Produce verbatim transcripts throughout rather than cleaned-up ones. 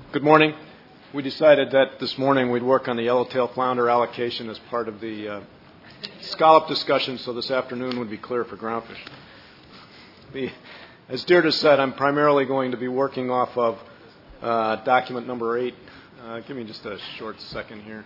Good morning. We decided that this morning we'd work on the yellowtail flounder allocation as part of the uh, scallop discussion, so this afternoon would be clear for groundfish. The, as Deirdre said, I'm primarily going to be working off of uh, document number eight. Uh, give me just a short second here.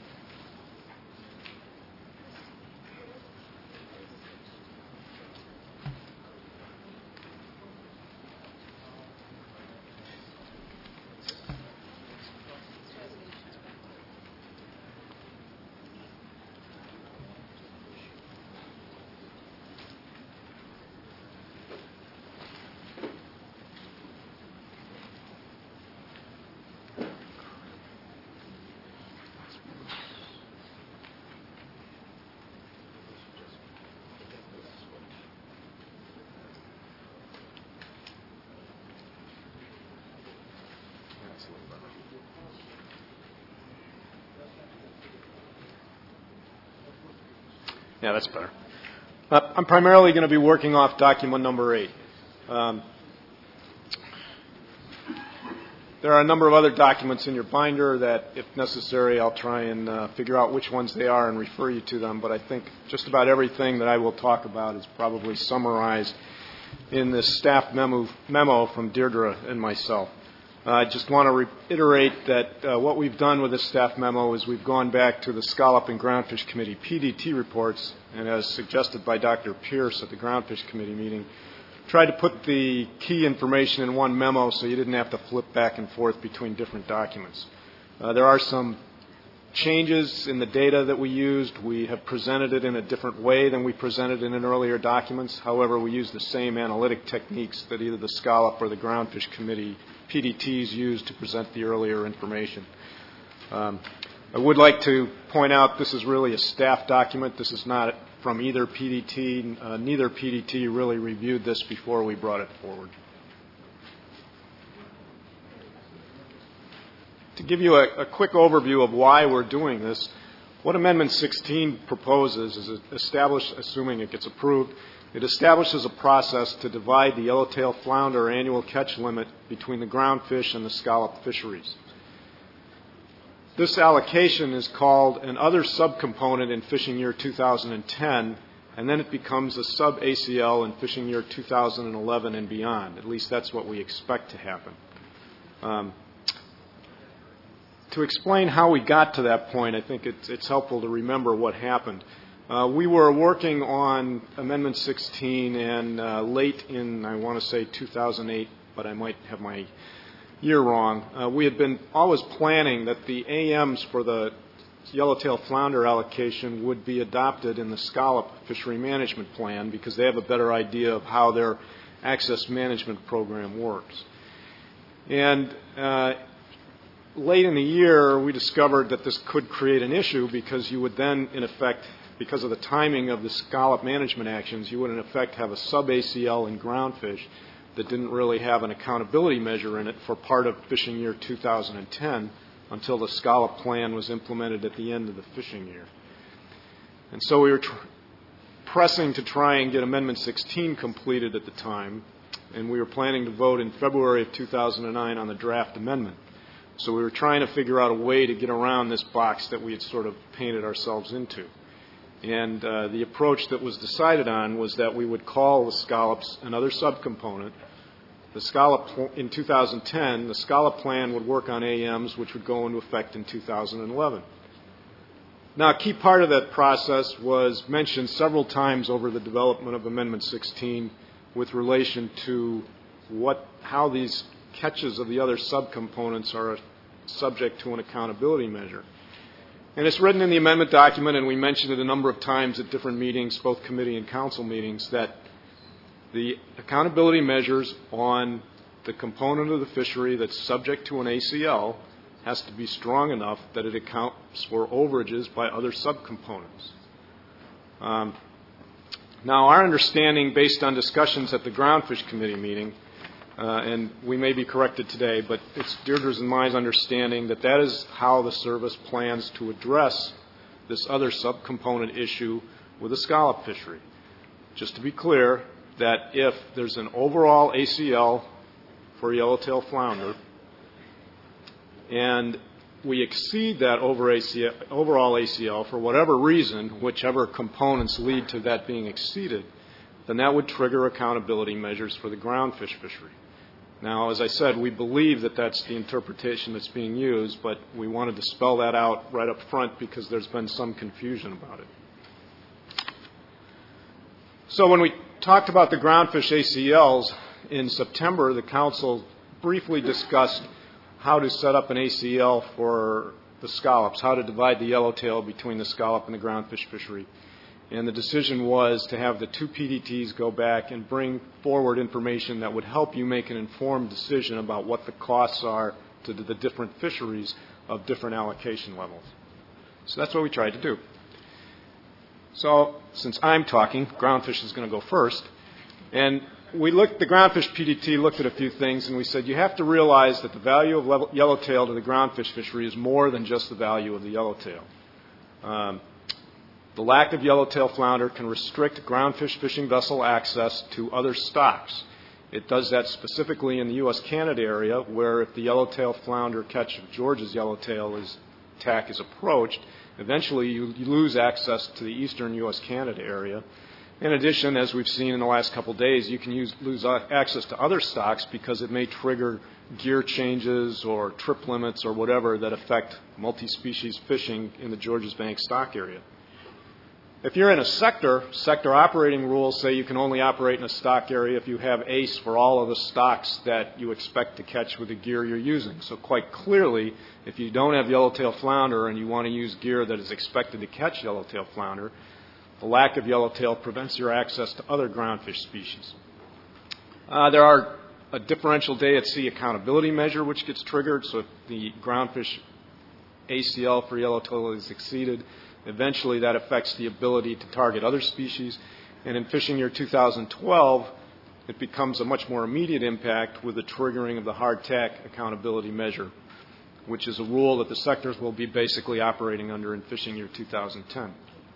Yeah, that's better. Uh, I'm primarily going to be working off document number eight. Um, there are a number of other documents in your binder that, if necessary, I'll try and uh, figure out which ones they are and refer you to them, but I think just about everything that I will talk about is probably summarized in this staff memo, memo from Deirdre and myself. Uh, I just want to reiterate that uh, what we've done with this staff memo is we've gone back to the Scallop and Groundfish Committee P D T reports, and as suggested by Doctor Pierce at the Groundfish Committee meeting, tried to put the key information in one memo so you didn't have to flip back and forth between different documents. Uh, there are some changes in the data that we used. We have presented it in a different way than we presented it in earlier documents. However, we use the same analytic techniques that either the Scallop or the Groundfish Committee P D Ts used to present the earlier information. Um, I would like to point out this is really a staff document. This is not from either P D T. Uh, neither P D T really reviewed this before we brought it forward. To give you a, a quick overview of why we're doing this, what Amendment sixteen proposes is it establish, assuming it gets approved, it establishes a process to divide the yellowtail flounder annual catch limit between the groundfish and the scallop fisheries. This allocation is called an other subcomponent in fishing year two thousand ten, and then it becomes a sub-A C L in fishing year two thousand eleven and beyond. At least that's what we expect to happen. Um, to explain how we got to that point, I think it's, it's helpful to remember what happened. Uh, we were working on Amendment sixteen, and uh, late in, I want to say, two thousand eight, but I might have my year wrong, uh, we had been always planning that the A Ms for the yellowtail flounder allocation would be adopted in the scallop fishery management plan because they have a better idea of how their access management program works. And uh, late in the year, we discovered that this could create an issue because you would then, in effect, because of the timing of the scallop management actions, you would in effect have a sub-A C L in groundfish that didn't really have an accountability measure in it for part of fishing year two thousand ten until the scallop plan was implemented at the end of the fishing year. And so we were tr- pressing to try and get Amendment sixteen completed at the time, and we were planning to vote in February of two thousand nine on the draft amendment. So we were trying to figure out a way to get around this box that we had sort of painted ourselves into. And uh, the approach that was decided on was that we would call the scallops another subcomponent. The scallop in two thousand ten, the scallop plan would work on A Ms, which would go into effect in two thousand eleven. Now, a key part of that process was mentioned several times over the development of Amendment sixteen with relation to what, how these catches of the other subcomponents are subject to an accountability measure. And it's written in the amendment document, and we mentioned it a number of times at different meetings, both committee and council meetings, that the accountability measures on the component of the fishery that's subject to an A C L has to be strong enough that it accounts for overages by other subcomponents. Um, now, our understanding, based on discussions at the Groundfish Committee meeting, Uh, and we may be corrected today, but it's Deirdre's and my understanding that that is how the service plans to address this other subcomponent issue with the scallop fishery. Just to be clear, that if there's an overall A C L for yellowtail flounder, and we exceed that over A C L, overall A C L for whatever reason, whichever components lead to that being exceeded, then that would trigger accountability measures for the groundfish fishery. Now, as I said, we believe that that's the interpretation that's being used, but we wanted to spell that out right up front because there's been some confusion about it. So when we talked about the groundfish A C Ls in September, the Council briefly discussed how to set up an A C L for the scallops, how to divide the yellowtail between the scallop and the groundfish fishery. And the decision was to have the two P D Ts go back and bring forward information that would help you make an informed decision about what the costs are to the different fisheries of different allocation levels. So that's what we tried to do. So since I'm talking, groundfish is going to go first. And we looked, the groundfish P D T looked at a few things, and we said you have to realize that the value of level, yellowtail to the groundfish fishery is more than just the value of the yellowtail. Um, The lack of yellowtail flounder can restrict groundfish fishing vessel access to other stocks. It does that specifically in the U S Canada area, where if the yellowtail flounder catch of George's yellowtail is, attack is approached, eventually you, you lose access to the eastern U S Canada area. In addition, as we've seen in the last couple of days, you can use, lose access to other stocks because it may trigger gear changes or trip limits or whatever that affect multi-species fishing in the Georges Bank stock area. If you're in a sector, sector operating rules say you can only operate in a stock area if you have A C E for all of the stocks that you expect to catch with the gear you're using. So quite clearly, if you don't have yellowtail flounder and you want to use gear that is expected to catch yellowtail flounder, the lack of yellowtail prevents your access to other groundfish species. Uh, there are a differential day at sea accountability measure which gets triggered. So if the groundfish A C L for yellowtail is exceeded, eventually that affects the ability to target other species. And in fishing year two thousand twelve, it becomes a much more immediate impact with the triggering of the hardtack accountability measure, which is a rule that the sectors will be basically operating under in fishing year two thousand ten.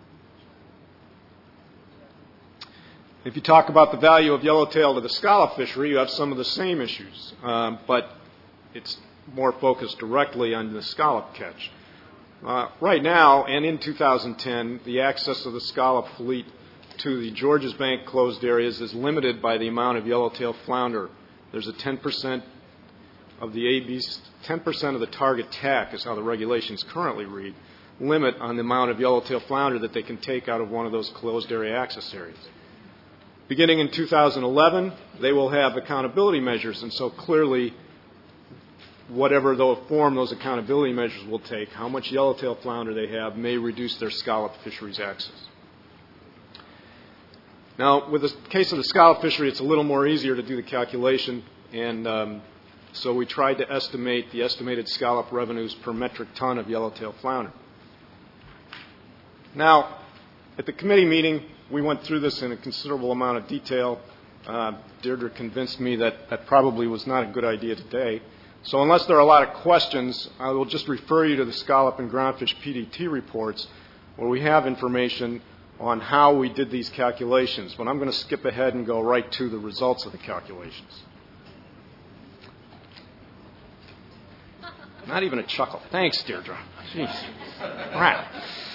If you talk about the value of yellowtail to the scallop fishery, you have some of the same issues, um, but it's more focused directly on the scallop catch. Uh, right now, and in two thousand ten, the access of the scallop fleet to the Georges Bank closed areas is limited by the amount of yellowtail flounder. There's a ten percent of the A B's, ten percent of the target tack is how the regulations currently read, limit on the amount of yellowtail flounder that they can take out of one of those closed area access areas. Beginning in two thousand eleven, they will have accountability measures, and so clearly whatever the form those accountability measures will take, how much yellowtail flounder they have may reduce their scallop fisheries access. Now, with the case of the scallop fishery, it's a little more easier to do the calculation, and um, so we tried to estimate the estimated scallop revenues per metric ton of yellowtail flounder. Now, at the committee meeting, we went through this in a considerable amount of detail. Uh, Deirdre convinced me that that probably was not a good idea today. So unless there are a lot of questions, I will just refer you to the scallop and groundfish P D T reports where we have information on how we did these calculations. But I'm going to skip ahead and go right to the results of the calculations. Not even a chuckle. Thanks, Deirdre. Jeez. All right.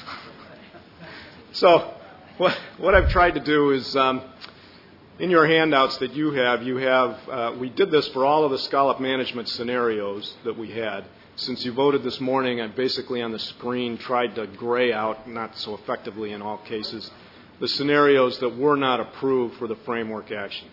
So what, what I've tried to do is... Um, In your handouts that you have, you have, uh, we did this for all of the scallop management scenarios that we had. Since you voted this morning, I basically on the screen tried to gray out, not so effectively in all cases, the scenarios that were not approved for the framework action.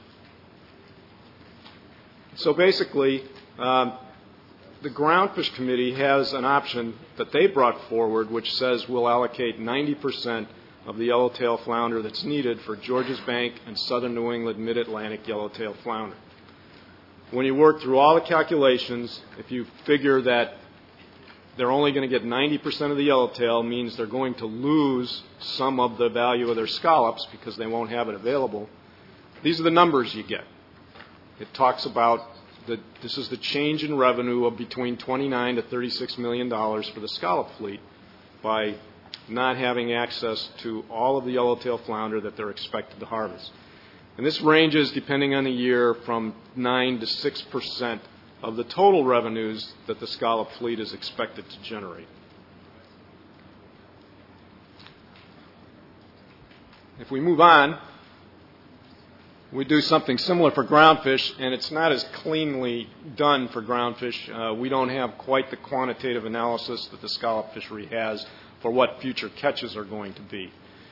So basically, um, the Groundfish Committee has an option that they brought forward which says we'll allocate ninety percent of the yellowtail flounder that's needed for Georges Bank and southern New England mid-Atlantic yellowtail flounder. When you work through all the calculations, if you figure that they're only going to get ninety percent of the yellowtail, means they're going to lose some of the value of their scallops because they won't have it available, these are the numbers you get. It talks about that this is the change in revenue of between twenty-nine to thirty-six million dollars for the scallop fleet by not having access to all of the yellowtail flounder that they're expected to harvest. And this ranges, depending on the year, from nine to six percent of the total revenues that the scallop fleet is expected to generate. If we move on, we do something similar for groundfish, and it's not as cleanly done for groundfish. Uh, we don't have quite the quantitative analysis that the scallop fishery has for what future catches are going to be.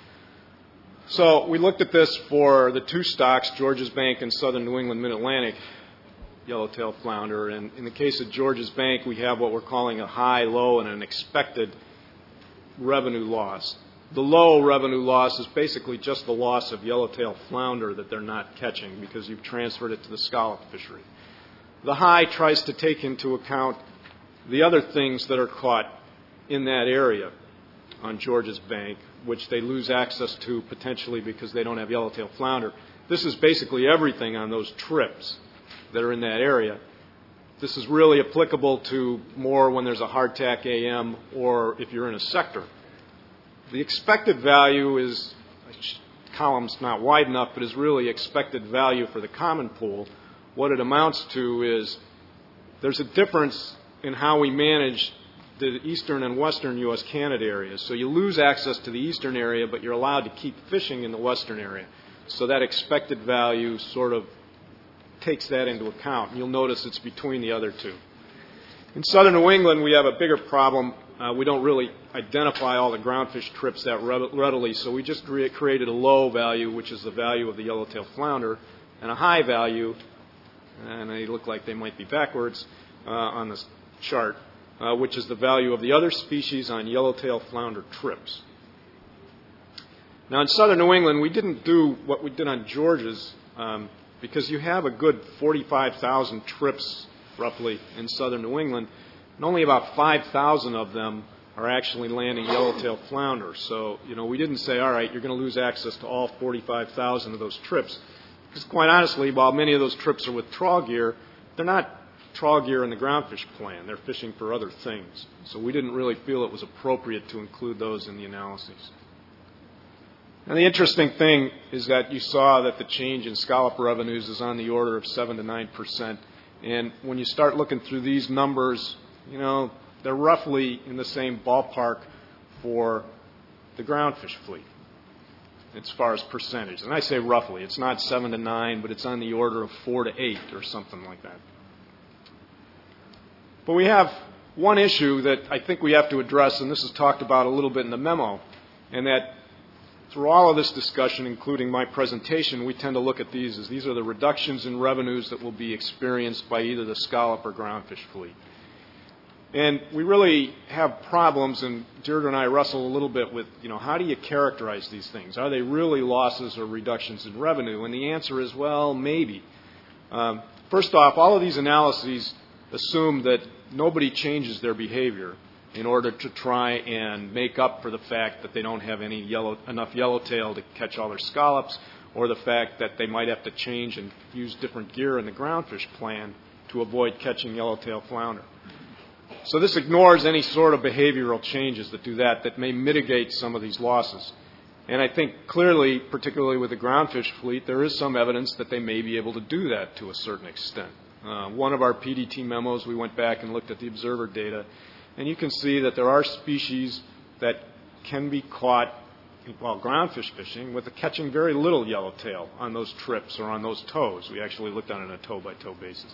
So we looked at this for the two stocks, Georges Bank and Southern New England Mid-Atlantic yellowtail flounder. And in the case of Georges Bank, we have what we're calling a high, low, and an expected revenue loss. The low revenue loss is basically just the loss of yellowtail flounder that they're not catching because you've transferred it to the scallop fishery. The high tries to take into account the other things that are caught in that area on Georges Bank, which they lose access to potentially because they don't have yellowtail flounder. This is basically everything on those trips that are in that area. This is really applicable to more when there's a hardtack A M or if you're in a sector. The expected value is, the column's not wide enough, but is really expected value for the common pool. What it amounts to is there's a difference in how we manage the eastern and western U S Canada areas. So you lose access to the eastern area, but you're allowed to keep fishing in the western area. So that expected value sort of takes that into account. And you'll notice it's between the other two. In southern New England, we have a bigger problem. Uh, we don't really identify all the groundfish trips that readily, so we just cre- created a low value, which is the value of the yellowtail flounder, and a high value, and they look like they might be backwards uh, on this chart, uh, which is the value of the other species on yellowtail flounder trips. Now, in southern New England, we didn't do what we did on Georges um, because you have a good forty-five thousand trips, roughly, in southern New England, and only about five thousand of them are actually landing yellowtail flounder. So, you know, we didn't say, all right, you're going to lose access to all forty-five thousand of those trips. Because quite honestly, while many of those trips are with trawl gear, they're not trawl gear in the groundfish plan. They're fishing for other things. So we didn't really feel it was appropriate to include those in the analyses. And the interesting thing is that you saw that the change in scallop revenues is on the order of seven to nine percent. And when you start looking through these numbers, you know, they're roughly in the same ballpark for the groundfish fleet as far as percentage. And I say roughly. It's not seven to nine, but it's on the order of four to eight or something like that. But we have one issue that I think we have to address, and this is talked about a little bit in the memo, and that through all of this discussion, including my presentation, we tend to look at these as these are the reductions in revenues that will be experienced by either the scallop or groundfish fleet. And we really have problems, and Deirdre and I wrestle a little bit with, you know, how do you characterize these things? Are they really losses or reductions in revenue? And the answer is, well, maybe. Um, first off, all of these analyses assume that nobody changes their behavior in order to try and make up for the fact that they don't have any yellow, enough yellowtail to catch all their scallops, or the fact that they might have to change and use different gear in the groundfish plan to avoid catching yellowtail flounder. So this ignores any sort of behavioral changes that do that, that may mitigate some of these losses. And I think clearly, particularly with the groundfish fleet, there is some evidence that they may be able to do that to a certain extent. Uh, one of our P D T memos, we went back and looked at the observer data, and you can see that there are species that can be caught while groundfish fishing with a catching very little yellowtail on those trips or on those tows. We actually looked on it on a toe-by-toe basis.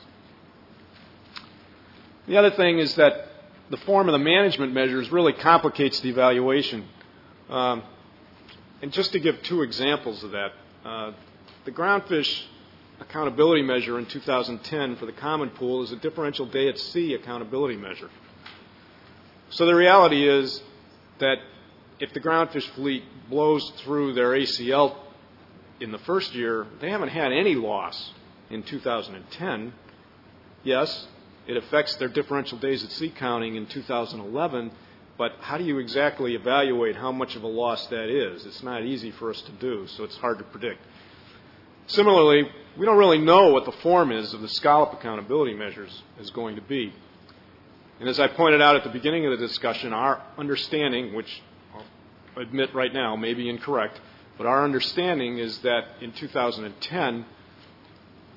The other thing is that the form of the management measures really complicates the evaluation. Um, and just to give two examples of that, uh, the groundfish accountability measure in two thousand ten for the common pool is a differential day at sea accountability measure. So the reality is that if the groundfish fleet blows through their A C L in the first year, they haven't had any loss in two thousand ten. Yes, it affects their differential days at sea counting in two thousand eleven, but how do you exactly evaluate how much of a loss that is? It's not easy for us to do, so it's hard to predict. Similarly, we don't really know what the form is of the scallop accountability measures is going to be. And as I pointed out at the beginning of the discussion, our understanding, which I'll admit right now may be incorrect, but our understanding is that in two thousand ten,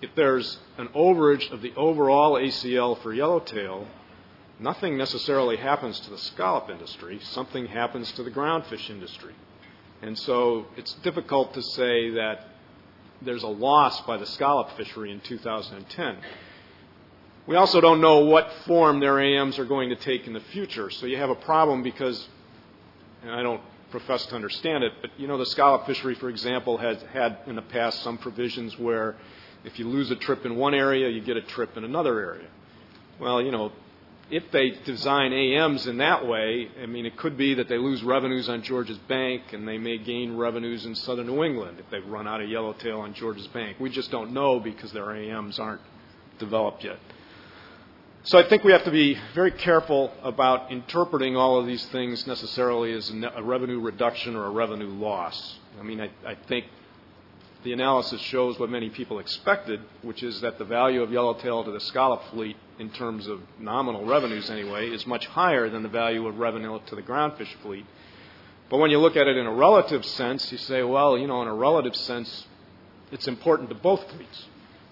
if there's an overage of the overall A C L for yellowtail, nothing necessarily happens to the scallop industry. Something happens to the groundfish industry. And so it's difficult to say that there's a loss by the scallop fishery in two thousand ten. We also don't know what form their A Ms are going to take in the future. So you have a problem because, and I don't profess to understand it, but you know the scallop fishery, for example, has had in the past some provisions where if you lose a trip in one area, you get a trip in another area. Well, you know, if they design A Ms in that way, I mean, it could be that they lose revenues on Georges Bank and they may gain revenues in southern New England if they've run out of yellowtail on Georges Bank. We just don't know because their A Ms aren't developed yet. So I think we have to be very careful about interpreting all of these things necessarily as a revenue reduction or a revenue loss. I mean, I, I think the analysis shows what many people expected, which is that the value of yellowtail to the scallop fleet in terms of nominal revenues anyway is much higher than the value of revenue to the groundfish fleet. But when you look at it in a relative sense, you say, well, you know, in a relative sense, it's important to both fleets.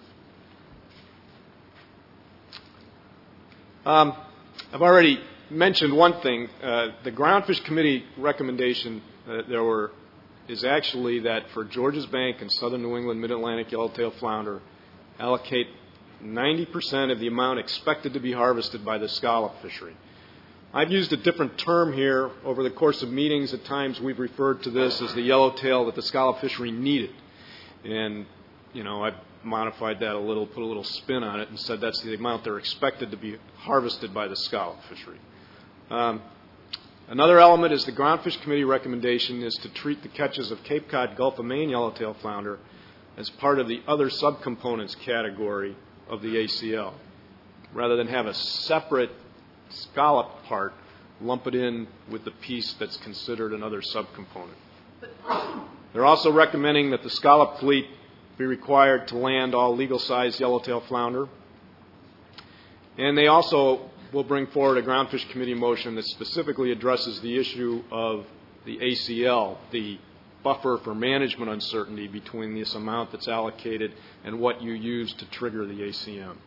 Um, I've already mentioned one thing. Uh, the Groundfish Committee recommendation uh, there were is actually that for Georges Bank and southern New England mid-Atlantic yellowtail flounder, allocate ninety percent of the amount expected to be harvested by the scallop fishery. I've used a different term here. Over the course of meetings, at times we've referred to this as the yellowtail that the scallop fishery needed. And, you know, I've modified that a little, put a little spin on it, and said that's the amount they're expected to be harvested by the scallop fishery. Um, another element is the Groundfish Committee recommendation is to treat the catches of Cape Cod, Gulf of Maine yellowtail flounder as part of the other subcomponents category of the A C L, rather than have a separate scallop part, lump it in with the piece that's considered another subcomponent. They're also recommending that the scallop fleet be required to land all legal-sized yellowtail flounder. And they also will bring forward a Groundfish Committee motion that specifically addresses the issue of the A C L, the buffer for management uncertainty between this amount that's allocated and what you use to trigger the A C M.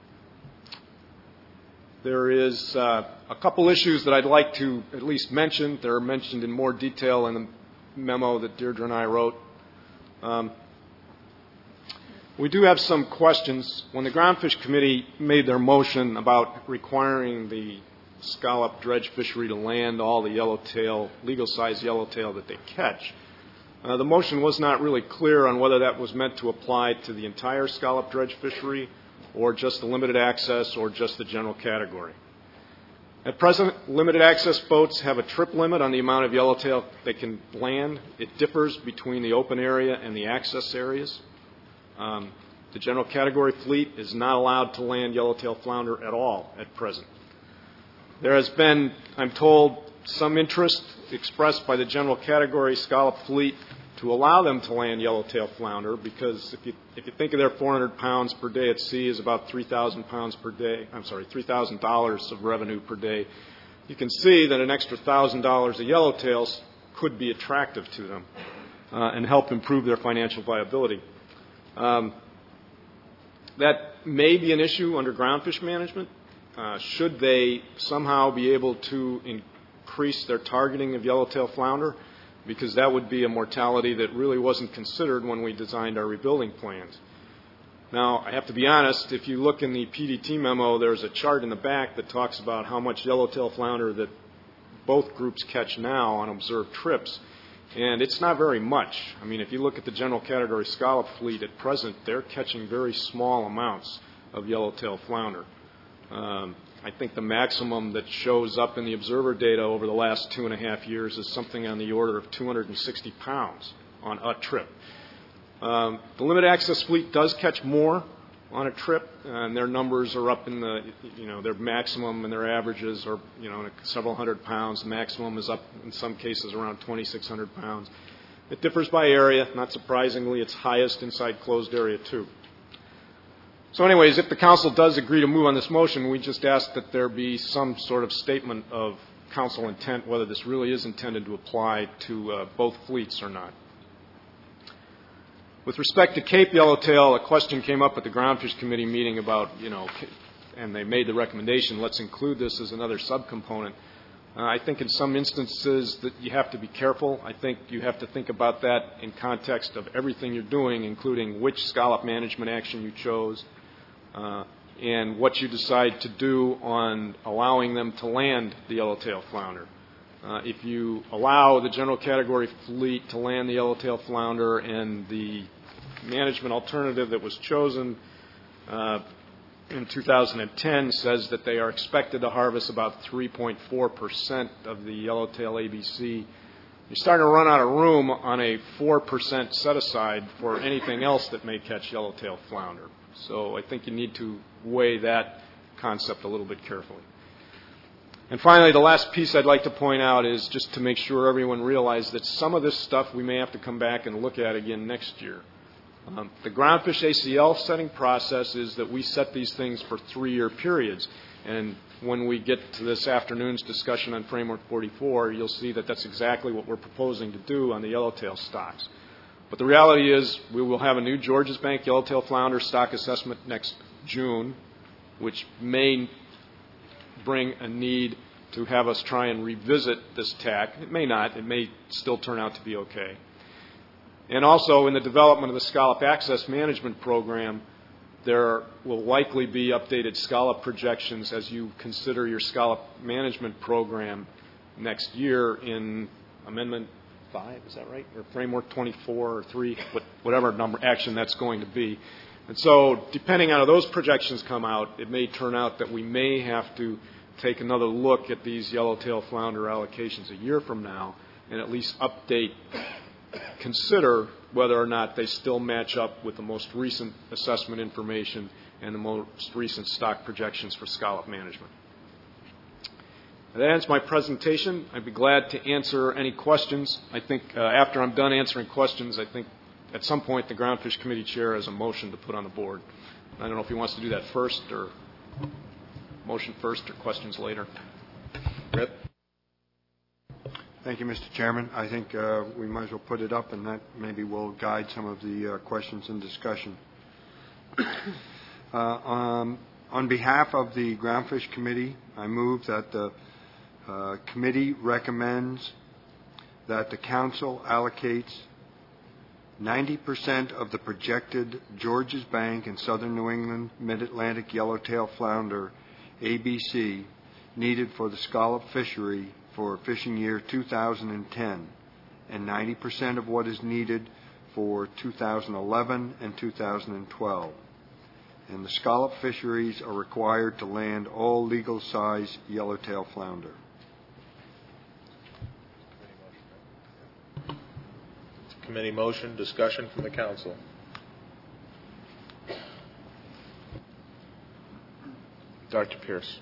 There is uh, a couple issues that I'd like to at least mention. They're mentioned in more detail in the memo that Deirdre and I wrote. Um, we do have some questions. When the Groundfish Committee made their motion about requiring the scallop dredge fishery to land all the yellowtail, legal-sized yellowtail that they catch, uh, the motion was not really clear on whether that was meant to apply to the entire scallop dredge fishery or just the limited access or just the general category. At present, limited access boats have a trip limit on the amount of yellowtail they can land. It differs between the open area and the access areas. Um, the general category fleet is not allowed to land yellowtail flounder at all at present. There has been, I'm told, some interest expressed by the general category scallop fleet to allow them to land yellowtail flounder, because if you, if you think of their four hundred pounds per day at sea is about three thousand pounds per day, I'm sorry, three thousand dollars of revenue per day, you can see that an extra one thousand dollars of yellowtails could be attractive to them uh, and help improve their financial viability. Um, that may be an issue under groundfish management. Uh, should they somehow be able to increase their targeting of yellowtail flounder, because that would be a mortality that really wasn't considered when we designed our rebuilding plans. Now, I have to be honest, if you look in the P D T memo, there's a chart in the back that talks about how much yellowtail flounder that both groups catch now on observed trips, and it's not very much. I mean, if you look at the general category scallop fleet at present, they're catching very small amounts of yellowtail flounder. Um, I think the maximum that shows up in the observer data over the last two and a half years is something on the order of two hundred sixty pounds on a trip. Um, the limited access fleet does catch more on a trip, and their numbers are up in the, you know, their maximum and their averages are, you know, several hundred pounds. The maximum is up in some cases around twenty-six hundred pounds. It differs by area. Not surprisingly, it's highest inside closed area too. So anyways, if the council does agree to move on this motion, we just ask that there be some sort of statement of council intent, whether this really is intended to apply to uh, both fleets or not. With respect to Cape Yellowtail, a question came up at the Groundfish Committee meeting about, you know, and they made the recommendation, let's include this as another subcomponent. Uh, I think in some instances that you have to be careful. I think you have to think about that in context of everything you're doing, including which scallop management action you chose, uh, and what you decide to do on allowing them to land the yellowtail flounder. Uh, if you allow the general category fleet to land the yellowtail flounder and the management alternative that was chosen uh, in two thousand ten says that they are expected to harvest about three point four percent of the yellowtail A B C, you're starting to run out of room on a four percent set-aside for anything else that may catch yellowtail flounder. So I think you need to weigh that concept a little bit carefully. And finally, the last piece I'd like to point out is just to make sure everyone realizes that some of this stuff we may have to come back and look at again next year. Um, the Groundfish A C L setting process is that we set these things for three-year periods. And when we get to this afternoon's discussion on Framework forty-four, you'll see that that's exactly what we're proposing to do on the yellowtail stocks. But the reality is we will have a new Georges Bank yellowtail flounder stock assessment next June, which may bring a need to have us try and revisit this T A C. It may not. It may still turn out to be okay. And also in the development of the Scallop Access Management Program, there will likely be updated scallop projections as you consider your scallop management program next year in Amendment five, is that right? Or Framework twenty-four or three, whatever number action that's going to be. And so depending on how those projections come out, it may turn out that we may have to take another look at these yellowtail flounder allocations a year from now and at least update, consider whether or not they still match up with the most recent assessment information and the most recent stock projections for scallop management. That ends my presentation. I'd be glad to answer any questions. I think uh, after I'm done answering questions, I think at some point the Groundfish Committee Chair has a motion to put on the board. I don't know if he wants to do that first or motion first or questions later. Rip. Thank you, Mister Chairman. I think uh, we might as well put it up, and that maybe will guide some of the uh, questions and discussion. uh, um, on behalf of the Groundfish Committee, I move that the uh, committee recommends that the Council allocates ninety percent of the projected Georges Bank and Southern New England Mid-Atlantic Yellowtail Flounder A B C needed for the scallop fishery for fishing year two thousand ten, and ninety percent of what is needed for two thousand eleven and two thousand twelve. And the scallop fisheries are required to land all legal size yellowtail flounder. Committee motion, discussion from the Council. Doctor Pierce.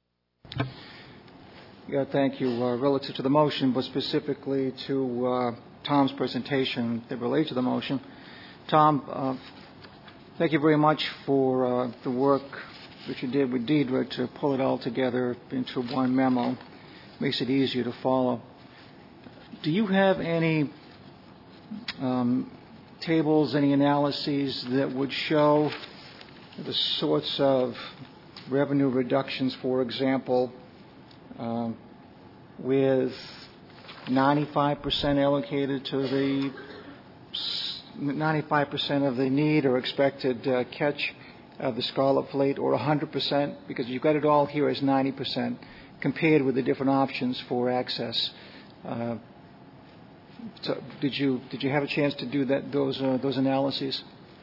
Yeah, thank you. Uh, relative to the motion, but specifically to uh, Tom's presentation that relates to the motion. Tom, uh, thank you very much for uh, the work that you did with Deidre to pull it all together into one memo. Makes it easier to follow. Do you have any um, tables, any analyses that would show the sorts of revenue reductions, for example, Um, with ninety-five percent allocated to the ninety-five percent of the need or expected uh, catch of the scallop fleet, or one hundred percent, because you've got it all here as ninety percent compared with the different options for access. Uh, so did you did you have a chance to do that those uh, those analyses?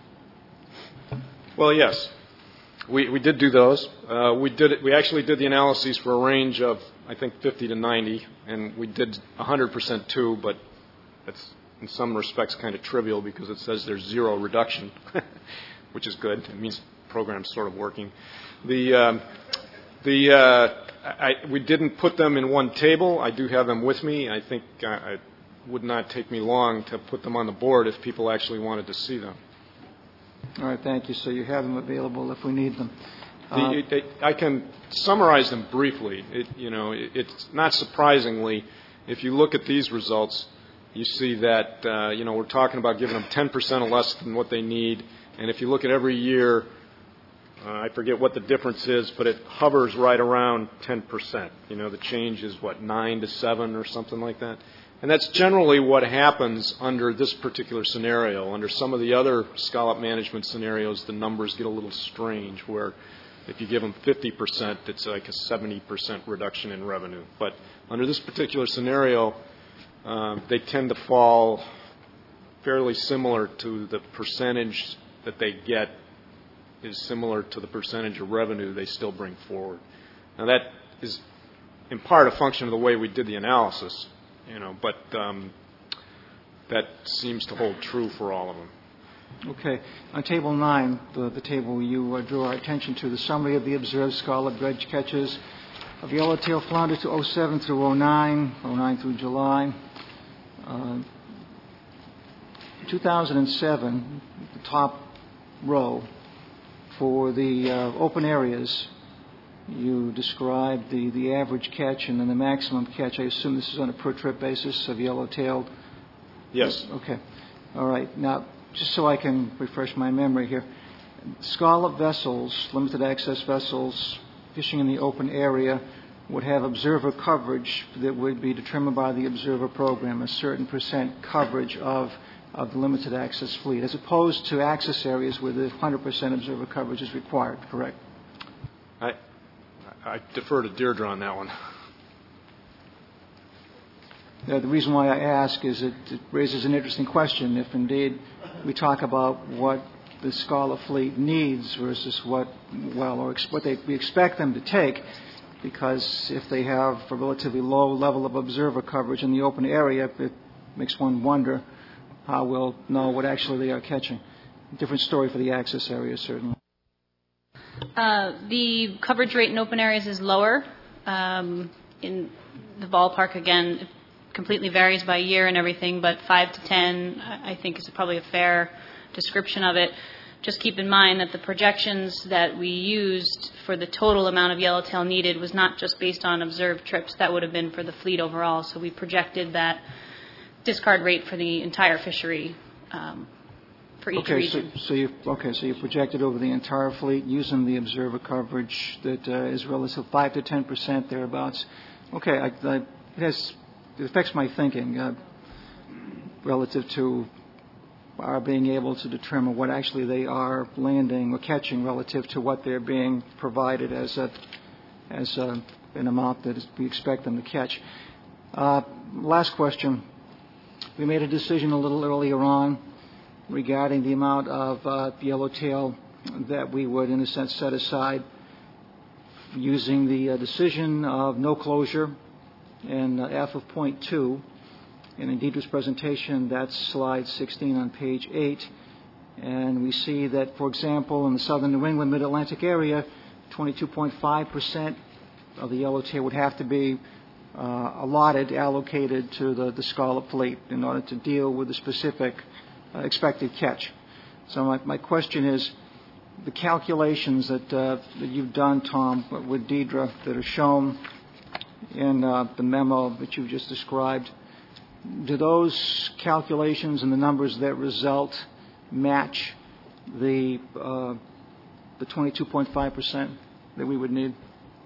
Well, yes. We, we did do those. Uh, we did it, we actually did the analyses for a range of, I think, fifty to ninety, and we did one hundred percent too, but that's in some respects kind of trivial because it says there's zero reduction, which is good. It means the program's sort of working. The, um, the, uh, I, we didn't put them in one table. I do have them with me. I think uh, it would not take me long to put them on the board if people actually wanted to see them. All right, thank you. So you have them available if we need them. Uh, the, it, it, I can summarize them briefly. It, you know, it, it's not surprisingly, if you look at these results, you see that, uh, you know, we're talking about giving them ten percent less than what they need. And if you look at every year, uh, I forget what the difference is, but it hovers right around ten percent. You know, the change is, what, nine to seven or something like that. And that's generally what happens under this particular scenario. Under some of the other scallop management scenarios, the numbers get a little strange, where if you give them fifty percent, it's like a seventy percent reduction in revenue. But under this particular scenario, uh, they tend to fall fairly similar to the percentage that they get is similar to the percentage of revenue they still bring forward. Now, that is in part a function of the way we did the analysis, you know, but um, that seems to hold true for all of them. Okay. On Table nine, the, the table you uh, drew our attention to, the summary of the observed scallop dredge catches of yellowtail flounder to oh seven through oh nine, oh nine through July. Uh, two thousand seven, the top row, for the uh, open areas, you described the, the average catch and then the maximum catch. I assume this is on a per-trip basis of yellowtail? Yes. Okay. All right. Now, just so I can refresh my memory here, scallop vessels, limited access vessels, fishing in the open area would have observer coverage that would be determined by the observer program, a certain percent coverage of of the limited access fleet, as opposed to access areas where the one hundred percent observer coverage is required, correct? I, I defer to Deirdre on that one. Uh, the reason why I ask is it, it raises an interesting question. If indeed we talk about what the scallop fleet needs versus what, well, or ex- what they, we expect them to take, because if they have a relatively low level of observer coverage in the open area, it makes one wonder how we'll know what actually they are catching. Different story for the access areas, certainly. Uh, the coverage rate in open areas is lower. Um, in the ballpark, again, it completely varies by year and everything, but five to ten, I think, is probably a fair description of it. Just keep in mind that the projections that we used for the total amount of yellowtail needed was not just based on observed trips. That would have been for the fleet overall. So we projected that discard rate for the entire fishery um, for each okay, region. So, so you okay? So you projected over the entire fleet using the observer coverage that uh, is relative five to ten percent thereabouts. Okay, I, I, it has it affects my thinking uh, relative to our being able to determine what actually they are landing or catching relative to what they're being provided as a as a, an amount that is, we expect them to catch. Uh, last question. We made a decision a little earlier on regarding the amount of uh, yellowtail that we would, in a sense, set aside using the uh, decision of no closure in uh, F of point two. And in Deidre's presentation, that's slide sixteen on page eight. And we see that, for example, in the southern New England mid-Atlantic area, twenty-two point five percent of the yellowtail would have to be Uh, allotted, allocated to the, the scallop fleet in order to deal with the specific uh, expected catch. So my, my question is, the calculations that, uh, that you've done, Tom, with Deidre, that are shown in uh, the memo that you just described, do those calculations and the numbers that result match the uh, the twenty-two point five percent that we would need?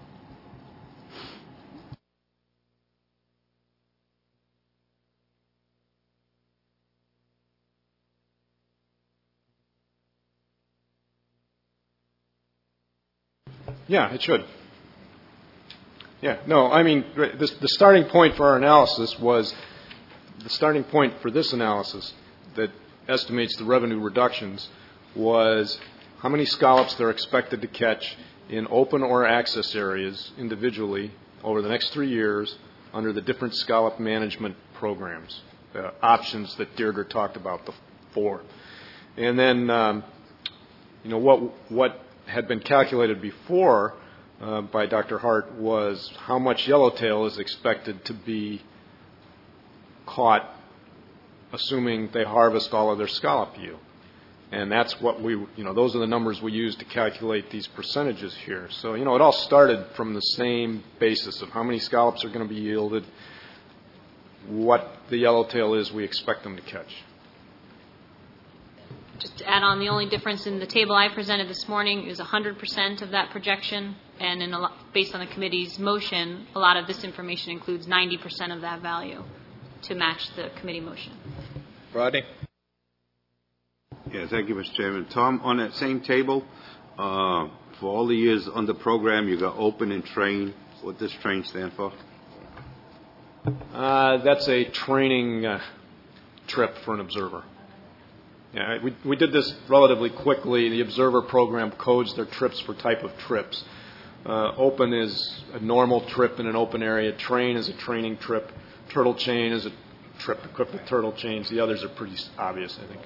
Yeah, it should. Yeah, no, I mean, the, the starting point for our analysis was the starting point for this analysis that estimates the revenue reductions was how many scallops they're expected to catch in open or access areas individually over the next three years under the different scallop management programs, the options that Deirdre talked about, the four. And then, um, you know, what what had been calculated before uh, by Doctor Hart was how much yellowtail is expected to be caught, assuming they harvest all of their scallop yield. And that's what we, you know, those are the numbers we use to calculate these percentages here. So, you know, it all started from the same basis of how many scallops are going to be yielded, what the yellowtail is we expect them to catch. Just to add on, the only difference in the table I presented this morning is one hundred percent of that projection, and in a lot, based on the committee's motion, a lot of this information includes ninety percent of that value to match the committee motion. Rodney? Yeah, thank you, Mister Chairman. Tom, on that same table, uh, for all the years on the program, you got open and train. What does train stand for? Uh, that's a training uh, trip for an observer. Yeah, we, we did this relatively quickly. The observer program codes their trips for type of trips. Uh, open is a normal trip in an open area. Train is a training trip. Turtle chain is a trip equipped with turtle chains. The others are pretty obvious, I think.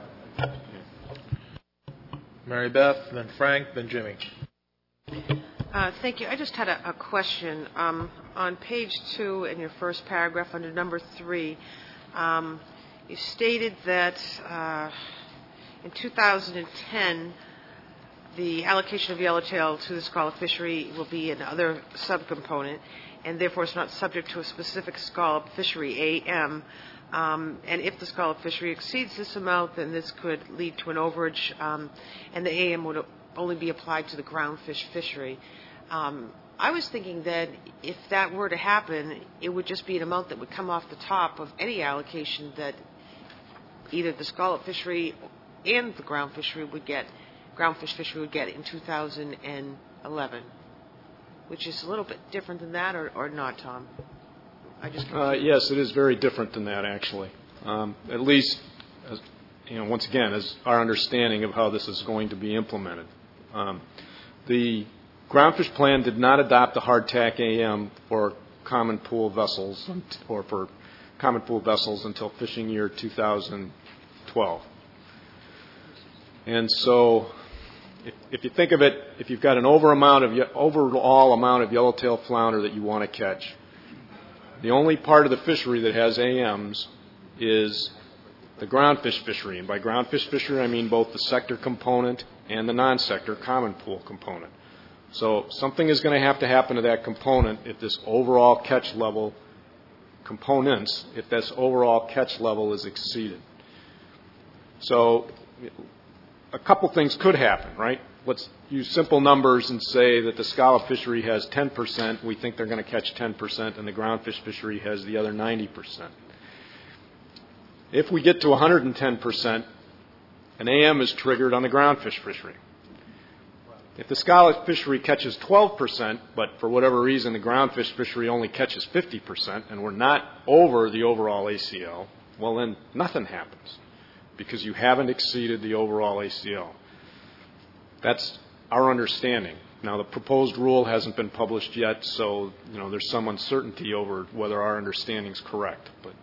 Mary Beth, then Frank, then Jimmy. Uh, thank you. I just had a, a question. Um, on page two in your first paragraph under number three, um, you stated that uh, in two thousand ten, the allocation of yellowtail to the scallop fishery will be another subcomponent, and therefore it's not subject to a specific scallop fishery, A M. Um, and if the scallop fishery exceeds this amount, then this could lead to an overage, um, and the A M would only be applied to the groundfish fishery. Um, I was thinking that if that were to happen, it would just be an amount that would come off the top of any allocation that either the scallop fishery and the ground fishery would get, groundfish fishery would get in two thousand eleven, which is a little bit different than that, or, or not, Tom? I just uh, yes, it is very different than that, actually. Um, at least, as, you know, once again, as our understanding of how this is going to be implemented. Um, the groundfish plan did not adopt the hardtack A M for common pool vessels or for common pool vessels until fishing year two thousand twelve. And so, if, if you think of it, if you've got an over amount of overall amount of yellowtail flounder that you want to catch, the only part of the fishery that has A Ms is the groundfish fishery. And by groundfish fishery, I mean both the sector component and the non-sector common pool component. So something is going to have to happen to that component if this overall catch level components, if this overall catch level is exceeded. So a couple things could happen, right? Let's use simple numbers and say that the scallop fishery has ten percent. We think they're going to catch ten percent, and the groundfish fishery has the other ninety percent. If we get to one hundred ten percent, an A M is triggered on the groundfish fishery. If the scallop fishery catches twelve percent, but for whatever reason the groundfish fishery only catches fifty percent, and we're not over the overall A C L, well then nothing happens because you haven't exceeded the overall A C L. That's our understanding. Now, the proposed rule hasn't been published yet, so you know there's some uncertainty over whether our understanding is correct. But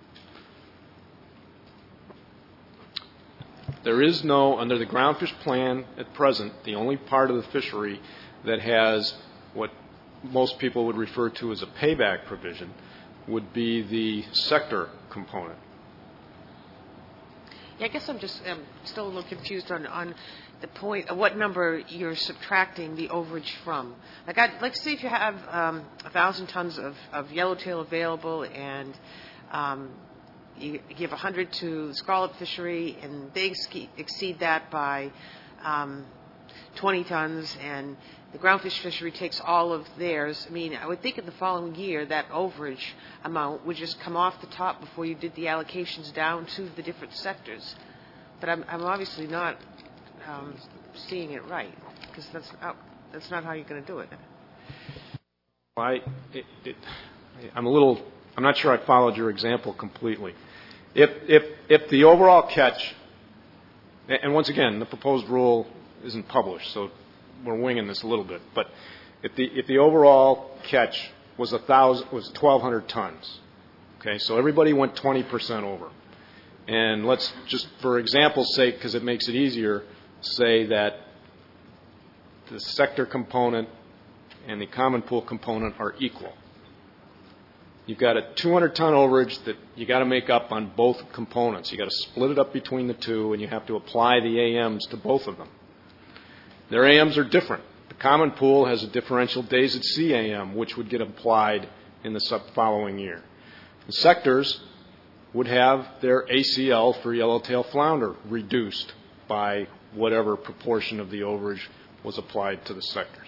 there is no, under the groundfish plan at present, the only part of the fishery that has what most people would refer to as a payback provision would be the sector component. Yeah, I guess I'm just um, still a little confused on, on the point of what number you're subtracting the overage from. Like, I'd, like say if you have um, a thousand tons of, of yellowtail available, and um, you give a hundred to the scallop fishery, and they exceed that by um, twenty tons, and the groundfish fishery takes all of theirs. I mean, I would think in the following year that overage amount would just come off the top before you did the allocations down to the different sectors. But I'm, I'm obviously not um, seeing it right, because that's not, that's not how you're going to do it. I, it, it, I'm a little, I'm not sure I followed your example completely. If, if, if the overall catch, and once again, the proposed rule isn't published, so we're winging this a little bit, but if the if the overall catch was a thousand was twelve hundred tons, okay, so everybody went twenty percent over, and let's just for example's sake, because it makes it easier, say that the sector component and the common pool component are equal. You've got a two hundred ton overage that you got to make up on both components. You got to split it up between the two, and you have to apply the A Ms to both of them. Their A Ms are different. The common pool has a differential days at sea A M, which would get applied in the sub following year. The sectors would have their A C L for yellowtail flounder reduced by whatever proportion of the overage was applied to the sectors.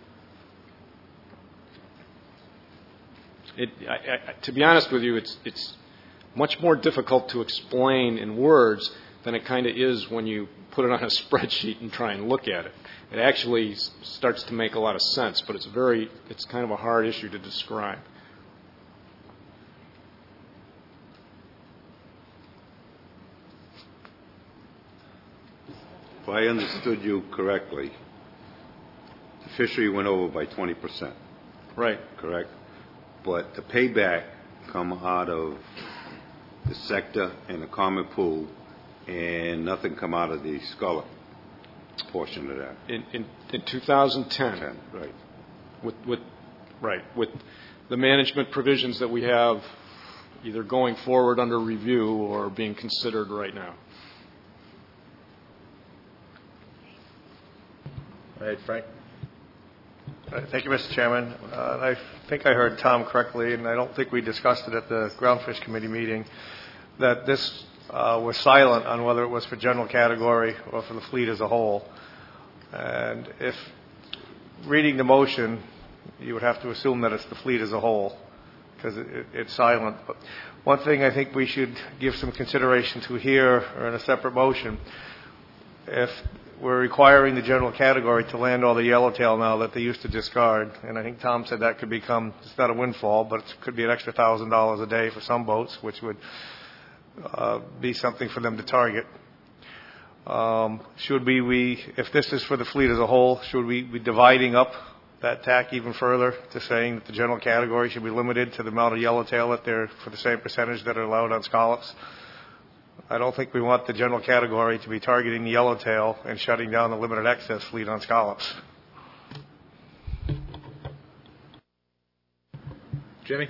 It, I, I, to be honest with you, it's, it's much more difficult to explain in words than it kind of is when you put it on a spreadsheet and try and look at it. It actually starts to make a lot of sense, but it's very, it's kind of a hard issue to describe. If I understood you correctly, the fishery went over by twenty percent. Right. Correct? But the payback come out of the sector and the common pool, and nothing come out of the scallop portion of that. In, in, in two thousand ten, Ten, right. with, with, right, with the management provisions that we have either going forward under review or being considered right now. All right, Frank. Uh, Thank you, Mister Chairman. Uh, I think I heard Tom correctly, and I don't think we discussed it at the Groundfish Committee meeting, that this uh, was silent on whether it was for general category or for the fleet as a whole. And if reading the motion, you would have to assume that it's the fleet as a whole, because it, it, it's silent. But one thing I think we should give some consideration to here, or in a separate motion, if we're requiring the general category to land all the yellowtail now that they used to discard, and I think Tom said that could become, it's not a windfall, but it could be an extra one thousand dollars a day for some boats, which would uh, be something for them to target. Um, should we, we, if this is for the fleet as a whole, should we be dividing up that tack even further to saying that the general category should be limited to the amount of yellowtail that they're for the same percentage that are allowed on scallops? I don't think we want the general category to be targeting the yellowtail and shutting down the limited access fleet on scallops. Jimmy?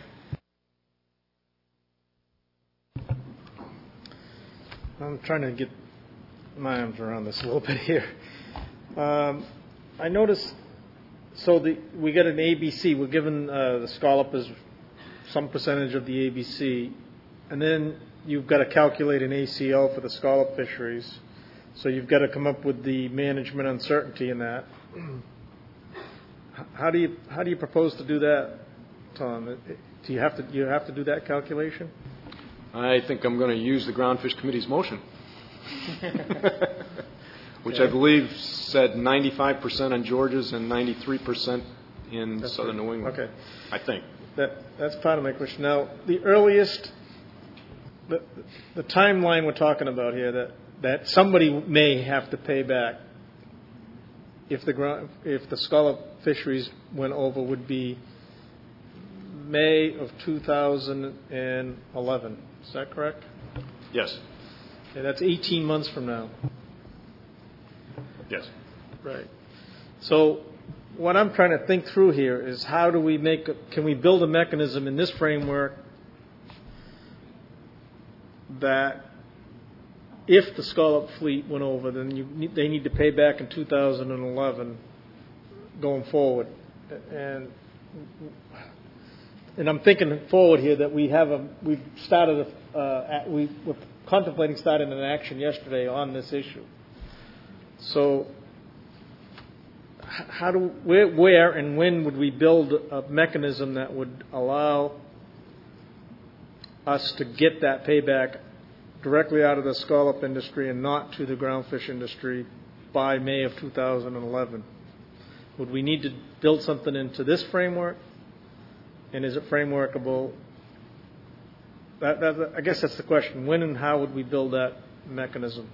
I'm trying to get my arms around this a little bit here. Um, I noticed, so the, we get an A B C. We're given uh, the scallop as some percentage of the A B C, and then you've got to calculate an A C L for the scallop fisheries. So you've got to come up with the management uncertainty in that. How do you how do you propose to do that, Tom? Do you have to you have to do that calculation? I think I'm going to use the Groundfish Committee's motion, which okay. I believe said ninety-five percent on Georges and ninety-three percent in That's southern right. New England. Okay. I think. That that's part of my question. Now, the earliest, the, the timeline we're talking about here, that, that somebody may have to pay back if the ground, if the scallop fisheries went over, would be May of two thousand eleven. Is that correct? Yes. Okay, that's eighteen months from now. Yes. Right. So what I'm trying to think through here is how do we make, a, can we build a mechanism in this framework that if the scallop fleet went over, then you need, they need to pay back in two thousand eleven going forward. And and I'm thinking forward here that we have a, we've started a, uh, we we're contemplating starting an action yesterday on this issue. So how do, where, where and when would we build a mechanism that would allow us to get that payback directly out of the scallop industry and not to the groundfish industry by May of two thousand eleven? Would we need to build something into this framework? And is it frameworkable? That, that, I guess that's the question. When and how would we build that mechanism?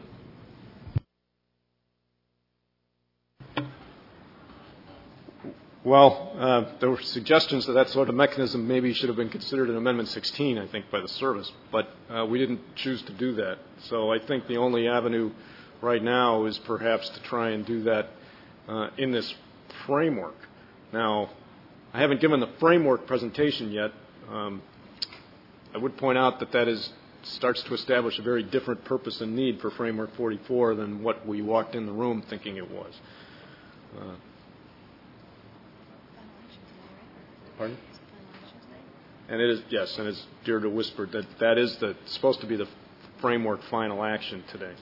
Well, uh, there were suggestions that that sort of mechanism maybe should have been considered in Amendment sixteen, I think, by the service, but uh, we didn't choose to do that. So I think the only avenue right now is perhaps to try and do that uh, in this framework. Now, I haven't given the framework presentation yet. Um, I would point out that that is starts to establish a very different purpose and need for Framework forty-four than what we walked in the room thinking it was. Uh, Pardon? And it is, yes, and as Deirdre whispered, that that is the, supposed to be the framework final action today.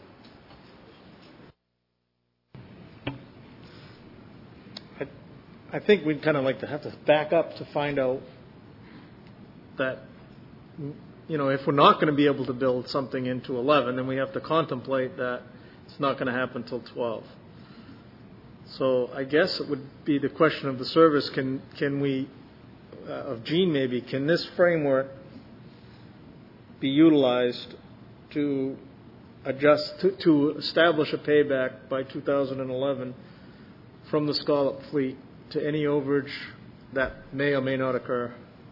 I, I think we'd kind of like to have to back up to find out that, you know, if we're not going to be able to build something into eleven, then we have to contemplate that it's not going to happen until twelve. So I guess it would be the question of the service, can can we, uh, of Gene maybe, can this framework be utilized to adjust, to, to establish a payback by two thousand eleven from the Scallop fleet to any overage that may or may not occur?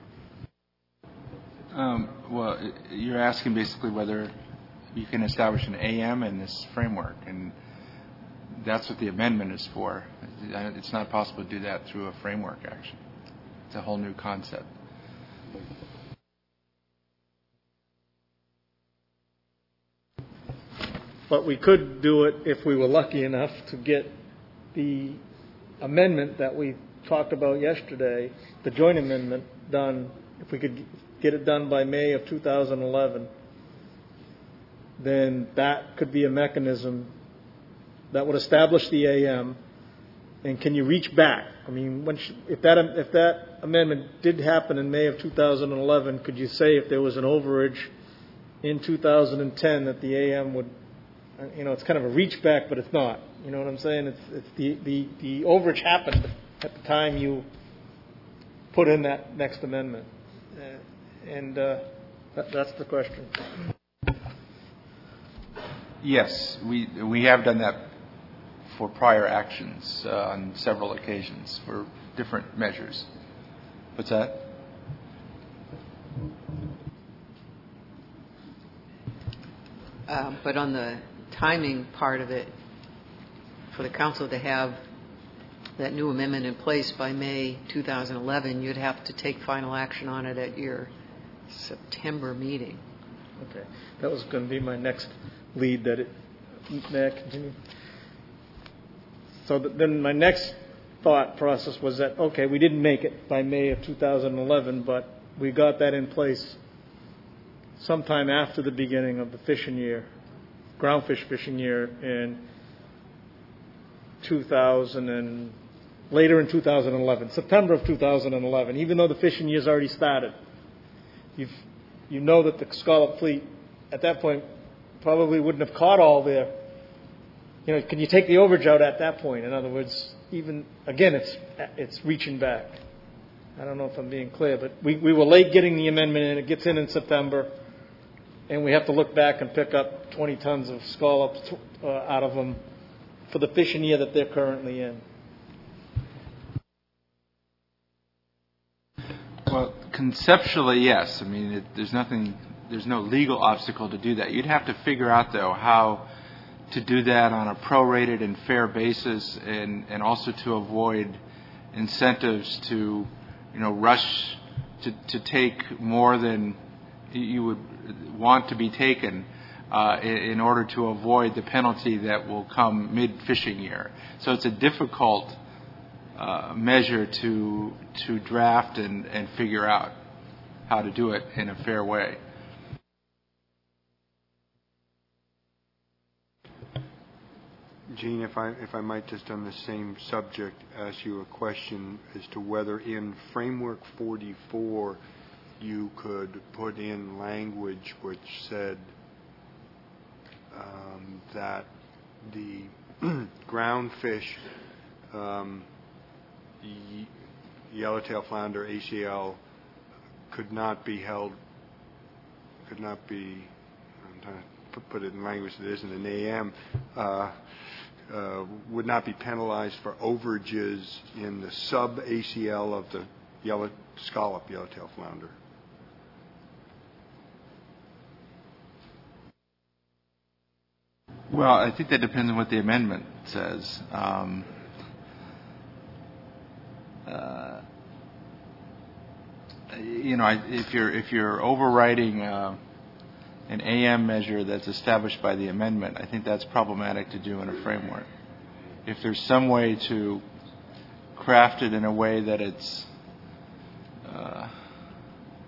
Um, well, you're asking basically whether you can establish an A M in this framework, and that's what the amendment is for. It's not possible to do that through a framework action. It's a whole new concept. But we could do it if we were lucky enough to get the amendment that we talked about yesterday, the joint amendment, done. If we could get it done by May of two thousand eleven, then that could be a mechanism that would establish the A M. And can you reach back? I mean, when, if that if that amendment did happen in May of two thousand eleven, could you say if there was an overage in two thousand ten that the A M would, you know, it's kind of a reach back, but it's not. You know what I'm saying? It's it's the the, the overage happened at the time you put in that next amendment, uh, and uh, that, that's the question. Yes, we we have done that for prior actions uh, on several occasions for different measures. What's that? Uh, but on the timing part of it, for the council to have that new amendment in place by May two thousand eleven, you'd have to take final action on it at your September meeting. Okay, that was going to be my next lead. That it may I continue? So th- then my next thought process was that, okay, we didn't make it by May of two thousand eleven, but we got that in place sometime after the beginning of the fishing year, groundfish fishing year in two thousand and later in two thousand eleven, September of two thousand eleven, even though the fishing year's already started. You've, you know that the Scallop fleet at that point probably wouldn't have caught all their, you know, can you take the overage out at that point? In other words, even, again, it's it's reaching back. I don't know if I'm being clear, but we, we were late getting the amendment in. It gets in in September, and we have to look back and pick up twenty tons of scallops uh, out of them for the fishing year that they're currently in. Well, conceptually, yes. I mean, it, there's nothing, there's no legal obstacle to do that. You'd have to figure out, though, how to do that on a prorated and fair basis, and, and also to avoid incentives to, you know, rush to, to take more than you would want to be taken uh, in, in order to avoid the penalty that will come mid-fishing year. So it's a difficult uh, measure to to draft and, and figure out how to do it in a fair way. Gene, if I if I might just on the same subject ask you a question as to whether in Framework forty-four you could put in language which said um, that the groundfish, um, y- yellowtail flounder, A C L, could not be held, could not be, I'm trying to put it in language that isn't an A M, uh, Uh, would not be penalized for overages in the sub-A C L of the yellow scallop yellowtail flounder. Well, I think that depends on what the amendment says. Um, uh, you know, if you're if you're overriding uh, an A M measure that's established by the amendment, I think that's problematic to do in a framework. If there's some way to craft it in a way that it's uh,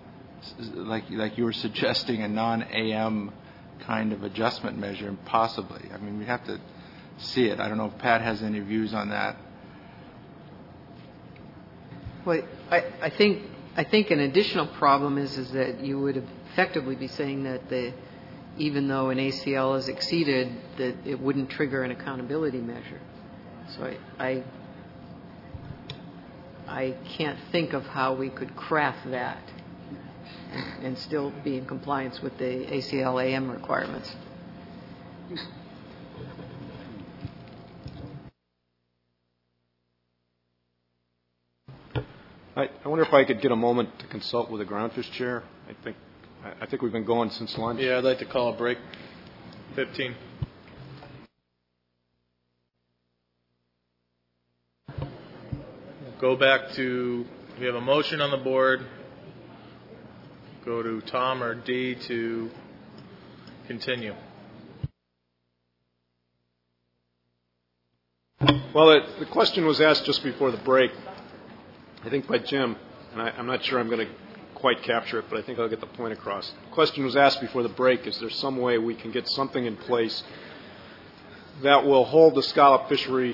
like like you were suggesting, a non-A M kind of adjustment measure, possibly. I mean, we have to see it. I don't know if Pat has any views on that. Well, I, I think I think an additional problem is is that you would effectively be saying that the even though an A C L is exceeded, that it wouldn't trigger an accountability measure. So I, I I can't think of how we could craft that and, and still be in compliance with the A C L A M requirements. I, I wonder if I could get a moment to consult with the Groundfish chair. I think I, I think we've been going since lunch. Yeah, I'd like to call a break. fifteen. Go back to, we have a motion on the board. Go to Tom or D to continue. Well, it, the question was asked just before the break, I think by Jim, and I, I'm not sure I'm going to quite capture it, but I think I'll get the point across. The question was asked before the break, is there some way we can get something in place that will hold the scallop fishery,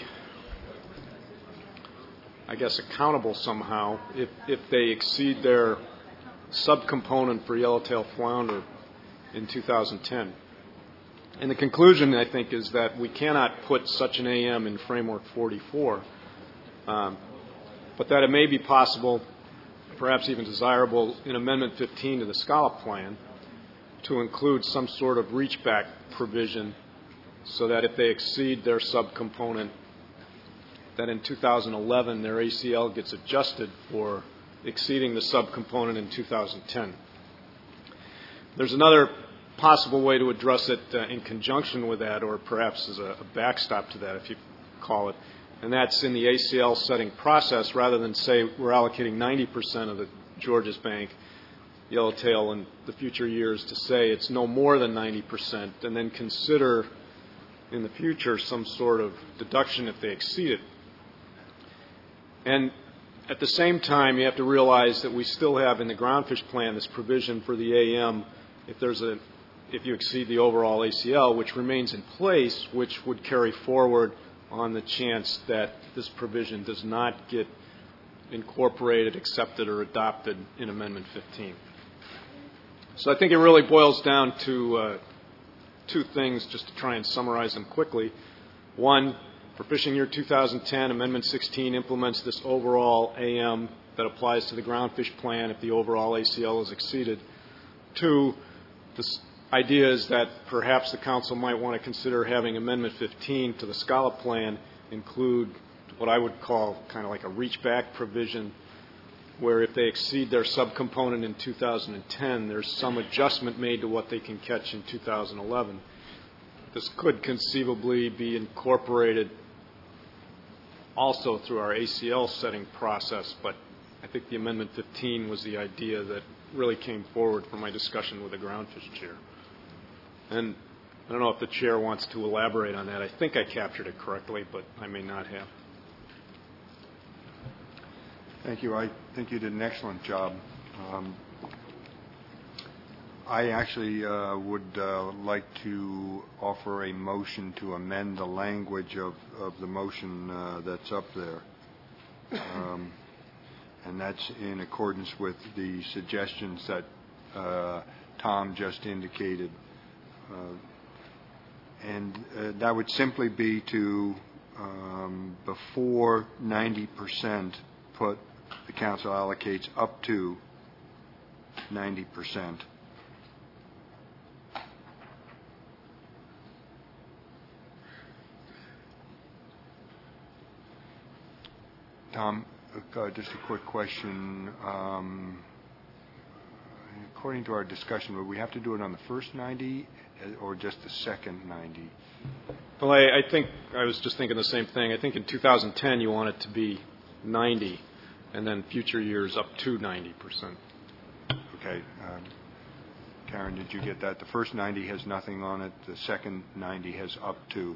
I guess, accountable somehow if, if they exceed their subcomponent for yellowtail flounder in two thousand ten. And the conclusion, I think, is that we cannot put such an A M in Framework forty-four, um, but that it may be possible, perhaps even desirable, in Amendment fifteen to the scallop plan to include some sort of reach-back provision so that if they exceed their subcomponent, that in two thousand eleven their A C L gets adjusted for exceeding the subcomponent in two thousand ten. There's another possible way to address it uh, in conjunction with that, or perhaps as a, a backstop to that, if you call it, and that's in the A C L setting process. Rather than say we're allocating ninety percent of the Georges Bank yellowtail in the future years, to say it's no more than ninety percent, and then consider in the future some sort of deduction if they exceed it. And at the same time, you have to realize that we still have in the groundfish plan this provision for the A M if there's a if you exceed the overall A C L, which remains in place, which would carry forward on the chance that this provision does not get incorporated, accepted, or adopted in Amendment fifteen. So I think it really boils down to uh, two things, just to try and summarize them quickly. One, for fishing year two thousand ten, Amendment sixteen implements this overall A M that applies to the groundfish plan if the overall A C L is exceeded. Two, this idea is that perhaps the council might want to consider having Amendment fifteen to the scallop plan include what I would call kind of like a reach-back provision, where if they exceed their subcomponent in two thousand ten, there's some adjustment made to what they can catch in two thousand eleven. This could conceivably be incorporated also through our A C L setting process, but I think the Amendment fifteen was the idea that really came forward from my discussion with the groundfish chair. And I don't know if the chair wants to elaborate on that. I think I captured it correctly, but I may not have. Thank you. I think you did an excellent job. Um, I actually uh, would uh, like to offer a motion to amend the language of, of the motion uh, that's up there. Um, and that's in accordance with the suggestions that uh, Tom just indicated. Uh, and uh, that would simply be to, um, before ninety percent, put the council allocates up to ninety percent. Tom, uh, just a quick question. Um, according to our discussion, would we have to do it on the first ninety or just the second ninety? Well, I, I think I was just thinking the same thing. I think in two thousand ten you want it to be ninety, and then future years up to ninety percent. Okay. Um, Karen, did you get that? The first ninety has nothing on it. The second ninety has up to.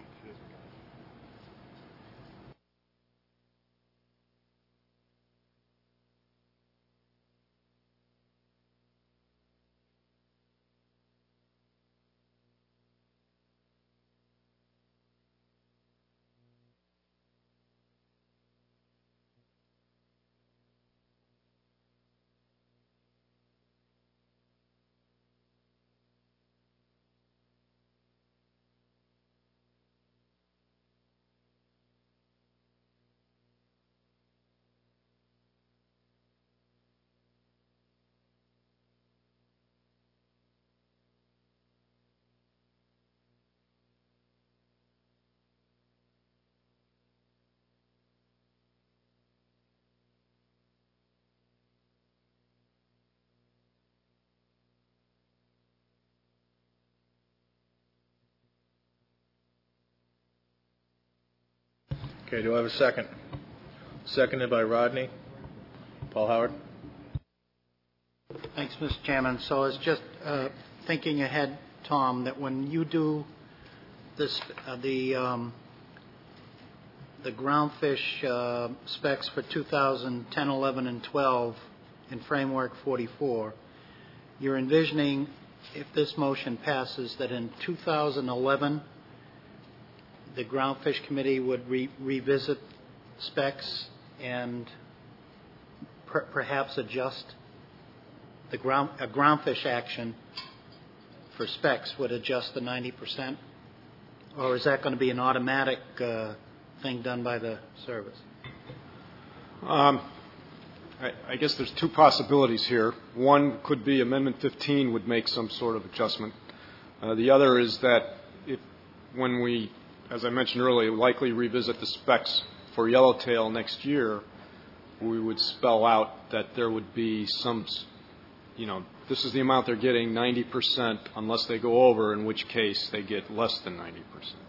Okay, do I have a second? Seconded by Rodney. Paul Howard. Thanks, Mister Chairman. So I was just uh, thinking ahead, Tom, that when you do this, uh, the um, the groundfish uh, specs for two thousand ten, eleven, and twelve in Framework forty-four, you're envisioning, if this motion passes, that in two thousand eleven the Groundfish Committee would re- revisit specs and per- perhaps adjust the ground a groundfish action for specs would adjust the ninety percent, or is that going to be an automatic uh, thing done by the service? Um, I, I guess there's two possibilities here. One could be Amendment fifteen would make some sort of adjustment. Uh, the other is that if, when we, as I mentioned earlier, likely revisit the specs for yellowtail next year, we would spell out that there would be some, you know, this is the amount they're getting, ninety percent, unless they go over, in which case they get less than ninety percent.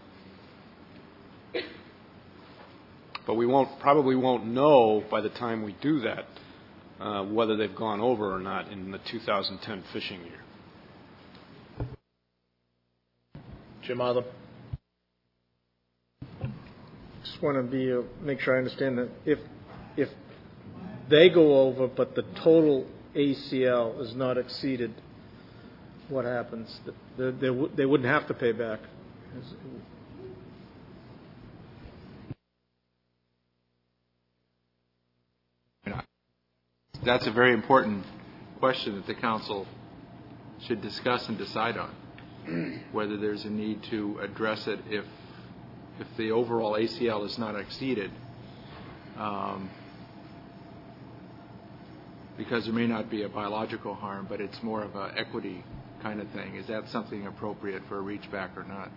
But we won't, probably won't know by the time we do that uh, whether they've gone over or not in the two thousand ten fishing year. Jim Other. Just want to be uh, make sure I understand that if if they go over, but the total A C L is not exceeded, what happens? They, they, they wouldn't have to pay back. That's a very important question that the council should discuss and decide on, whether there's a need to address it if if the overall A C L is not exceeded, um, because there may not be a biological harm, but it's more of an equity kind of thing. Is that something appropriate for a reach back or not?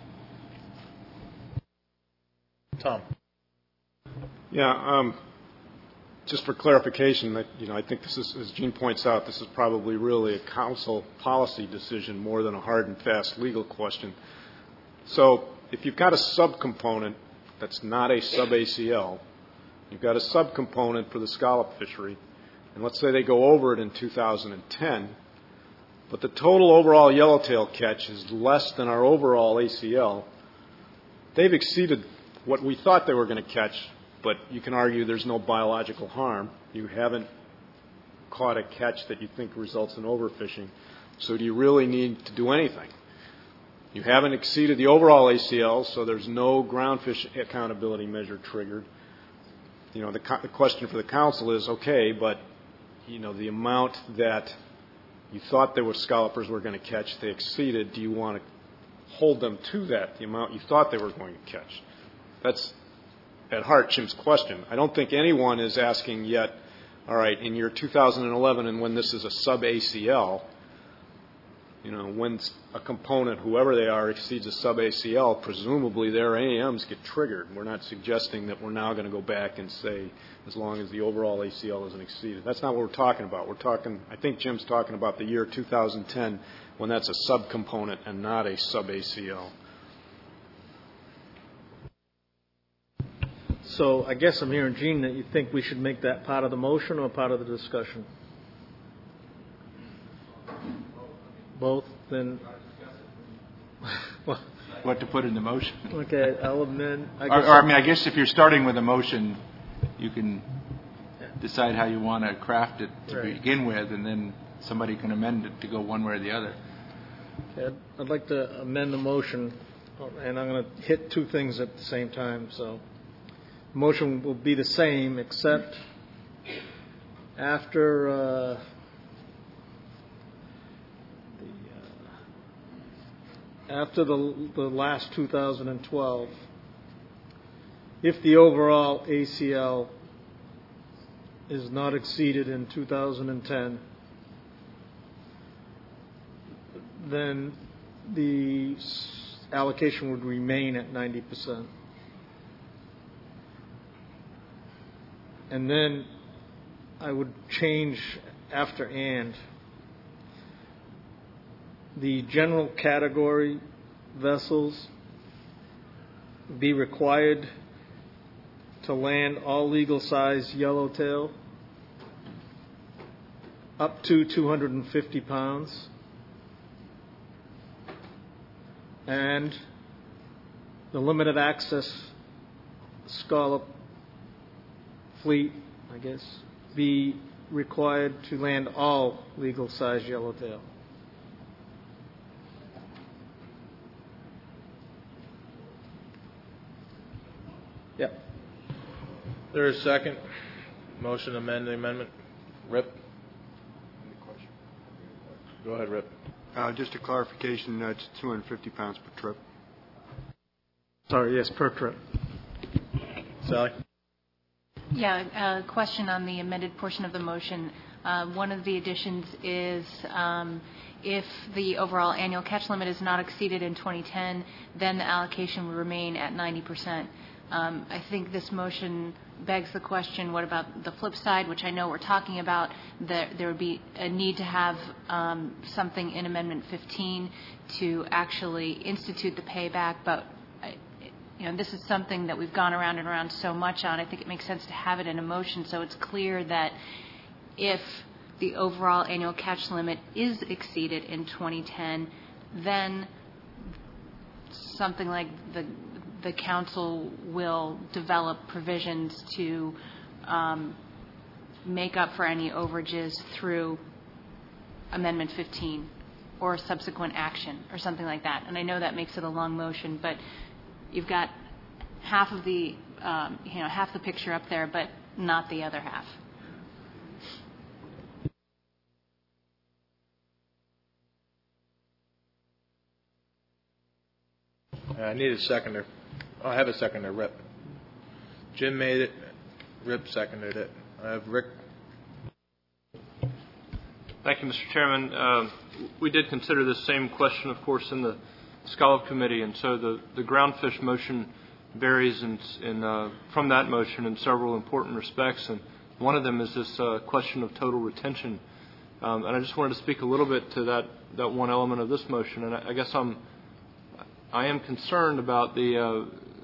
Tom. Yeah, um, just for clarification, that, you know, I think this is, as Gene points out, this is probably really a council policy decision more than a hard and fast legal question. So if you've got a subcomponent that's not a sub-A C L, you've got a subcomponent for the scallop fishery, and let's say they go over it in two thousand ten, but the total overall yellowtail catch is less than our overall A C L, they've exceeded what we thought they were going to catch, but you can argue there's no biological harm. You haven't caught a catch that you think results in overfishing. So do you really need to do anything? You haven't exceeded the overall A C L, so there's no groundfish accountability measure triggered. You know, the, co- the question for the council is, okay, but, you know, the amount that you thought there were scallopers were going to catch, they exceeded. Do you want to hold them to that, the amount you thought they were going to catch? That's, at heart, Jim's question. I don't think anyone is asking yet, all right, in year two thousand eleven and when this is a sub-A C L, you know, when a component, whoever they are, exceeds a sub-A C L, presumably their A Ms get triggered. We're not suggesting that we're now going to go back and say, as long as the overall A C L isn't exceeded. That's not what we're talking about. We're talking, I think Jim's talking about the year two thousand ten when that's a subcomponent and not a sub-A C L. So I guess I'm hearing, Gene, that you think we should make that part of the motion or part of the discussion? Both, then. Well, What to put in the motion? okay, I'll amend. I, Or, or, I mean, I guess if you're starting with a motion, you can decide how you want to craft it to Right. begin with, and then somebody can amend it to go one way or the other. Okay, I'd, I'd like to amend the motion, and I'm going to hit two things at the same time. So, the motion will be the same, except after uh, the uh, after the the last two thousand twelve, if the overall A C L is not exceeded in two thousand ten, then the allocation would remain at ninety percent. And then I would change after and. The general category vessels be required to land all legal size yellowtail up to two hundred fifty pounds, and the limited access scallop fleet, I guess, be required to land all legal size yellowtail. Yep. There is a second. Motion to amend the amendment. Rip. Go ahead, Rip. Uh, Just a clarification, that's two hundred fifty pounds per trip. Sorry, yes, per trip. Sally? Yeah, a question on the amended portion of the motion. Uh, one of the additions is um, if the overall annual catch limit is not exceeded in twenty ten, then the allocation will remain at ninety percent. Um, I think this motion begs the question, what about the flip side, which I know we're talking about, that there would be a need to have um, something in Amendment fifteen to actually institute the payback, but I, you know, this is something that we've gone around and around so much on. I think it makes sense to have it in a motion so it's clear that if the overall annual catch limit is exceeded in twenty ten, then something like the the council will develop provisions to um, make up for any overages through Amendment fifteen or subsequent action or something like that. And I know that makes it a long motion, but you've got half of the, um, you know, half the picture up there, but not the other half. I need a seconder. I have a seconder, Rip. Jim made it. Rip seconded it. I have Rick. Thank you, Mister Chairman. Uh, we did consider this same question, of course, in the Scallop Committee, and so the, the groundfish motion varies in, in, uh, from that motion in several important respects, and one of them is this uh, question of total retention. Um, and I just wanted to speak a little bit to that, that one element of this motion, and I, I guess I'm I am concerned about the uh,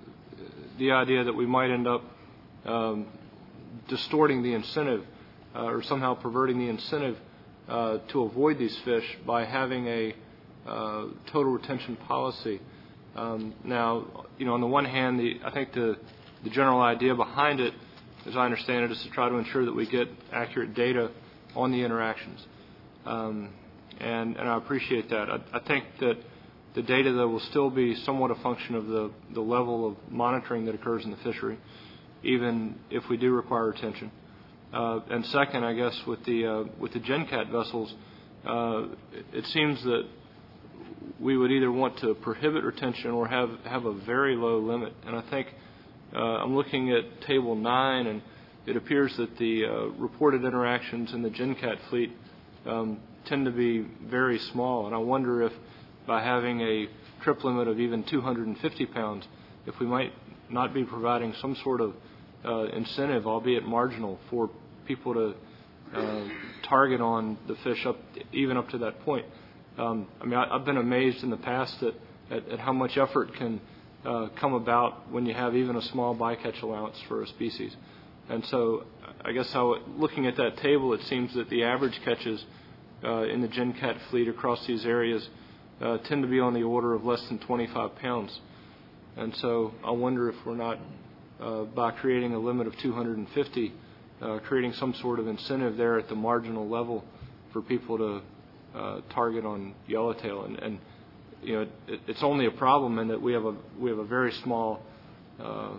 the idea that we might end up um, distorting the incentive uh, or somehow perverting the incentive uh, to avoid these fish by having a uh, total retention policy. Um, now, you know, on the one hand, the, I think the the general idea behind it, as I understand it, is to try to ensure that we get accurate data on the interactions, um, and and I appreciate that. I, I think that the data, though, will still be somewhat a function of the, the level of monitoring that occurs in the fishery, even if we do require retention. Uh, and second, I guess, with the uh, with the GenCat vessels, uh, it, it seems that we would either want to prohibit retention or have, have a very low limit. And I think uh, I'm looking at Table nine, and it appears that the uh, reported interactions in the GenCat fleet um, tend to be very small. And I wonder if by having a trip limit of even two hundred fifty pounds, if we might not be providing some sort of uh, incentive, albeit marginal, for people to uh, target on the fish up, even up to that point. Um, I mean, I, I've been amazed in the past at, at, at how much effort can uh, come about when you have even a small bycatch allowance for a species. And so I guess how, looking at that table, it seems that the average catches uh, in the GenCat fleet across these areas Uh, tend to be on the order of less than twenty-five pounds. And so I wonder if we're not, uh, by creating a limit of two hundred fifty, uh, creating some sort of incentive there at the marginal level for people to uh, target on yellowtail. And, and you know, it, it's only a problem in that we have a we have a very small uh,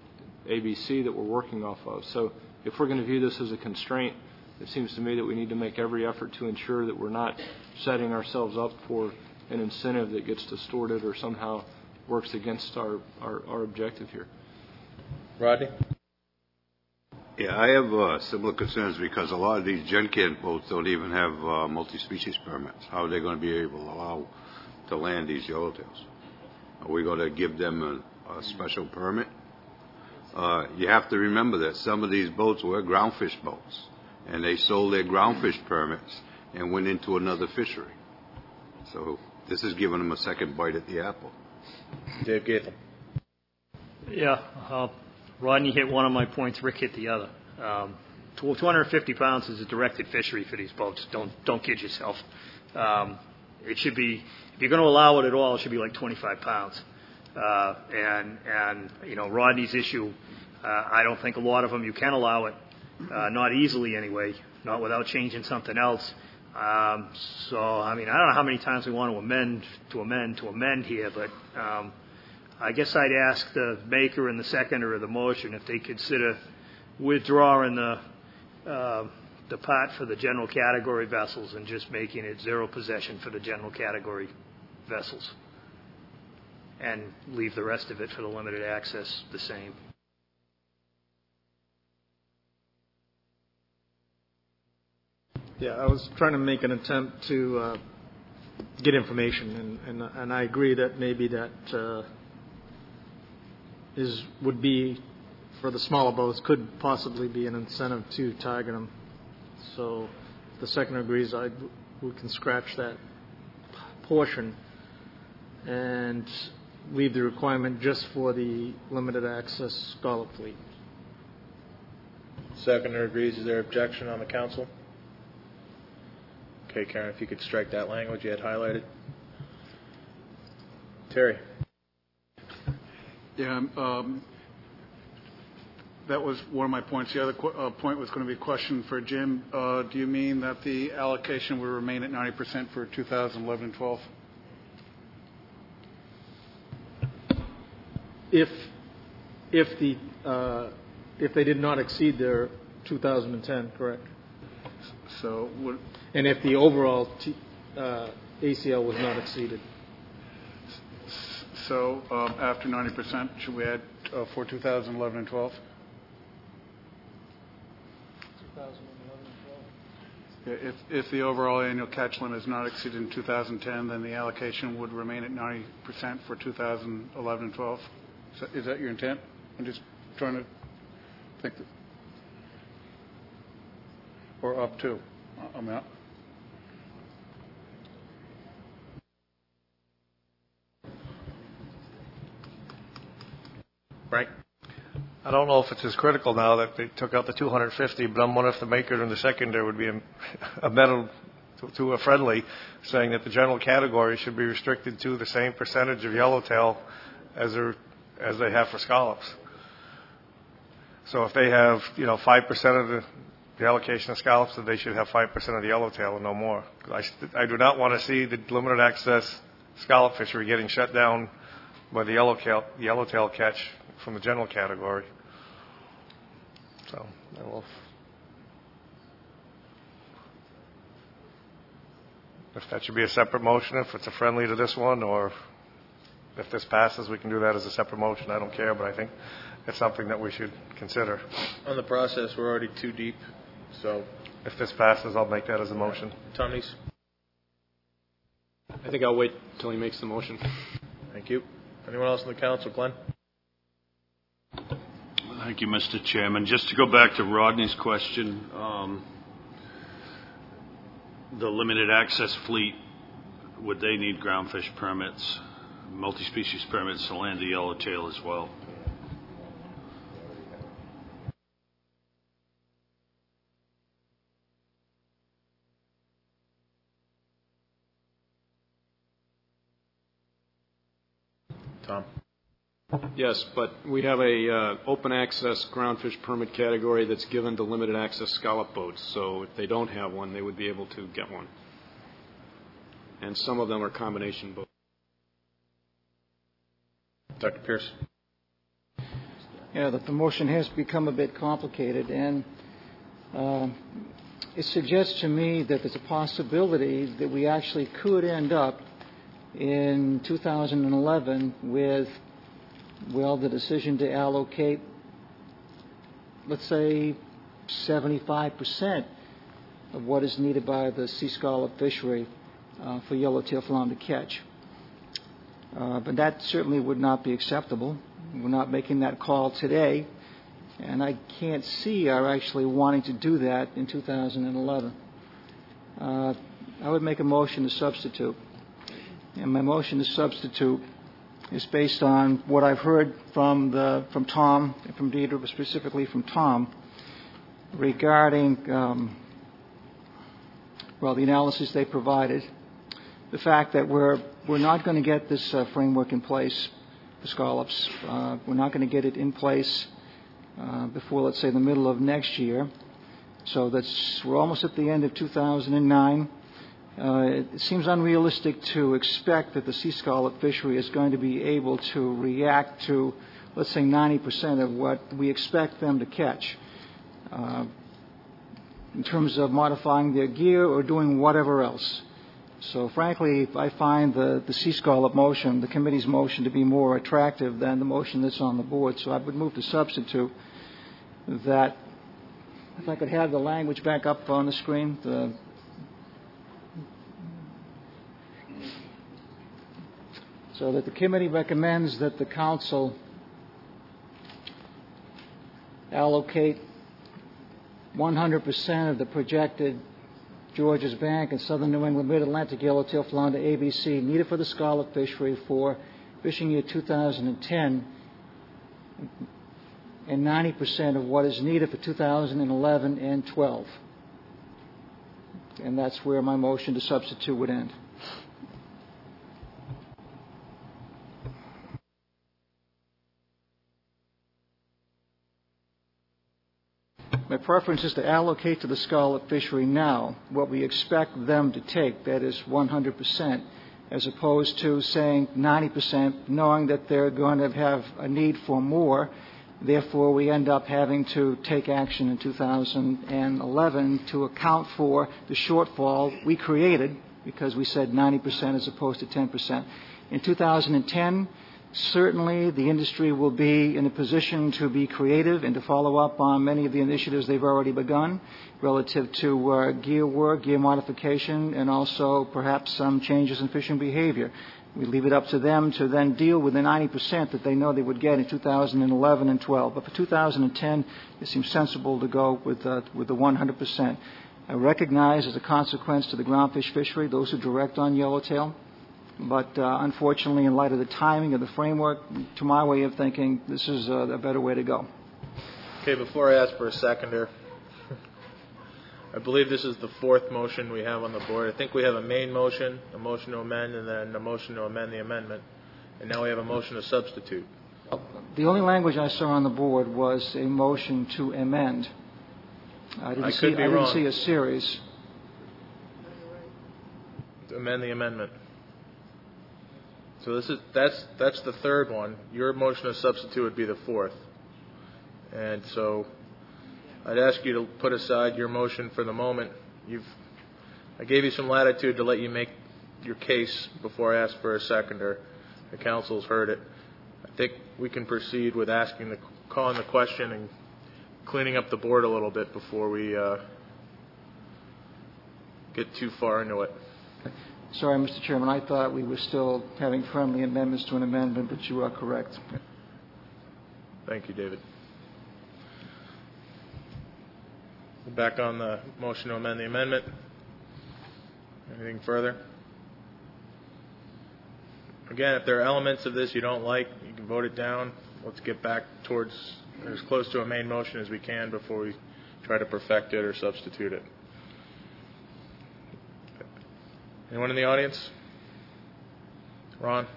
A B C that we're working off of. So if we're going to view this as a constraint, it seems to me that we need to make every effort to ensure that we're not setting ourselves up for an incentive that gets distorted or somehow works against our, our, our objective here. Rodney? Yeah, I have uh, similar concerns because a lot of these GenCat boats don't even have uh, multi-species permits. How are they going to be able to allow to land these yellowtails? Are we going to give them a, a special permit? Uh, you have to remember that some of these boats were groundfish boats, and they sold their groundfish permits and went into another fishery. So this is giving them a second bite at the apple. Dave Gaethel. Yeah, uh, Rodney hit one of my points, Rick hit the other. Um, two hundred fifty pounds is a directed fishery for these boats. Don't don't kid yourself. Um, it should be, if you're going to allow it at all, it should be like twenty-five pounds. Uh, and, and, you know, Rodney's issue, uh, I don't think a lot of them you can allow it, uh, not easily anyway, not without changing something else. Um, so, I mean, I don't know how many times we want to amend, to amend, to amend here, but um, I guess I'd ask the maker and the seconder of the motion if they consider withdrawing the uh, the part for the general category vessels and just making it zero possession for the general category vessels, and leave the rest of it for the limited access the same. Yeah, I was trying to make an attempt to uh, get information, and, and and I agree that maybe that uh, is would be for the smaller boats could possibly be an incentive to target them. So, if the second agrees, I we can scratch that portion and leave the requirement just for the limited access scallop fleet. Seconder agrees. Is there objection on the council? Okay, Karen, if you could strike that language you had highlighted. Terry. Yeah, um, that was one of my points. The other qu- uh, point was going to be a question for Jim. Uh, do you mean that the allocation will remain at ninety percent for two thousand eleven and twelve? If if the uh, if they did not exceed their two thousand ten, correct? So, would, and if the overall T, uh, A C L was not exceeded. So, um, after ninety percent, should we add uh, for two thousand eleven and twelve? If, if the overall annual catch limit is not exceeded in two thousand ten, then the allocation would remain at ninety percent for two thousand eleven and twelve. Is that, is that your intent? I'm just trying to think. That, or up to. I'm out. Frank? I don't know if it's as critical now that they took out the two hundred fifty, but I'm wondering if the maker and the seconder would be amenable to, to a friendly, saying that the general category should be restricted to the same percentage of yellowtail as they're, as they have for scallops. So if they have, you know, five percent of the, the allocation of scallops, then they should have five percent of the yellowtail and no more. I, I do not want to see the limited access scallop fishery getting shut down by the yellowtail, yellowtail catch from the general category. So, I will. If that should be a separate motion, if it's a friendly to this one, or if this passes, we can do that as a separate motion. I don't care, but I think it's something that we should consider. On the process, we're already too deep, so. If this passes, I'll make that as a motion. Tom Neese? I think I'll wait until he makes the motion. Thank you. Anyone else on the council? Glenn? Thank you, Mister Chairman. Just to go back to Rodney's question, um, the limited access fleet, would they need groundfish permits, multi-species permits to land the yellowtail as well? Tom? Yes, but we have a uh, open access groundfish permit category that's given to limited access scallop boats. So if they don't have one, they would be able to get one. And some of them are combination boats. Doctor Pierce? Yeah, the, the motion has become a bit complicated, and uh, it suggests to me that there's a possibility that we actually could end up in two thousand eleven with, well, the decision to allocate, let's say, seventy-five percent of what is needed by the sea scallop fishery uh, for yellowtail flounder catch. Uh, but that certainly would not be acceptable. We're not making that call today, and I can't see our actually wanting to do that in two thousand eleven. Uh, I would make a motion to substitute. And my motion to substitute is based on what I've heard from the from Tom and from Deidre, but specifically from Tom, regarding um, well the analysis they provided, the fact that we're we're not going to get this uh, framework in place for scallops. Uh, we're not going to get it in place uh, before, let's say, the middle of next year. So that's we're almost at the end of two thousand nine. Uh, it seems unrealistic to expect that the sea scallop fishery is going to be able to react to, let's say, ninety percent of what we expect them to catch uh, in terms of modifying their gear or doing whatever else. So, frankly, I find the, the sea scallop motion, the committee's motion, to be more attractive than the motion that's on the board. So I would move to substitute that. If I could have the language back up on the screen. The, So that the committee recommends that the council allocate one hundred percent of the projected Georges Bank and Southern New England Mid-Atlantic Yellowtail Flounder A B C needed for the scallop fishery for fishing year two thousand ten, and ninety percent of what is needed for two thousand eleven and twelve. And that's where my motion to substitute would end. My preference is to allocate to the scallop fishery now what we expect them to take, that is one hundred percent, as opposed to saying ninety percent, knowing that they're going to have a need for more. Therefore, we end up having to take action in two thousand eleven to account for the shortfall we created, because we said ninety percent as opposed to ten percent. In two thousand ten, certainly the industry will be in a position to be creative and to follow up on many of the initiatives they've already begun relative to uh, gear work, gear modification, and also perhaps some changes in fishing behavior. We leave it up to them to then deal with the ninety percent that they know they would get in two thousand eleven and twelve. But for two thousand ten, it seems sensible to go with, uh, with the one hundred percent. I recognize as a consequence to the groundfish fishery, those who direct on yellowtail. But uh, unfortunately, in light of the timing of the framework, to my way of thinking, this is a, a better way to go. Okay, before I ask for a seconder, I believe this is the fourth motion we have on the board. I think we have a main motion, a motion to amend, and then a motion to amend the amendment. And now we have a motion to substitute. The only language I saw on the board was a motion to amend. I didn't, I see, could be I didn't wrong. see a series. To amend the amendment. So this is that's that's the third one. Your motion to substitute would be the fourth. And so I'd ask you to put aside your motion for the moment. You've I gave you some latitude to let you make your case before I ask for a seconder. The council's heard it. I think we can proceed with asking the calling the question and cleaning up the board a little bit before we uh, get too far into it. Sorry, Mister Chairman, I thought we were still having friendly amendments to an amendment, but you are correct. Thank you, David. Back on the motion to amend the amendment. Anything further? Again, if there are elements of this you don't like, you can vote it down. Let's get back towards as close to a main motion as we can before we try to perfect it or substitute it. Anyone in the audience? Ron?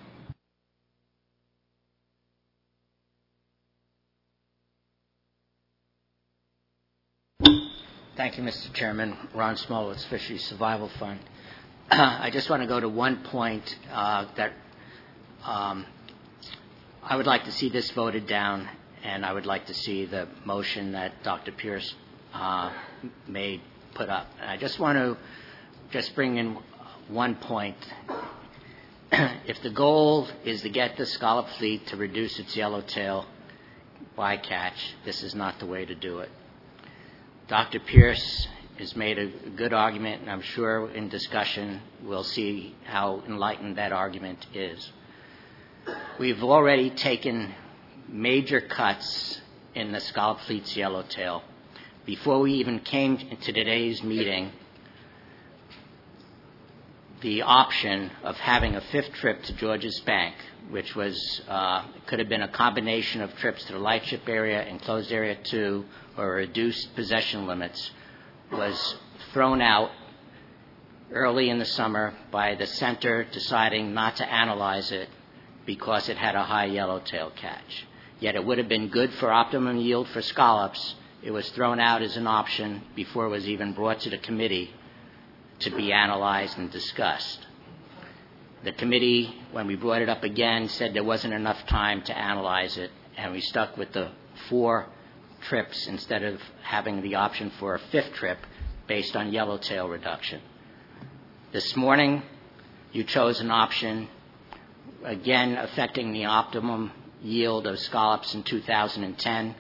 Thank you, Mister Chairman. Ron Smolowitz, Fisheries Survival Fund. I just want to go to one point uh, that um, I would like to see this voted down, and I would like to see the motion that Doctor Pierce uh, made put up. And I just want to just bring in one point. If the goal is to get the scallop fleet to reduce its yellowtail bycatch, this is not the way to do it. Doctor Pierce has made a good argument, and I'm sure in discussion we'll see how enlightened that argument is. We've already taken major cuts in the scallop fleet's yellowtail. Before we even came to today's meeting, the option of having a fifth trip to Georges Bank, which was uh, could have been a combination of trips to the lightship area, enclosed area two, or reduced possession limits, was thrown out early in the summer by the center deciding not to analyze it because it had a high yellowtail catch. Yet it would have been good for optimum yield for scallops. It was thrown out as an option before it was even brought to the committee to be analyzed and discussed. The committee, when we brought it up again, said there wasn't enough time to analyze it, and we stuck with the four trips instead of having the option for a fifth trip based on yellowtail reduction. This morning, you chose an option, again affecting the optimum yield of scallops in two thousand ten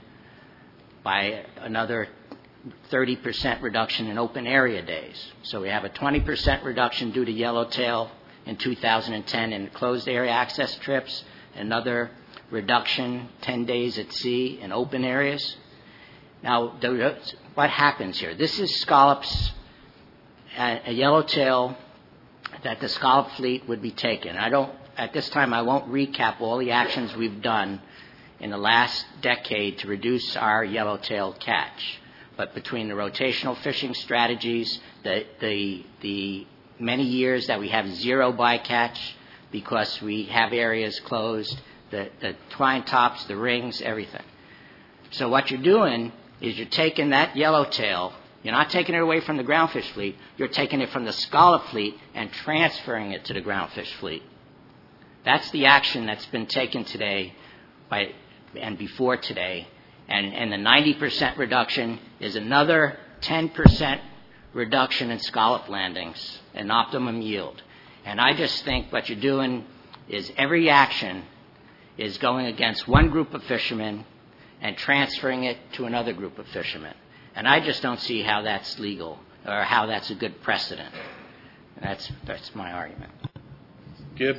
by another thirty percent reduction in open area days. So we have a twenty percent reduction due to yellowtail in two thousand ten in closed area access trips, another reduction ten days at sea in open areas. Now, the, what happens here? This is scallops, a, a yellowtail that the scallop fleet would be taking. I don't, at this time, I won't recap all the actions we've done in the last decade to reduce our yellowtail catch. But between the rotational fishing strategies, the, the, the many years that we have zero bycatch because we have areas closed, the, the twine tops, the rings, everything. So what you're doing is you're taking that yellowtail, you're not taking it away from the groundfish fleet, you're taking it from the scallop fleet and transferring it to the groundfish fleet. That's the action that's been taken today by, and before today. And, and the ninety percent reduction is another ten percent reduction in scallop landings and optimum yield. And I just think what you're doing is every action is going against one group of fishermen and transferring it to another group of fishermen. And I just don't see how that's legal or how that's a good precedent. And that's, that's my argument. Gibb?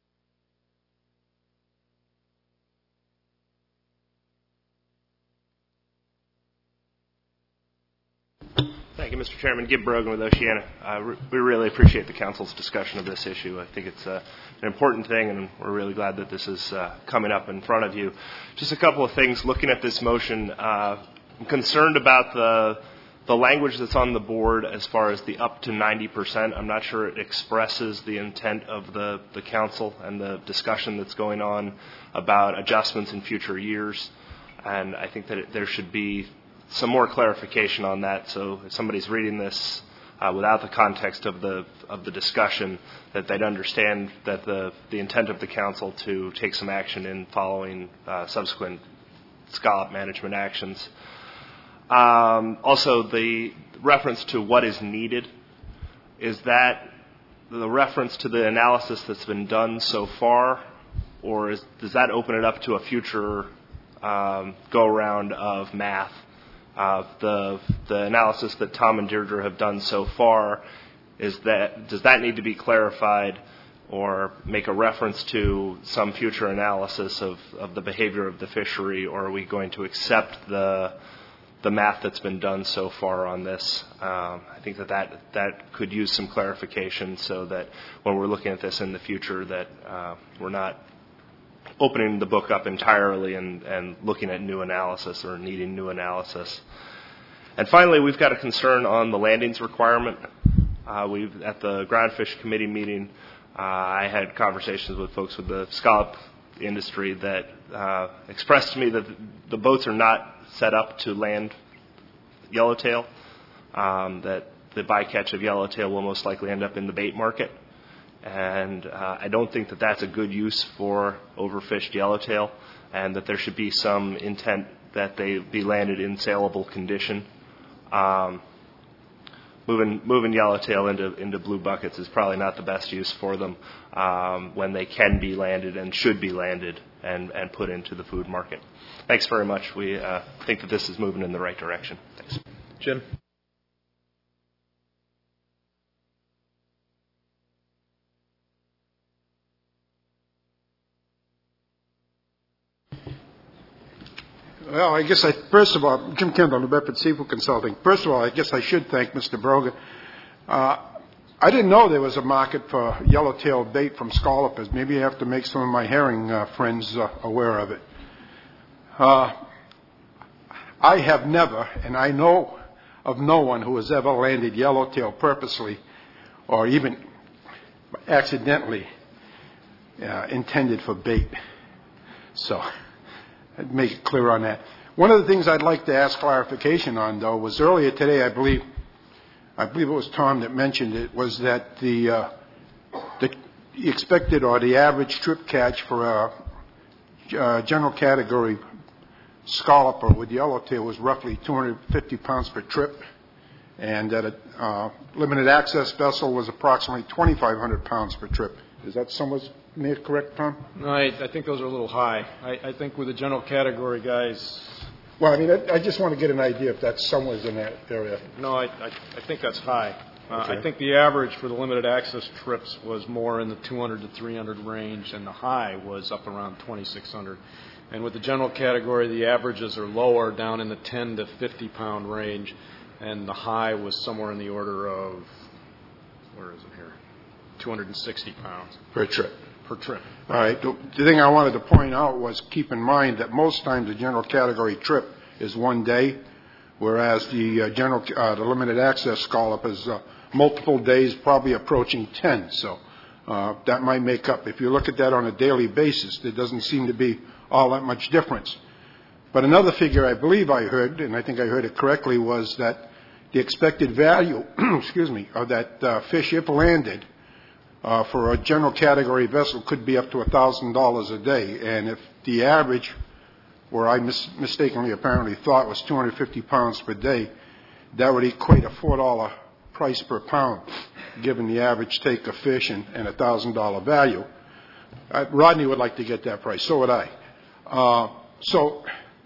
Thank you, Mister Chairman. Gibb Brogan with Oceana. Uh, re- we really appreciate the Council's discussion of this issue. I think it's uh, an important thing, and we're really glad that this is uh, coming up in front of you. Just a couple of things. Looking at this motion, uh, I'm concerned about the the language that's on the board as far as the up to ninety percent. I'm not sure it expresses the intent of the, the Council and the discussion that's going on about adjustments in future years. And I think that it, there should be some more clarification on that, so if somebody's reading this uh, without the context of the of the discussion, that they'd understand that the the intent of the Council to take some action in following uh, subsequent scallop management actions. Um, also, the reference to what is needed, is that the reference to the analysis that's been done so far, or is, does that open it up to a future um, go-around of math? Uh, the the analysis that Tom and Deirdre have done so far, is that does that need to be clarified or make a reference to some future analysis of, of the behavior of the fishery, or are we going to accept the the math that's been done so far on this? Um, I think that, that that could use some clarification so that when we're looking at this in the future that uh, we're not opening the book up entirely and, and looking at new analysis or needing new analysis. And finally, we've got a concern on the landings requirement. Uh, we've at the Groundfish Committee meeting, uh, I had conversations with folks with the scallop industry that uh, expressed to me that the boats are not set up to land yellowtail, um, that the bycatch of yellowtail will most likely end up in the bait market. And uh, I don't think that that's a good use for overfished yellowtail, and that there should be some intent that they be landed in saleable condition. Um, moving moving yellowtail into into blue buckets is probably not the best use for them um, when they can be landed and should be landed and, and put into the food market. Thanks very much. We uh, think that this is moving in the right direction. Thanks. Jim? Well, I guess I, first of all, Jim Kendall, New Bedford Seafood Consulting. First of all, I guess I should thank Mister Brogan. Uh, I didn't know there was a market for yellowtail bait from scallopers. Maybe I have to make some of my herring uh, friends uh, aware of it. Uh, I have never, and I know of no one who has ever landed yellowtail purposely or even accidentally uh, intended for bait. So I'd make it clear on that. One of the things I'd like to ask clarification on, though, was earlier today, I believe, I believe it was Tom that mentioned it, was that the, uh, the expected or the average trip catch for a uh, general category scalloper with yellowtail was roughly two hundred fifty pounds per trip, and that a uh, limited access vessel was approximately twenty-five hundred pounds per trip. Is that somewhat correct, Tom? No, I, I think those are a little high. I, I think with the general category guys... Well, I mean, I, I just want to get an idea if that's somewhere in that area. No, I, I, I think that's high. Uh, Okay. I think the average for the limited access trips was more in the two hundred to three hundred range, and the high was up around twenty-six hundred. And with the general category, the averages are lower, down in the ten to fifty pound range, and the high was somewhere in the order of, where is it here, two hundred sixty pounds. Per trip. Per trip. All right. The, the thing I wanted to point out was keep in mind that most times the general category trip is one day, whereas the uh, general, uh, the limited access scallop is uh, multiple days, probably approaching ten. So uh, that might make up. If you look at that on a daily basis, there doesn't seem to be all that much difference. But another figure I believe I heard, and I think I heard it correctly, was that the expected value, excuse me, of that uh, fish, if landed, uh, for a general category vessel could be up to one thousand dollars a day. And if the average, where I mis- mistakenly apparently thought was two hundred fifty pounds per day, that would equate a four dollar price per pound, given the average take of fish and, and a one thousand dollars value. Uh, Rodney would like to get that price. So would I. Uh, so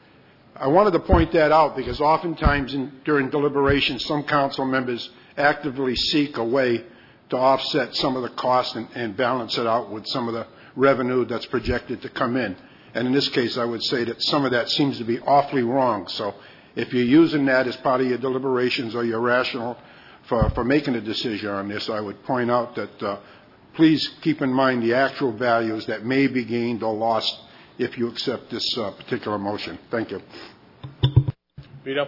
I wanted to point that out because oftentimes in, during deliberations, some council members actively seek a way to offset some of the costs and, and balance it out with some of the revenue that's projected to come in. And in this case, I would say that some of that seems to be awfully wrong. So if you're using that as part of your deliberations or your rationale for, for making a decision on this, I would point out that uh, please keep in mind the actual values that may be gained or lost if you accept this uh, particular motion. Thank you. Vito?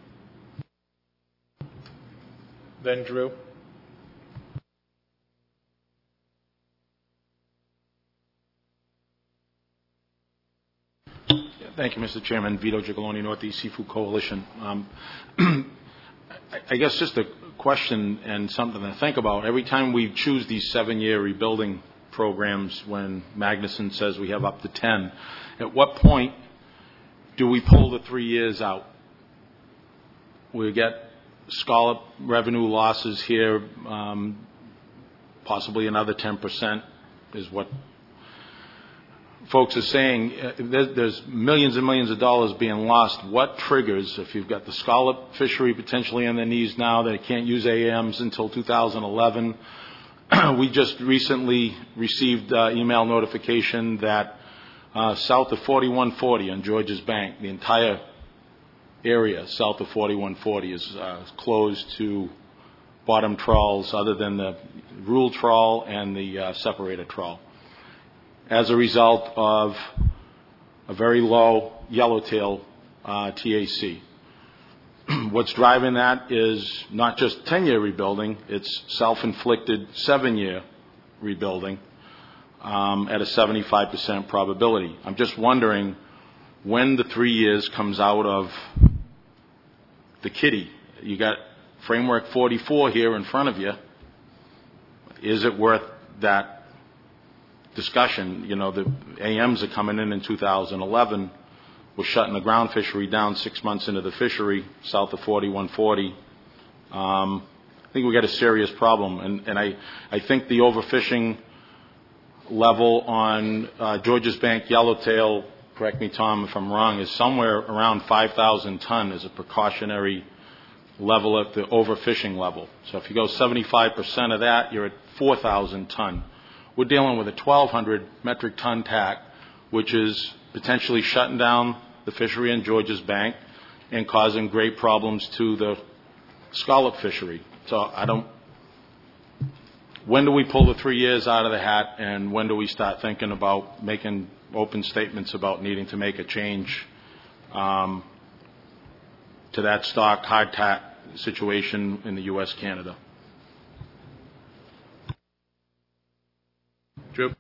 Then Drew? Thank you, Mister Chairman. Vito Gigaloni, Northeast Seafood Coalition. Um, I, I guess just a question and something to think about. Every time we choose these seven-year rebuilding programs, when Magnuson says we have up to ten, at what point do we pull the three years out? We get scallop revenue losses here, um, possibly another ten percent is what folks are saying. Uh, there's, there's millions and millions of dollars being lost. What triggers, if you've got the scallop fishery potentially on their knees now, they can't use A Ms until two thousand eleven. We just recently received uh, email notification that uh, south of forty-one forty on George's Bank, the entire area south of forty-one forty is uh, closed to bottom trawls other than the rule trawl and the uh, separator trawl, as a result of a very low yellowtail uh, T A C. What's driving that is not just ten-year rebuilding, it's self-inflicted seven-year rebuilding um, at a seventy-five percent probability. I'm just wondering when the three years comes out of the kitty. You got Framework forty-four here in front of you. Is it worth that discussion? You know, the A Ms are coming in in two thousand eleven. We're shutting the ground fishery down six months into the fishery south of forty-one forty. Um, I think we got a serious problem, and, and I, I think the overfishing level on uh, George's Bank yellowtail, correct me, Tom, if I'm wrong, is somewhere around five thousand ton as a precautionary level at the overfishing level. So if you go seventy-five percent of that, you're at four thousand ton. We're dealing with a twelve hundred metric ton tack, which is potentially shutting down the fishery in George's Bank and causing great problems to the scallop fishery. So I don't, when do we pull the three years out of the hat, and when do we start thinking about making open statements about needing to make a change um, to that stock hardtack situation in the U S Canada? Drew?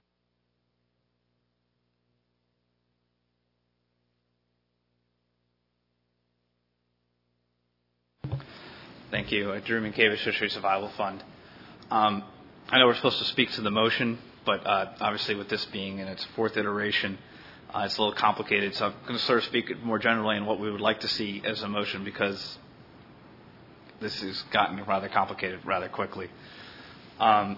Thank you. Uh, Drew Minkiewicz, Fishery Survival Fund. Um, I know we're supposed to speak to the motion, but uh, obviously with this being in its fourth iteration, uh, it's a little complicated. So I'm going to sort of speak more generally on what we would like to see as a motion, because this has gotten rather complicated rather quickly. Um,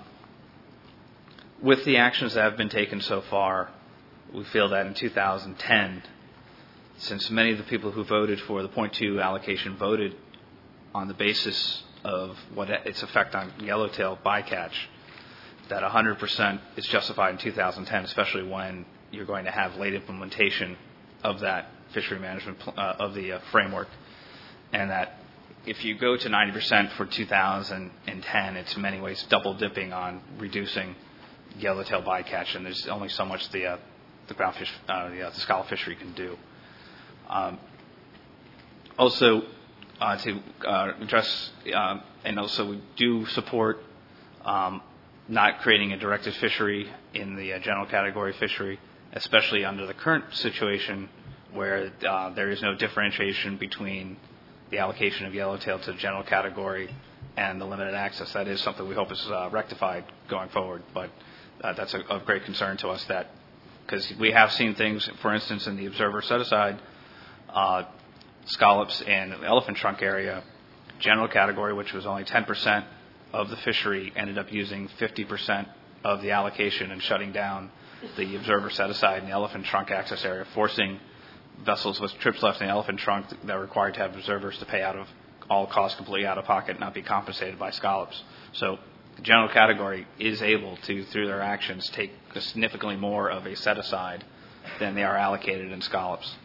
with the actions that have been taken so far, we feel that in two thousand ten, since many of the people who voted for the point two allocation voted on the basis of what its effect on yellowtail bycatch, that one hundred percent is justified in two thousand ten, especially when you're going to have late implementation of that fishery management pl- uh, of the uh, framework, and that if you go to ninety percent for two thousand ten, it's in many ways double dipping on reducing yellowtail bycatch, and there's only so much the uh, the groundfish, uh, the, uh, the scallop fishery can do. Um, also, uh, to uh, address, uh, and also we do support um, not creating a directed fishery in the uh, general category fishery, especially under the current situation where uh, there is no differentiation between the allocation of yellowtail to the general category and the limited access. That is something we hope is uh, rectified going forward, but uh, that's a, of great concern to us, that because we have seen things, for instance, in the observer set-aside, uh, scallops in the elephant trunk area, general category, which was only ten percent of the fishery, ended up using fifty percent of the allocation and shutting down the observer set-aside in the elephant trunk access area, forcing vessels with trips left in the elephant trunk that are required to have observers to pay out of all costs completely out of pocket, not be compensated by scallops. So the general category is able to, through their actions, take significantly more of a set-aside than they are allocated in scallops.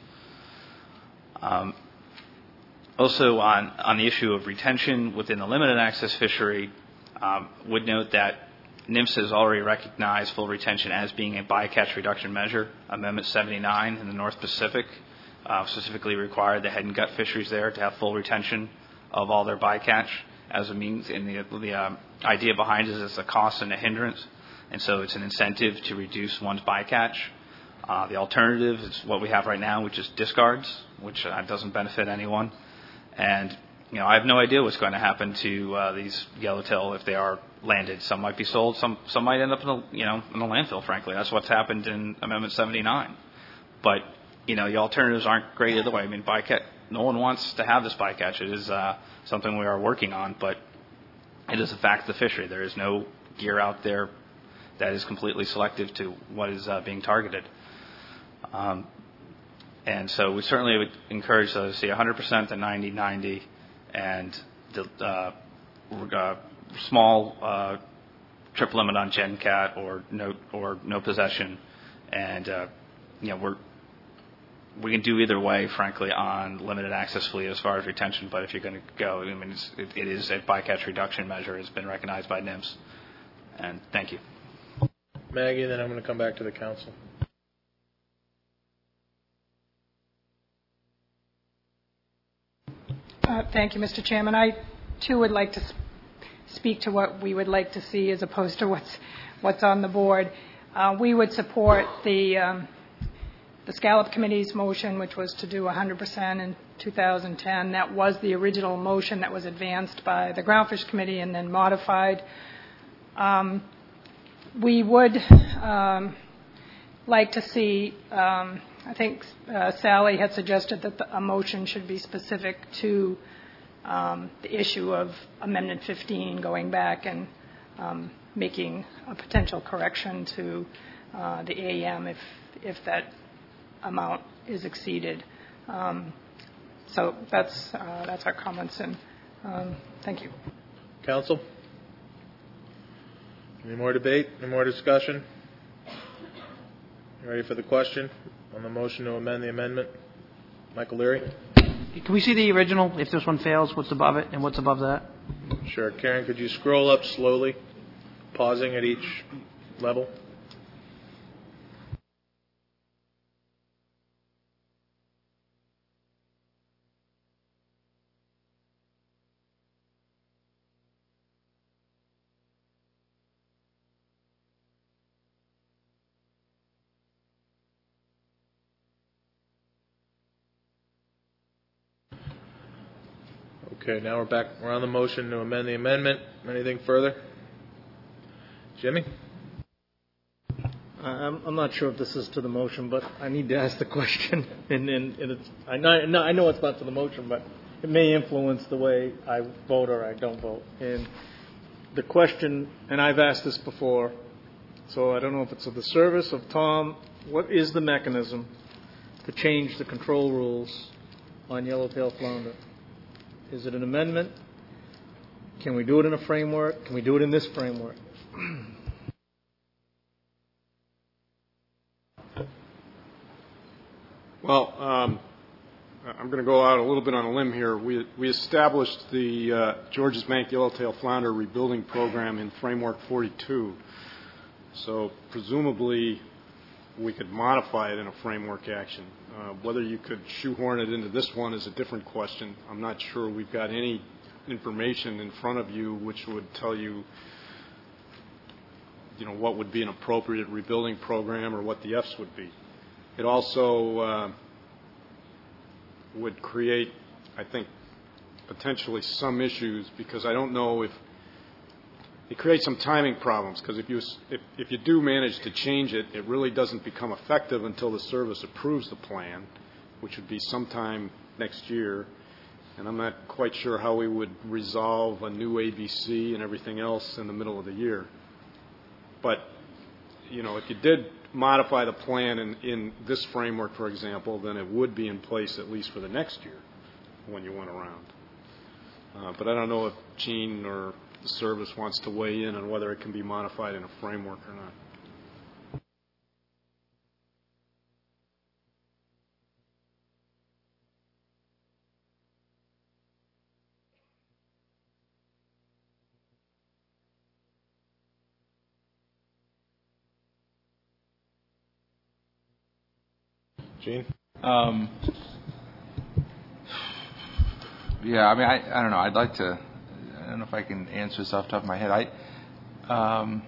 Um, also, on, on the issue of retention within the limited access fishery, um, would note that NMFS has already recognized full retention as being a bycatch reduction measure. Amendment seventy-nine in the North Pacific uh, specifically required the head and gut fisheries there to have full retention of all their bycatch as a means. And the, the uh, idea behind it is it's a cost and a hindrance, and so it's an incentive to reduce one's bycatch. Uh, the alternative is what we have right now, which is discards, which uh, doesn't benefit anyone. And you know, I have no idea what's going to happen to uh, these yellowtail if they are landed. Some might be sold. Some some might end up in a you know in a landfill. Frankly, that's what's happened in Amendment seventy-nine. But you know, the alternatives aren't great either way. I mean, bycatch. No one wants to have this bycatch. It is uh, something we are working on, but it is a fact of the fishery. There is no gear out there that is completely selective to what is uh, being targeted. Um, and so we certainly would encourage those to see one hundred percent to ninety ninety, and the uh, uh, small uh, trip limit on GenCat or no or no possession, and uh, you know we're we can do either way, frankly, on limited access fleet as far as retention. But if you're going to go, I mean, it's, it, it is a bycatch reduction measure. It's been recognized by NMFS. And thank you, Maggie. Then I'm going to come back to the council. Uh, thank you, Mister Chairman. I, too, would like to sp- speak to what we would like to see as opposed to what's what's on the board. Uh, we would support the um, the Scallop Committee's motion, which was to do one hundred percent in two thousand ten. That was the original motion that was advanced by the Groundfish Committee and then modified. Um, we would um, like to see, um, I think uh, Sally had suggested that the, a motion should be specific to um, the issue of Amendment fifteen, going back and um, making a potential correction to uh, the A M if if that amount is exceeded. Um, so that's uh, that's our comments, and um, thank you. Council? Any more debate? Any more discussion? You ready for the question on the motion to amend the amendment? Michael Leary? Can we see the original? If this one fails, what's above it and what's above that? Sure. Karen, could you scroll up slowly? pausing at each level? Okay, now we're back. We're on the motion to amend the amendment. Anything further? Jimmy? I'm, I'm not sure if this is to the motion, but I need to ask the question. and, and, and it's, I, know, I know it's not to the motion, but it may influence the way I vote or I don't vote. And the question, and I've asked this before, so I don't know if it's of the service of Tom, what is the mechanism to change the control rules on yellowtail flounder? Is it an amendment? Can we do it in a framework? Can we do it in this framework? Well, um, I'm going to go out a little bit on a limb here. We, we established the uh, Georges Bank Yellowtail Flounder Rebuilding Program in Framework forty-two. So presumably we could modify it in a framework action. Uh, whether you could shoehorn it into this one is a different question. I'm not sure we've got any information in front of you which would tell you, you know, what would be an appropriate rebuilding program or what the F's would be. It also uh, would create, I think, potentially some issues because I don't know if it creates some timing problems because if you if, if you do manage to change it, it really doesn't become effective until the service approves the plan, which would be sometime next year. And I'm not quite sure how we would resolve a new A B C and everything else in the middle of the year. But, you know, if you did modify the plan in, in this framework, for example, then it would be in place at least for the next year when you went around. Uh, but I don't know if Gene or the service wants to weigh in on whether it can be modified in a framework or not. Gene? Um, yeah, I mean, I, I don't know. I'd like to, I don't know if I can answer this off the top of my head. I, um,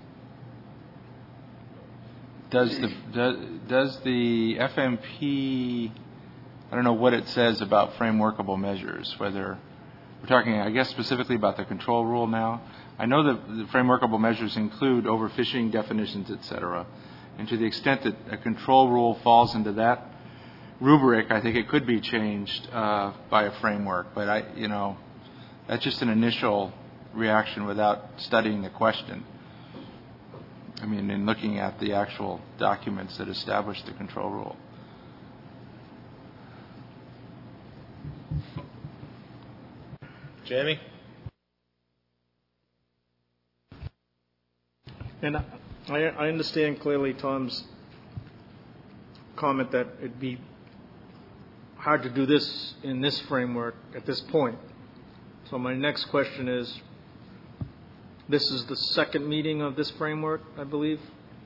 does the, does, does the F M P, I don't know what it says about frameworkable measures, whether we're talking, I guess, specifically about the control rule now. I know that the frameworkable measures include overfishing definitions, et cetera. And to the extent that a control rule falls into that rubric, I think it could be changed uh, by a framework. But I, you know, that's just an initial reaction without studying the question. I mean, in looking at the actual documents that establish the control rule. Jamie? And I, I understand clearly Tom's comment that it'd be hard to do this in this framework at this point. So my next question is, this is the second meeting of this framework, I believe?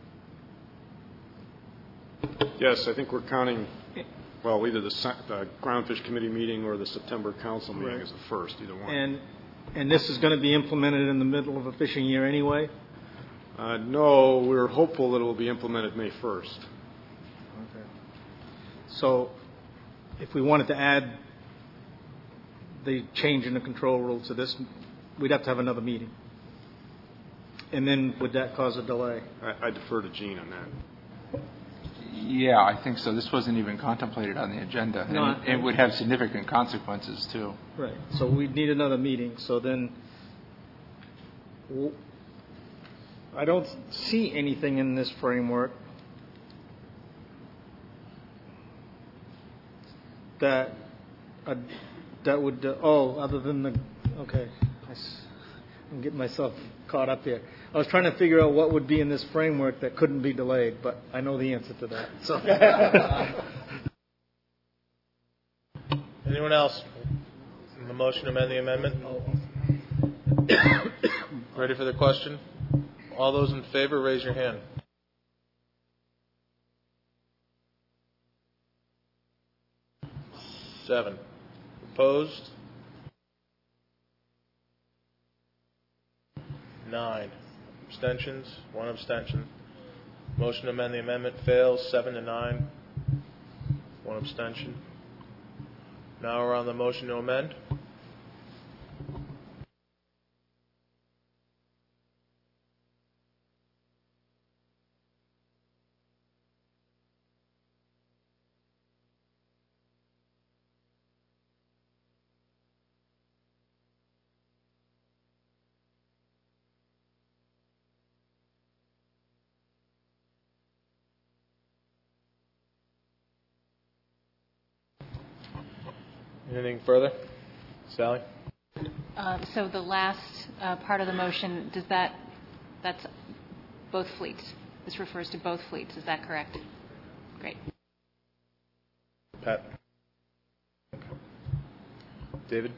Yes, I think we're counting, well, either the, the Groundfish Committee meeting or the September Council meeting Right. as the first, either one. And and this is going to be implemented in the middle of a fishing year anyway? Uh, no, we're hopeful that it will be implemented May first. Okay. So if we wanted to add the change in the control rule to this, we'd have to have another meeting. And then would that cause a delay? I, I defer to Gene on that. Yeah, I think so. This wasn't even contemplated on the agenda. No, and it, it would have significant consequences, too. Right. So we'd need another meeting. So then w- I don't see anything in this framework that uh, that would, uh, oh, other than the, okay, I s- I'm getting myself caught up here. I was trying to figure out what would be in this framework that couldn't be delayed, but I know the answer to that. So. Anyone else? In the motion to amend the amendment? Ready for the question? All those in favor, raise your hand. Seven. Opposed? Nine. Abstentions? One abstention. Motion to amend the amendment fails, seven to nine. One abstention. Now we're on the motion to amend. Anything further? Sally? Uh, so the last uh, part of the motion, does that, that's both fleets. This refers to both fleets. Is that correct? Great. Pat? David?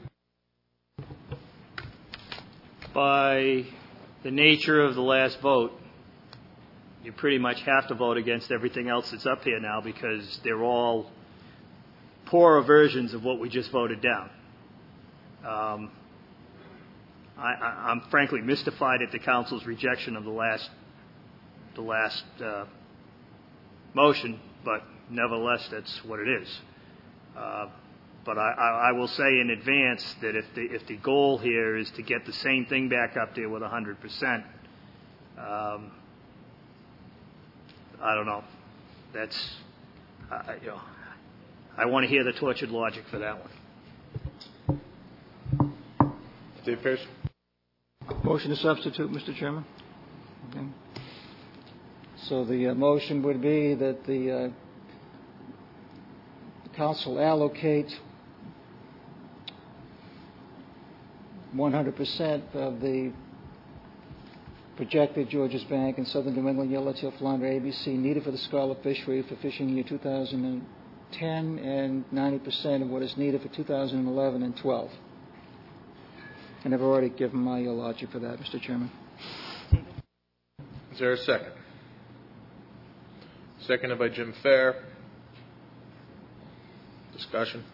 By the nature of the last vote, you pretty much have to vote against everything else that's up here now because they're all poorer versions of what we just voted down. Um, I, I, I'm frankly mystified at the council's rejection of the last, the last uh, motion, but nevertheless, that's what it is. Uh, but I, I, I will say in advance that if the if the goal here is to get the same thing back up there with one hundred percent, um, I don't know. That's uh, you know. I want to hear the tortured logic for that one. Steve Pierce. Motion to substitute, Mister Chairman. Okay. So the uh, motion would be that the, uh, the council allocate one hundred percent of the projected Georges Bank and Southern New England Yellowtail Flounder A B C needed for the scallop fishery for fishing year two thousand ten and ninety percent of what is needed for two thousand eleven and twelve. And I've already given my logic for that, Mister Chairman. Is there a second? Seconded by Jim Fair. Discussion.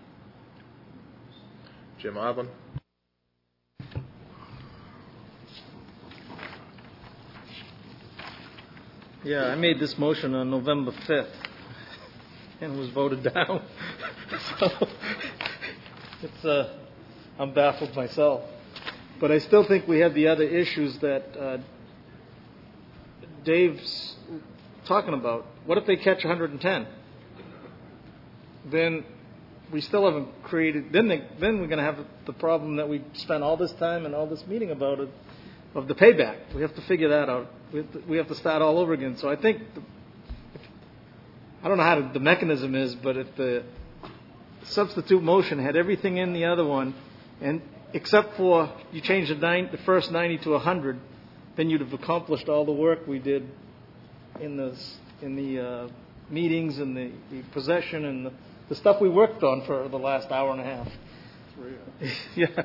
Jim Odlin. Yeah, I made this motion on November fifth and was voted down. So it's uh, I'm baffled myself. But I still think we have the other issues that uh, Dave's talking about. What if they catch one hundred ten? Then we still haven't created. Then they, then we're going to have the problem that we spent all this time and all this meeting about it, of the payback. We have to figure that out. We have to, we have to start all over again. So I think the, if, I don't know how to, the mechanism is, but if the substitute motion had everything in the other one, and except for you change the, nine, the first ninety to one hundred, then you'd have accomplished all the work we did in the in the uh, meetings and the, the possession and the, the stuff we worked on for the last hour and a half. Yeah.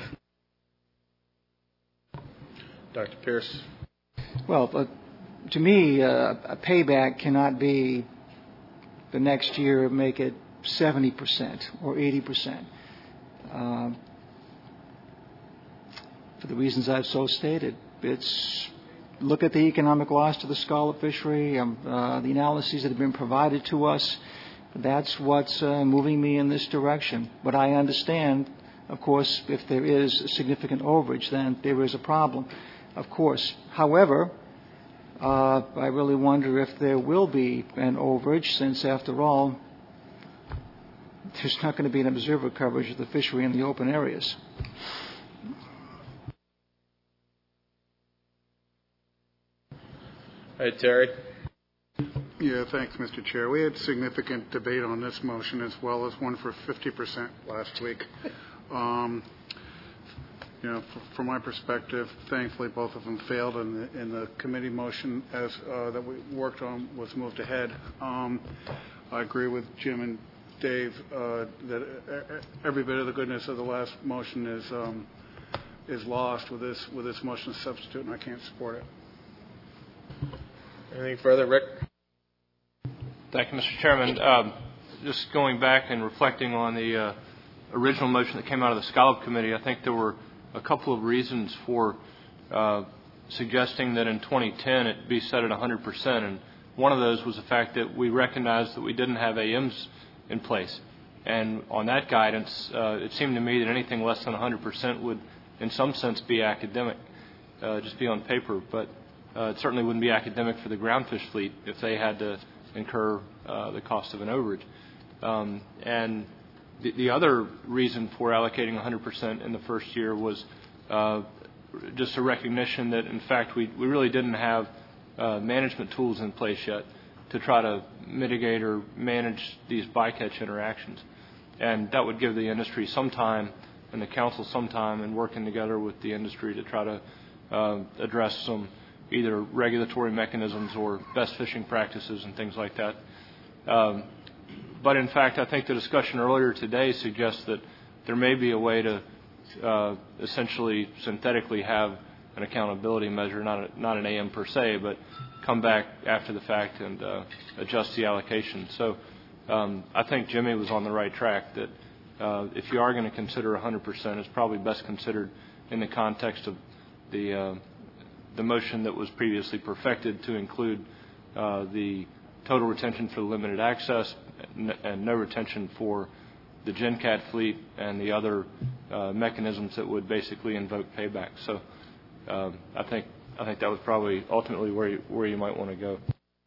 Doctor Pierce. Well, uh, to me, uh, a payback cannot be the next year make it seventy percent or eighty percent. Uh, for the reasons I've so stated, it's look at the economic loss to the scallop fishery, um, uh, the analyses that have been provided to us. That's what's uh, moving me in this direction. But I understand, of course, if there is a significant overage, then there is a problem, of course. However, uh, I really wonder if there will be an overage, since, after all, there's not going to be an observer coverage of the fishery in the open areas. Hey, Terry. Yeah, thanks, Mister Chair. We had significant debate on this motion as well as one for fifty percent last week. Um, you know, f- from my perspective, thankfully both of them failed, and the, and the committee motion as uh, that we worked on was moved ahead. Um, I agree with Jim and Dave uh, that every bit of the goodness of the last motion is um, is lost with this, with this motion to substitute, and I can't support it. Anything further, Rick? Thank you, Mister Chairman. Um, just going back and reflecting on the uh, original motion that came out of the Scallop Committee, I think there were a couple of reasons for uh, suggesting that in twenty ten it be set at one hundred percent, and one of those was the fact that we recognized that we didn't have A Ms in place. And on that guidance, uh, it seemed to me that anything less than one hundred percent would, in some sense, be academic, uh, just be on paper. But uh, it certainly wouldn't be academic for the groundfish fleet if they had to incur uh, the cost of an overage. Um, and the, the other reason for allocating one hundred percent in the first year was uh, just a recognition that, in fact, we, we really didn't have uh, management tools in place yet to try to mitigate or manage these bycatch interactions. And that would give the industry some time and the council some time in working together with the industry to try to uh, address some either regulatory mechanisms or best fishing practices and things like that. Um, but in fact, I think the discussion earlier today suggests that there may be a way to uh, essentially synthetically have an accountability measure, not a, not an A M per se, but come back after the fact and uh, adjust the allocation. So um, I think Jimmy was on the right track that uh, if you are going to consider one hundred percent, it's probably best considered in the context of the uh, the motion that was previously perfected to include uh, the total retention for the limited access and no retention for the GenCat fleet and the other uh, mechanisms that would basically invoke payback. So um, I think I think that was probably ultimately where you, where you might want to go.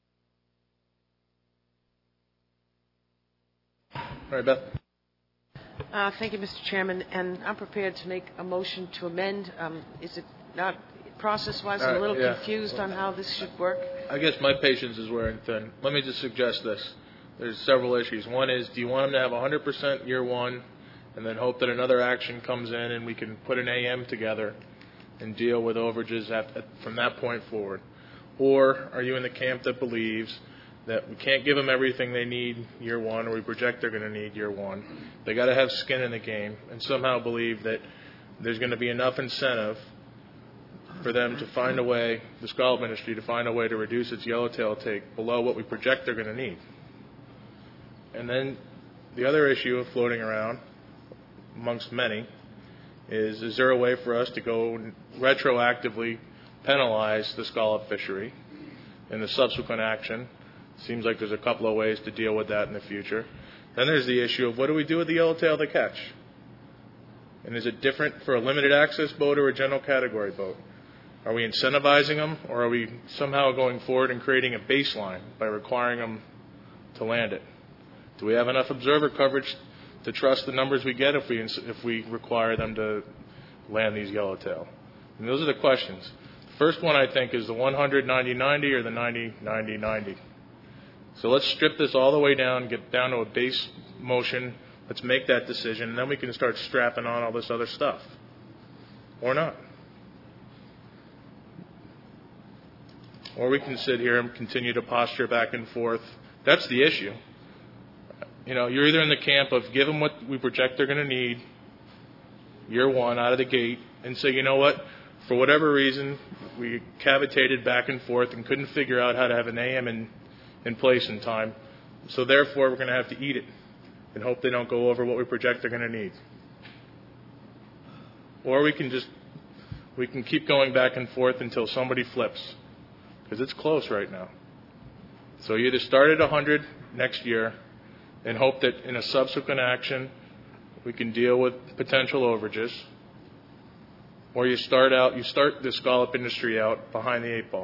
All right, Beth. Uh, thank you, Mister Chairman, and I'm prepared to make a motion to amend. Um, is it not process-wise? I'm a little Uh, yeah. confused on how this should work. I guess my patience is wearing thin. Let me just suggest this. There's several issues. One is, do you want them to have one hundred percent year one and then hope that another action comes in and we can put an A M together and deal with overages at, at, from that point forward? Or are you in the camp that believes that we can't give them everything they need year one, or we project they're going to need year one? They got to have skin in the game, and somehow believe that there's going to be enough incentive for them to find a way, the scallop industry, to find a way to reduce its yellowtail take below what we project they're going to need. And then the other issue of floating around, amongst many, is is there a way for us to go and retroactively penalize the scallop fishery in the subsequent action? Seems like there's a couple of ways to deal with that in the future. Then there's the issue of what do we do with the yellowtail they catch? And is it different for a limited access boat or a general category boat? Are we incentivizing them, or are we somehow going forward and creating a baseline by requiring them to land it? Do we have enough observer coverage to trust the numbers we get if we if we require them to land these yellowtail? And those are the questions. The first one, I think, is the one hundred ninety ninety or the ninety ninety ninety. So let's strip this all the way down, get down to a base motion. Let's make that decision, and then we can start strapping on all this other stuff. Or not. Or we can sit here and continue to posture back and forth. That's the issue. You know, you're either in the camp of give them what we project they're going to need year one out of the gate and say, you know what, for whatever reason, we cavitated back and forth and couldn't figure out how to have an A M in, in place in time, so therefore we're going to have to eat it and hope they don't go over what we project they're going to need. Or we can just, we can keep going back and forth until somebody flips, because it's close right now. So you either start at one hundred next year and hope that in a subsequent action we can deal with potential overages, or you start out, you start the scallop industry out behind the eight ball.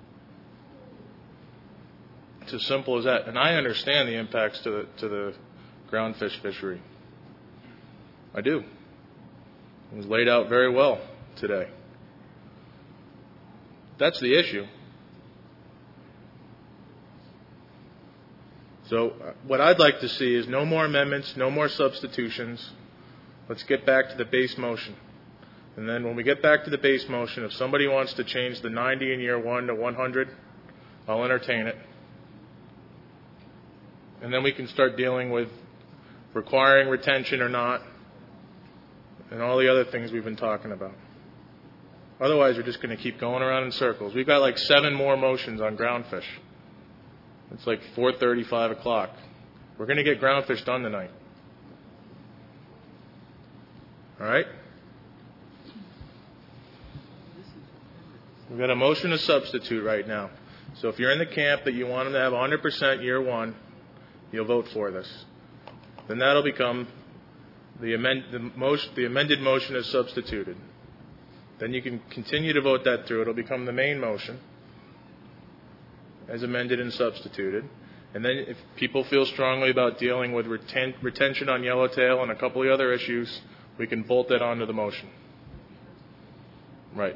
It's as simple as that. And I understand the impacts to the, to the groundfish fishery. I do. It was laid out very well today. That's the issue. So what I'd like to see is no more amendments, no more substitutions. Let's get back to the base motion. And then when we get back to the base motion, if somebody wants to change the ninety in year one to one hundred, I'll entertain it. And then we can start dealing with requiring retention or not, and all the other things we've been talking about. Otherwise, we're just going to keep going around in circles. We've got like seven more motions on groundfish. It's like four thirty, five o'clock. We're going to get groundfish done tonight. All right? We've got a motion to substitute right now. So if you're in the camp that you want them to have one hundred percent year one, you'll vote for this. Then that'll become the, amend, the, motion, the amended motion is substituted. Then you can continue to vote that through. It'll become the main motion as amended and substituted. And then if people feel strongly about dealing with reten, retention on yellowtail and a couple of other issues, we can bolt that onto the motion. Right.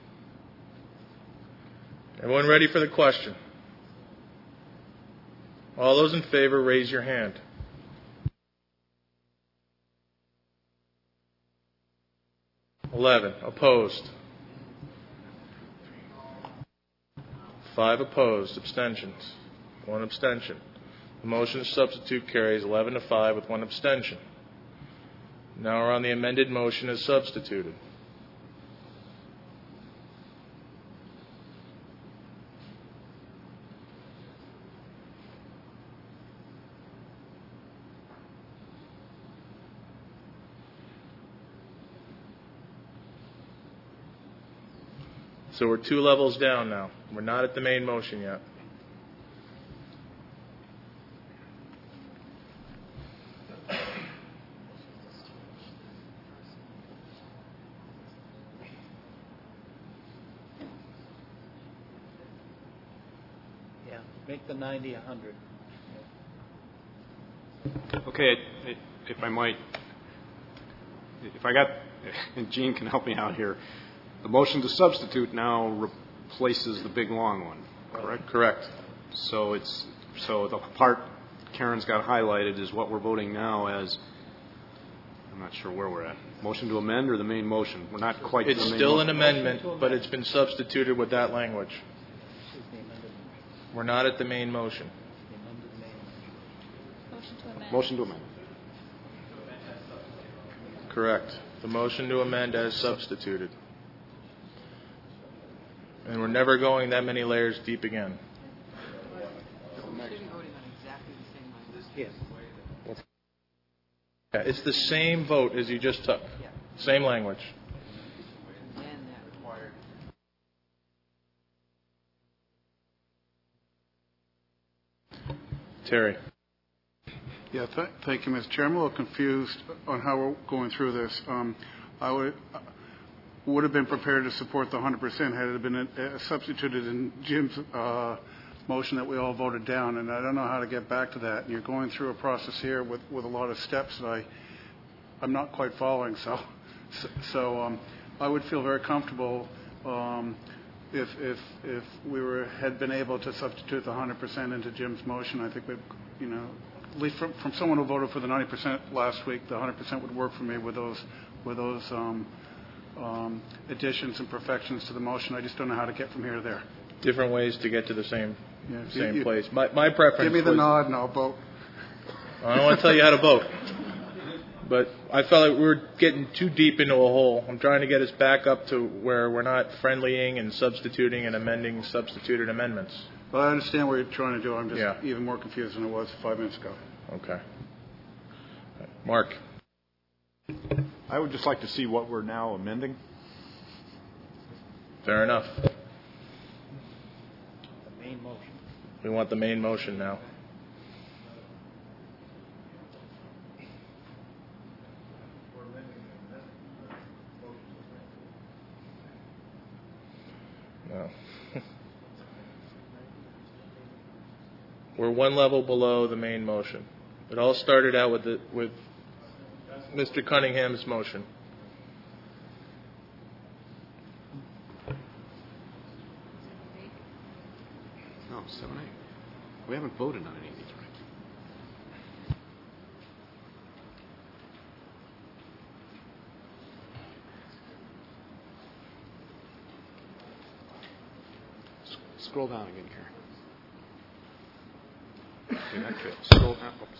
Everyone ready for the question? All those in favor, raise your hand. Eleven. Opposed. Five opposed. Abstentions. One abstention. The motion to substitute carries eleven to five with one abstention. Now we're on the amended motion as substituted. So we're two levels down now. We're not at the main motion yet. Yeah, make the ninety a hundred. Okay, if I might, if I got, and Gene can help me out here. The motion to substitute now replaces the big long one, correct? Correct. So it's so the part Karen's got highlighted is what we're voting now as. I'm not sure where we're at. Motion to amend or the main motion? We're not quite. It's to the main still motion. an amendment, but it's been substituted with that language. We're not at the main motion. Motion to amend. Motion to amend. Correct. The motion to amend as substituted. And we're never going that many layers deep again. Yes. Yeah, it's the same vote as you just took. Same language. Terry. Yeah, th- thank you, Mister Chairman. I'm a little confused on how we're going through this. Um, I would uh, would have been prepared to support the one hundred percent had it been uh, substituted in Jim's uh, motion that we all voted down, and I don't know how to get back to that. And you're going through a process here with, with a lot of steps that I, I'm not quite following. So, so, so um, I would feel very comfortable um, if if if we were had been able to substitute the one hundred percent into Jim's motion. I think we, you know, at least from, from someone who voted for the ninety percent last week, the one hundred percent would work for me with those with those. Um, Um, additions and perfections to the motion. I just don't know how to get from here to there. Different ways to get to the same Yeah, same you, you, place. My, my preference. Give me the was, nod and I'll vote. I don't want to tell you how to vote, but I felt like we were getting too deep into a hole. I'm trying to get us back up to where we're not friendlying and substituting and amending substituted amendments. Well, I understand what you're trying to do. I'm just yeah. even more confused than I was five minutes ago. Okay. Mark. I would just like to see what we're now amending. Fair enough. The main motion. We want the main motion now. No. We're one level below the main motion. It all started out with the, with Mister Cunningham's motion. No, seven eight. We haven't voted on any of these, right? S- scroll down again, Karen. Okay, that fits. Scroll down. Oops.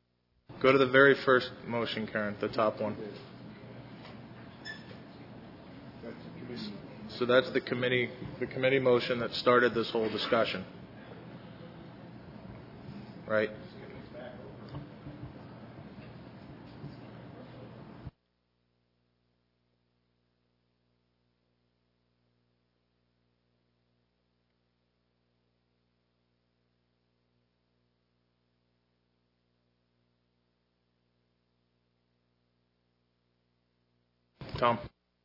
Go to the very first motion, Karen, the top one. So that's the committee, the committee motion that started this whole discussion. Right? Tom?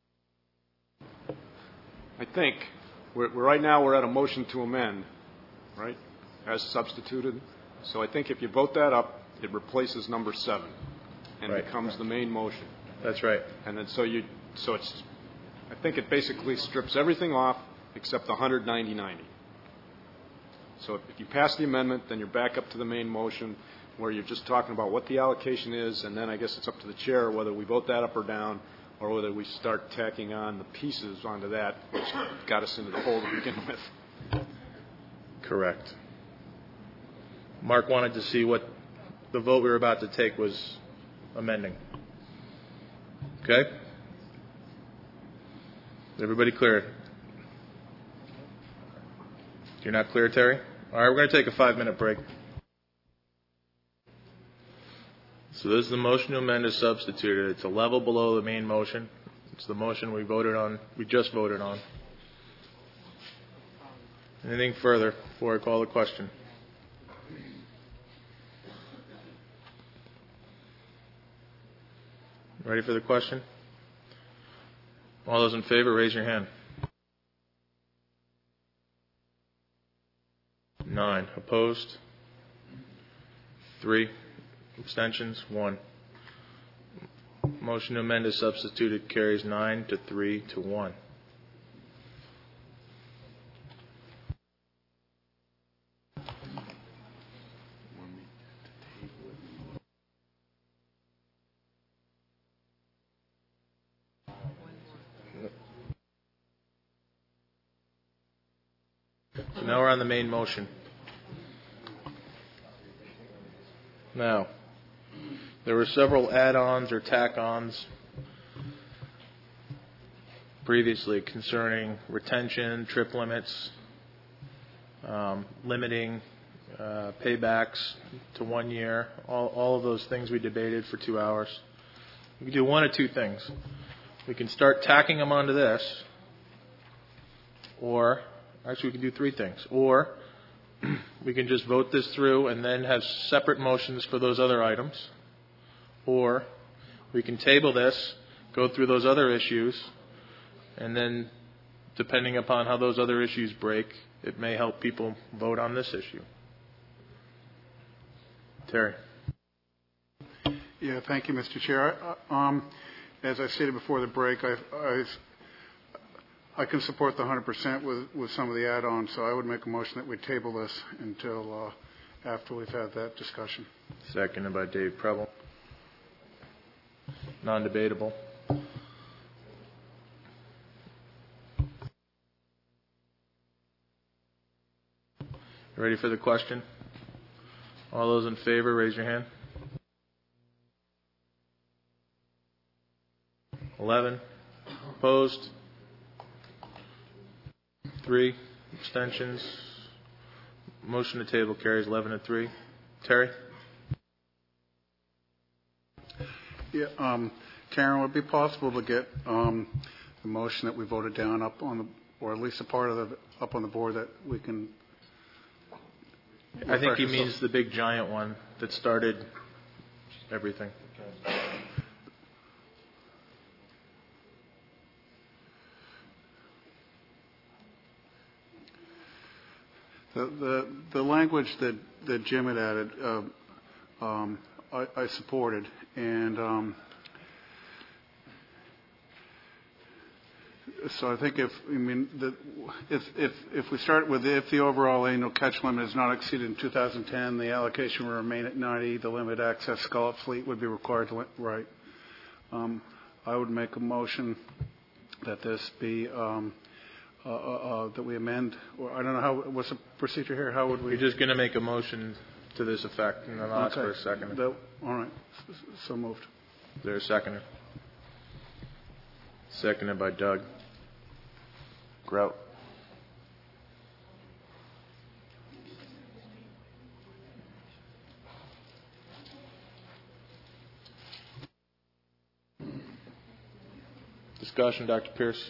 I think, we're, we're, right now we're at a motion to amend, right, as substituted. So I think if you vote that up, it replaces number seven and Right. becomes the main motion. That's right. And then so you, so it's, I think it basically strips everything off except the one hundred ninety ninety. So if you pass the amendment, then you're back up to the main motion where you're just talking about what the allocation is, and then I guess it's up to the chair whether we vote that up or down, or whether we start tacking on the pieces onto that, which got us into the hole to begin with. Correct. Mark wanted to see what the vote we were about to take was amending. Okay? Everybody clear? You're not clear, Terry? All right, we're going to take a five-minute break. So this is the motion to amend as substituted. It's a level below the main motion. It's the motion we voted on, we just voted on. Anything further before I call the question? Ready for the question? All those in favor, raise your hand. Nine. Opposed? Three. Abstentions? One. Motion to amend as substituted carries nine to three to one. So now we're on the main motion. Now, there were several add-ons or tack-ons previously concerning retention, trip limits, um, limiting uh, paybacks to one year, all, all of those things we debated for two hours. We can do one of two things. We can start tacking them onto this, or, actually we can do three things, or we can just vote this through and then have separate motions for those other items. Or we can table this, go through those other issues, and then depending upon how those other issues break, it may help people vote on this issue. Terry. Yeah, thank you, Mister Chair. I, um, as I stated before the break, I, I, I can support the one hundred percent with, with some of the add-ons, so I would make a motion that we table this until uh, after we've had that discussion. Seconded by Dave Preble. Non-debatable. Ready for the question? All those in favor, raise your hand. Eleven. Opposed? Three. Abstentions? Motion to table carries eleven to three. Terry? Yeah, um, Karen, would it be possible to get um, the motion that we voted down up on the, or at least a part of the, up on the board that we can? I think he means the big giant one that started everything. The the, the language that, that Jim had added, uh, um, I, I supported, and um, so I think if I mean the, if if if we start with if the overall annual catch limit is not exceeded in two thousand ten, the allocation will remain at ninety. The limited access scallop fleet would be required to right. Um, I would make a motion that this be um, uh, uh, uh, that we amend, or I don't know how what's the procedure here. How would we? You're just going to make a motion to this effect, and then I'll ask Okay. for a second. That, all right, so moved. Is there a seconder? Seconded by Doug. Grout. Discussion, Doctor Pierce.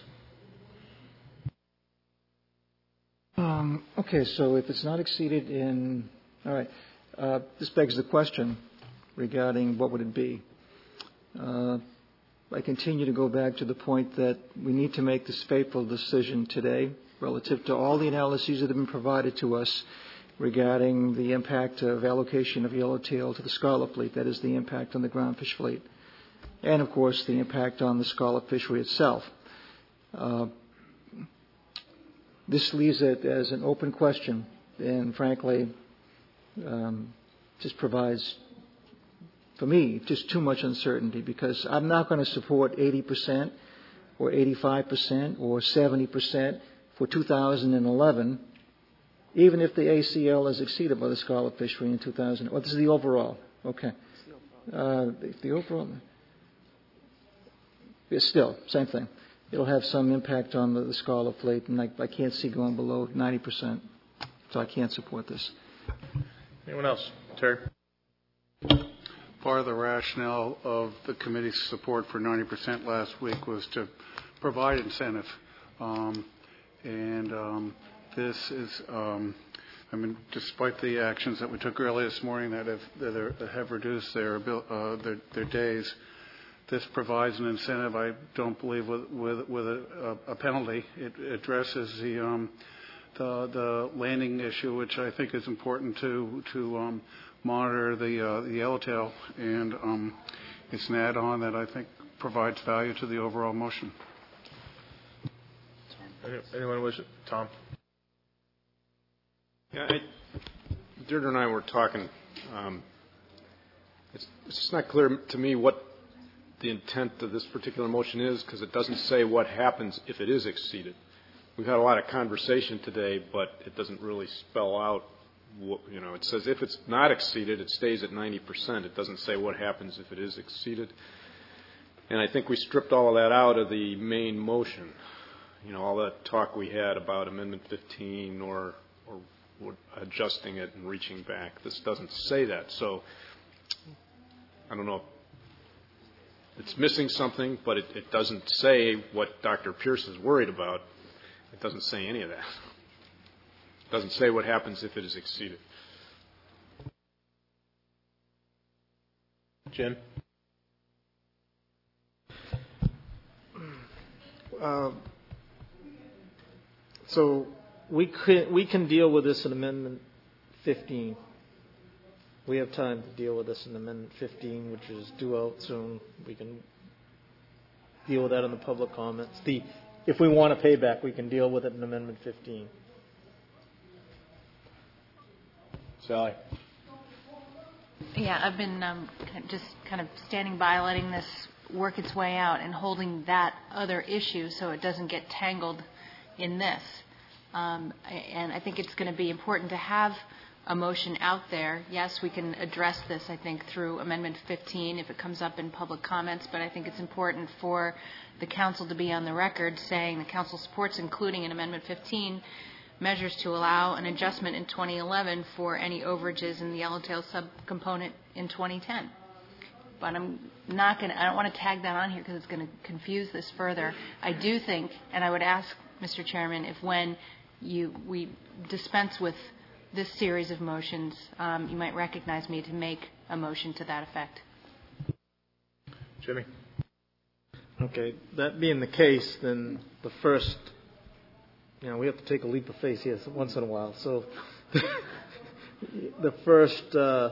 Um, okay, so if it's not exceeded in, all right, uh, this begs the question regarding what would it be. Uh, I continue to go back to the point that we need to make this fateful decision today relative to all the analyses that have been provided to us regarding the impact of allocation of yellowtail to the scallop fleet, that is the impact on the groundfish fleet, and of course the impact on the scallop fishery itself. Uh, this leaves it as an open question, and frankly, um, just provides, for me, just too much uncertainty, because I'm not going to support eighty percent or eighty-five percent or seventy percent for two thousand eleven, even if the A C L is exceeded by the scallop fishery in two thousand. Oh, this is the overall. Okay. Uh, if the overall, it's still, same thing. It'll have some impact on the, the scallop fleet, and I, I can't see going below ninety percent, so I can't support this. Anyone else? Terry? Part of the rationale of the committee's support for ninety percent last week was to provide incentive. Um, and um, this is, um, I mean, despite the actions that we took earlier this morning that have, that, are, that have reduced their, uh, their, their days, this provides an incentive, I don't believe, with, with, with a, a penalty. It addresses the, um, the, the landing issue, which I think is important to, to um, monitor the, uh, the yellowtail, and um, it's an add-on that I think provides value to the overall motion. Anyone wish it? Tom? Yeah, I, Deirdre and I were talking. Um, it's, it's just not clear to me what the intent of this particular motion is, because it doesn't say what happens if it is exceeded. We've had a lot of conversation today, but it doesn't really spell out what, you know, it says if it's not exceeded, it stays at ninety percent. It doesn't say what happens if it is exceeded. And I think we stripped all of that out of the main motion. You know, all that talk we had about Amendment fifteen or, or, or adjusting it and reaching back. This doesn't say that. So I don't know. It's missing something, but it, it doesn't say what Doctor Pierce is worried about. It doesn't say any of that. It doesn't say what happens if it is exceeded. Jim? Uh, so we can, we can deal with this in Amendment fifteen. We have time to deal with this in Amendment fifteen, which is due out soon. We can deal with that in the public comments. The, if we want a payback, we can deal with it in Amendment fifteen. Sally? Yeah, I've been um, just kind of standing by, letting this work its way out and holding that other issue so it doesn't get tangled in this. Um, and I think it's going to be important to have a motion out there. Yes, we can address this, I think, through Amendment fifteen if it comes up in public comments, but I think it's important for the council to be on the record saying the council supports including in Amendment fifteen measures to allow an adjustment in twenty eleven for any overages in the yellowtail subcomponent in twenty ten. But I'm not going to, I don't want to tag that on here because it's going to confuse this further. I do think, and I would ask, Mister Chairman, if when you we dispense with this series of motions, um, you might recognize me to make a motion to that effect. Jimmy? Okay, that being the case, then the first, you know, we have to take a leap of faith here once in a while. So the first uh,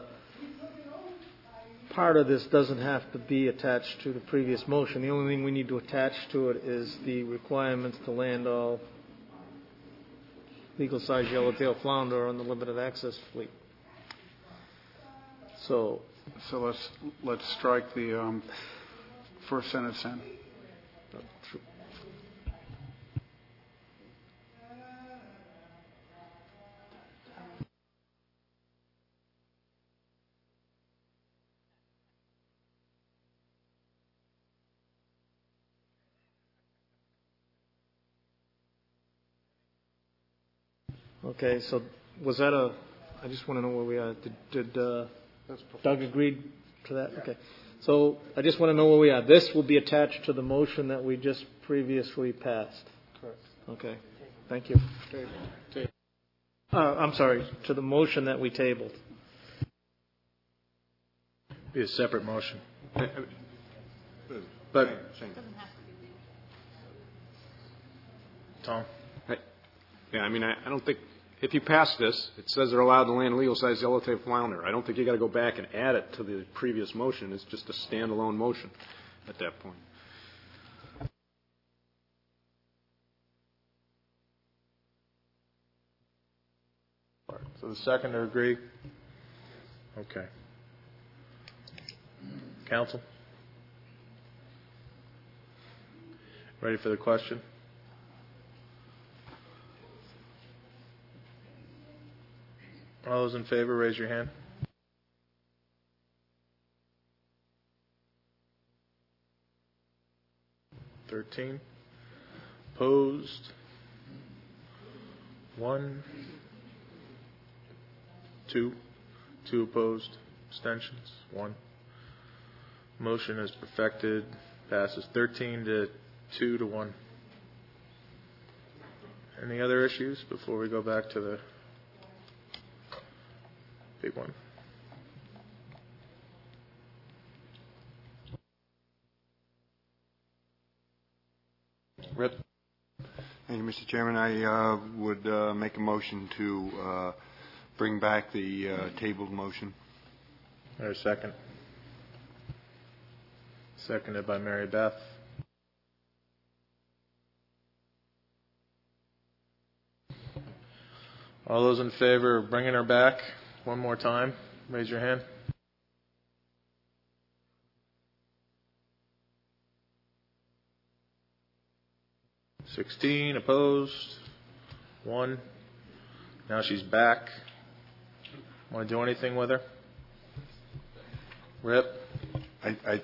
part of this doesn't have to be attached to the previous motion. The only thing we need to attach to it is the requirements to land all legal-sized yellowtail flounder on the limited access fleet. So, so let's let's strike the um, first sentence in. Okay, so was that a, I just want to know where we are. Did, did uh, Doug agreed to that? Okay. So I just want to know where we are. This will be attached to the motion that we just previously passed. Correct. Okay. Thank you. Uh, I'm sorry, to the motion that we tabled. Be a separate motion. But, Tom? I, yeah, I mean, I, I don't think, if you pass this, it says they're allowed to land legal-sized yellowtail flounder. I don't think you got to go back and add it to the previous motion. It's just a standalone motion at that point. So the seconder agree? Okay. Counsel? Ready for the question? All those in favor, raise your hand. Thirteen. Opposed? One. Two. Two opposed. Abstentions? One. Motion is perfected. Passes thirteen to two to one. Any other issues before we go back to the big one? Rip. Thank you, Mister Chairman. I uh, would uh, make a motion to uh, bring back the uh, tabled motion. There's a second. Seconded by Mary Beth. All those in favor of bringing her back one more time, raise your hand. Sixteen opposed. One. Now she's back. Want to do anything with her? Rip. I. I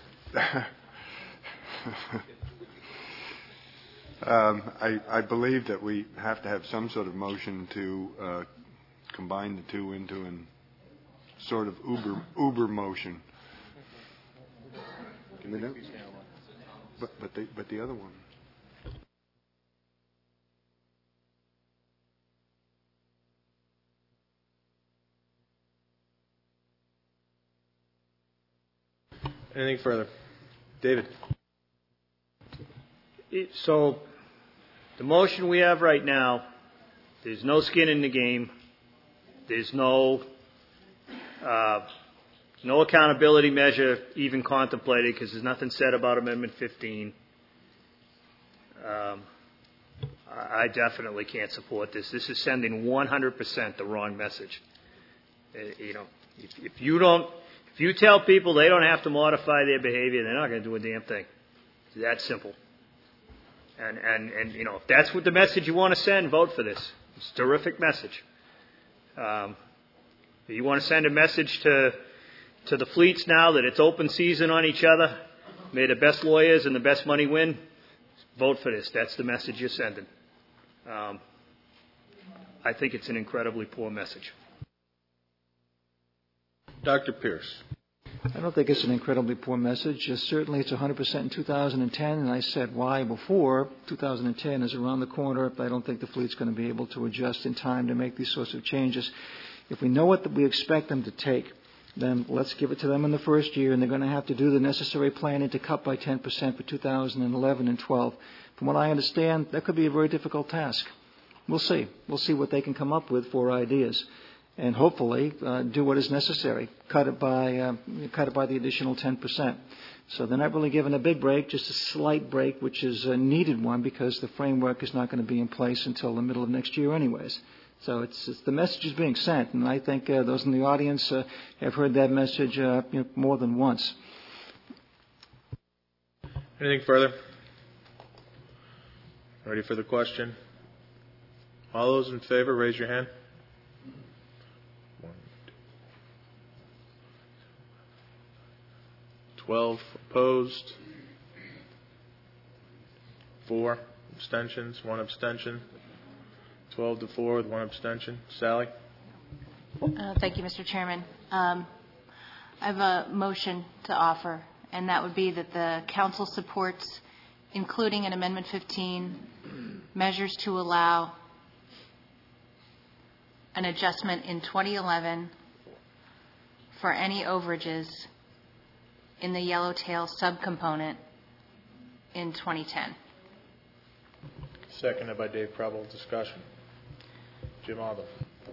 Um, I, I believe that we have to have some sort of motion to uh, combine the two into an sort of uber uber motion. Can we do? But but the but the other one. Anything further? David. So, the motion we have right now, there's no skin in the game. There's no uh, no accountability measure even contemplated because there's nothing said about Amendment fifteen. Um, I definitely can't support this. This is sending one hundred percent the wrong message. Uh, you know, if, if you don't, if you tell people they don't have to modify their behavior, they're not going to do a damn thing. It's that simple. And, and, and, you know, if that's what the message you want to send, vote for this. It's a terrific message. Um, if you want to send a message to to the fleets now that it's open season on each other, may the best lawyers and the best money win, vote for this. That's the message you're sending. Um, I think it's an incredibly poor message. Doctor Pierce. I don't think it's an incredibly poor message. Uh, certainly it's one hundred percent in two thousand ten, and I said why before. two thousand ten is around the corner. I don't think the fleet's going to be able to adjust in time to make these sorts of changes. If we know what we expect them to take, then let's give it to them in the first year, and they're going to have to do the necessary planning to cut by ten percent for two thousand eleven and twelve. From what I understand, that could be a very difficult task. We'll see. We'll see what they can come up with for ideas. And hopefully uh, do what is necessary. Cut it by uh, cut it by the additional ten percent. So they're not really given a big break, just a slight break, which is a needed one because the framework is not going to be in place until the middle of next year, anyways. So it's, it's the message is being sent, and I think uh, those in the audience uh, have heard that message uh, you know, more than once. Anything further? Ready for the question? All those in favor, raise your hand. twelve opposed, four abstentions, one abstention. twelve to four with one abstention. Sally? Uh, Thank you, Mister Chairman. Um, I have a motion to offer, and that would be that the council supports including in Amendment fifteen measures to allow an adjustment in twenty eleven for any overages in the yellowtail subcomponent in twenty ten. Seconded by Dave Preble. Discussion. Jim Aldo.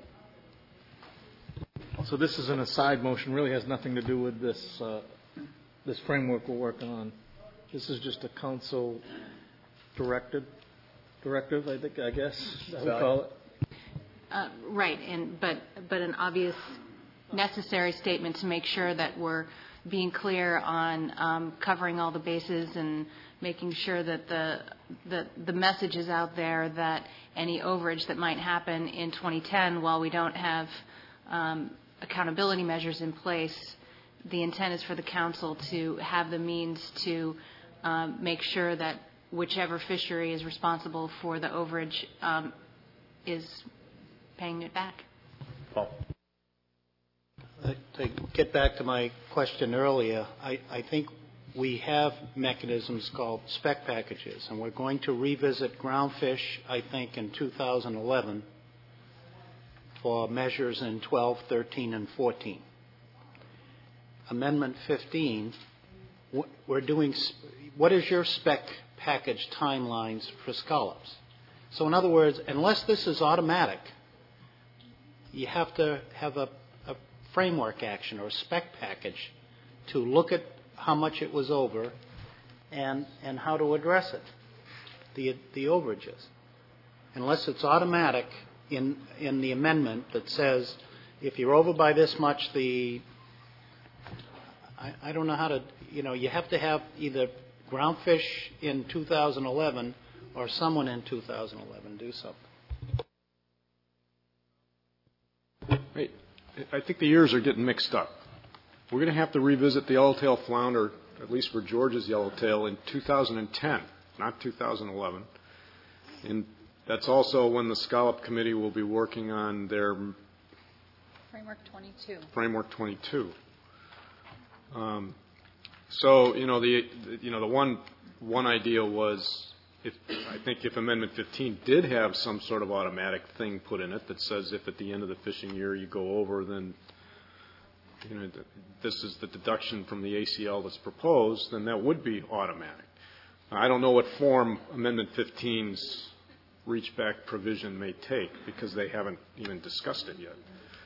So this is an aside motion, really has nothing to do with this, uh, this framework we're working on. This is just a council directed, directive, I think, I guess, is that what we call it. Uh, right, and but but an obvious necessary statement to make sure that we're being clear on um, covering all the bases and making sure that the, the the message is out there that any overage that might happen in twenty ten, while we don't have um, accountability measures in place, the intent is for the council to have the means to um, make sure that whichever fishery is responsible for the overage um, is paying it back. Paul. To get back to my question earlier, I, I think we have mechanisms called spec packages, and we're going to revisit groundfish, I think, in two thousand eleven for measures in twelve, thirteen, and fourteen. Amendment fifteen, we're doing, what is your spec package timelines for scallops? So in other words, unless this is automatic, you have to have a, a framework action or a spec package to look at how much it was over and, and how to address it, the, the overages. Unless it's automatic in, in the amendment that says if you're over by this much, the, I, I don't know how to, you know, you have to have either groundfish in two thousand eleven or someone in two thousand eleven do something. I, I think the years are getting mixed up. We're going to have to revisit the yellowtail flounder, at least for George's yellowtail, in two thousand ten, not two thousand eleven. And that's also when the Scallop Committee will be working on their Framework twenty-two. Framework twenty-two. Um, so you know the you know the one one idea was if I think if Amendment fifteen did have some sort of automatic thing put in it that says if at the end of the fishing year you go over, then you know this is the deduction from the A C L that's proposed, then that would be automatic. I don't know what form Amendment fifteen's reach back provision may take because they haven't even discussed it yet.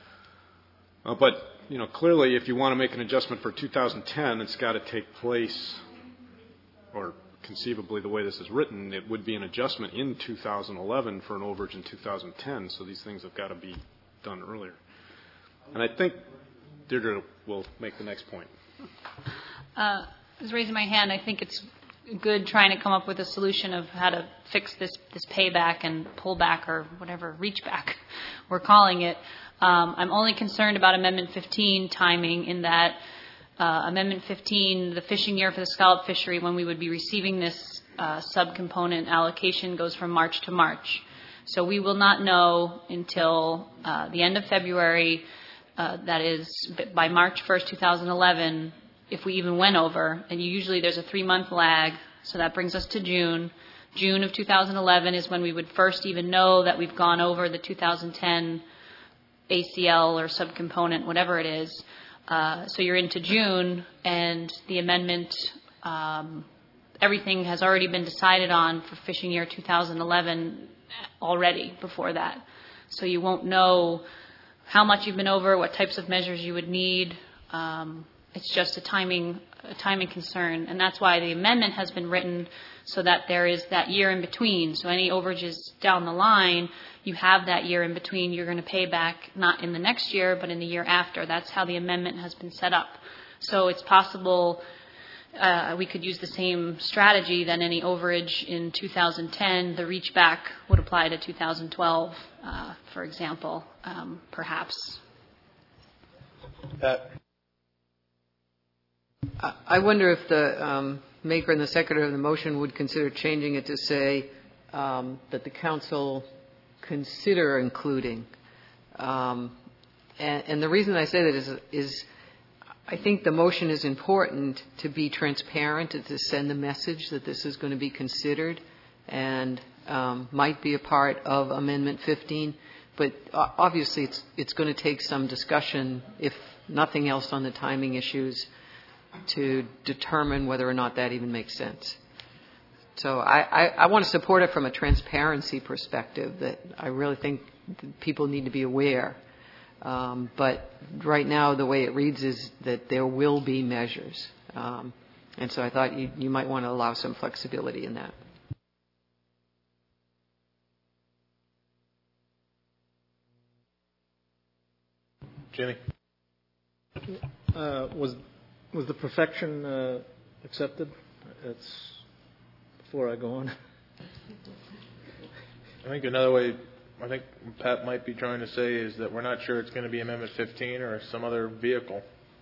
Uh, but you know clearly, if you want to make an adjustment for two thousand ten, it's got to take place, or conceivably the way this is written, it would be an adjustment in two thousand eleven for an overage in two thousand ten. So these things have got to be done earlier. And I think Deirdre will make the next point. Uh, I was raising my hand. I think it's good trying to come up with a solution of how to fix this, this payback and pullback or whatever, reach back we're calling it. Um, I'm only concerned about Amendment fifteen timing in that uh, Amendment fifteen, the fishing year for the scallop fishery, when we would be receiving this uh, subcomponent allocation goes from March to March. So we will not know until uh, the end of February, uh, that is by March first, two thousand eleven, if we even went over, and usually there's a three-month lag, so that brings us to June. June of two thousand eleven is when we would first even know that we've gone over the two thousand ten A C L or subcomponent, whatever it is. Uh, so you're into June, and the amendment, um, everything has already been decided on for fishing year two thousand eleven already before that. So you won't know how much you've been over, what types of measures you would need. Um, It's just a timing, a timing concern, and that's why the amendment has been written so that there is that year in between. So any overages down the line, you have that year in between. You're going to pay back not in the next year, but in the year after. That's how the amendment has been set up. So it's possible uh, we could use the same strategy. Then any overage in two thousand ten, the reach back would apply to two thousand twelve, uh, for example, um, perhaps. Pat. I wonder if the um, maker and the seconder of the motion would consider changing it to say um, that the council consider including. Um, and, and the reason I say that is, is I think the motion is important to be transparent and to send the message that this is going to be considered and um, might be a part of Amendment fifteen. But obviously it's, it's going to take some discussion, if nothing else, on the timing issues to determine whether or not that even makes sense. So I, I, I want to support it from a transparency perspective, that I really think people need to be aware. Um, but right now the way it reads is that there will be measures. Um, and so I thought you, you might want to allow some flexibility in that. Jimmy? Uh, was was the perfection uh, accepted? It's before I go on. I think another way, I think Pat might be trying to say is that we're not sure it's going to be Amendment fifteen or some other vehicle,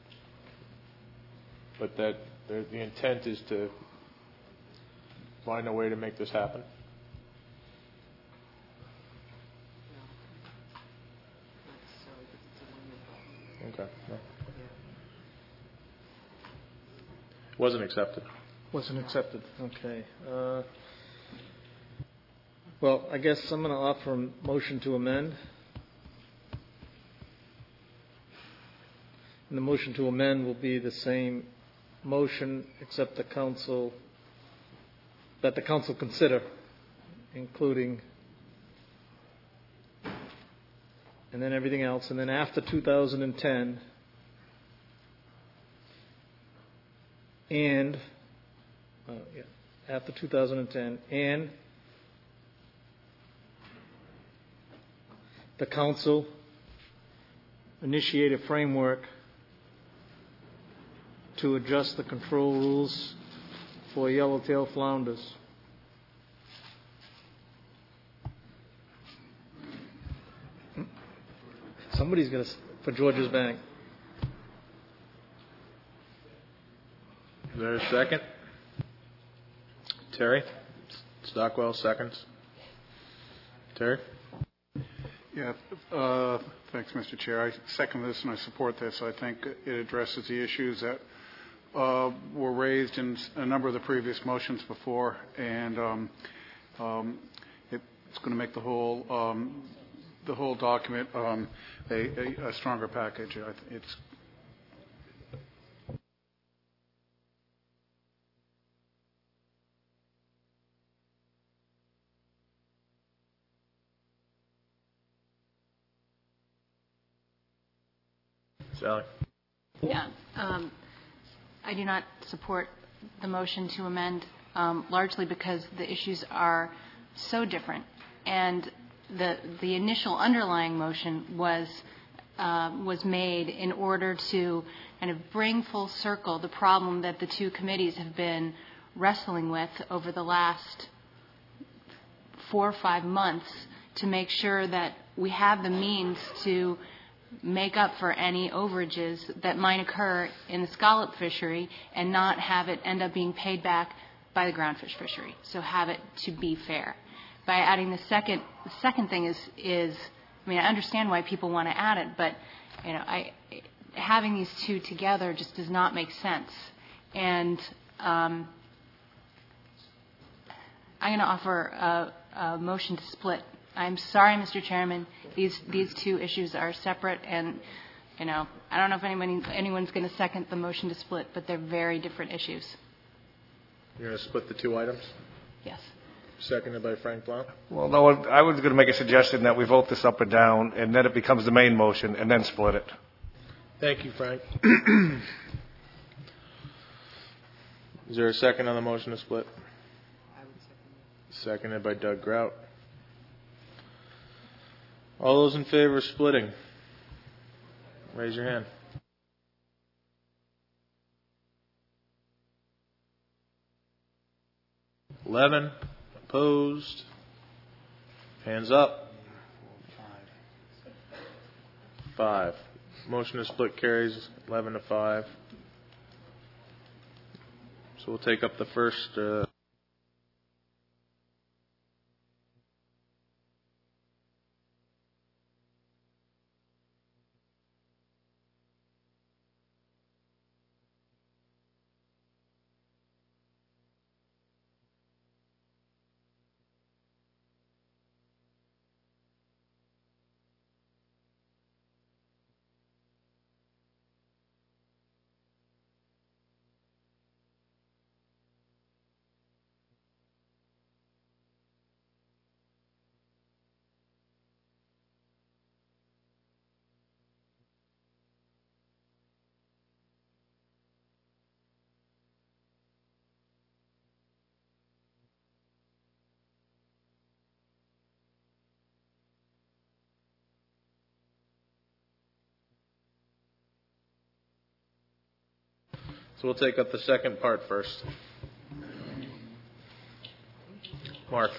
but that the, the intent is to find a way to make this happen. Okay. No. Wasn't accepted. Wasn't accepted. Okay. Uh, well, I guess I'm going to offer a motion to amend. And the motion to amend will be the same motion, except the council, that the council consider, including, and then everything else. And then after two thousand ten, and, uh, yeah, after two thousand ten, and the council initiate a framework to adjust the control rules for yellowtail flounders. Somebody's going to, for George's Bank. Is there a second? Terry? Stockwell, seconds. Terry? Yeah, uh, thanks, Mister Chair. I second this and I support this. I think it addresses the issues that uh, were raised in a number of the previous motions before, and um, um, it, it's going to make the whole um, the whole document um, a, a, a stronger package. I, it's Sally? Yeah. Um, I do not support the motion to amend, um, largely because the issues are so different. And the the initial underlying motion was uh, was made in order to kind of bring full circle the problem that the two committees have been wrestling with over the last four or five months, to make sure that we have the means to make up for any overages that might occur in the scallop fishery and not have it end up being paid back by the groundfish fishery. So have it to be fair. By adding the second, the second thing is, is, I mean, I understand why people want to add it, but, you know, I, having these two together just does not make sense. And um, I'm going to offer a, a motion to split. I'm sorry, Mister Chairman. These these two issues are separate, and, you know, I don't know if anybody, anyone's going to second the motion to split, but they're very different issues. You're going to split the two items? Yes. Seconded by Frank Blount. Well, no, I was going to make a suggestion that we vote this up or down, and then it becomes the main motion, and then split it. Thank you, Frank. Is there a second on the motion to split? I would second. Seconded by Doug Grout. All those in favor of splitting, raise your hand. Eleven. Opposed? Hands up. Five. Motion to split carries eleven to five. So we'll take up the first. Uh, So we'll take up the second part first. Mark.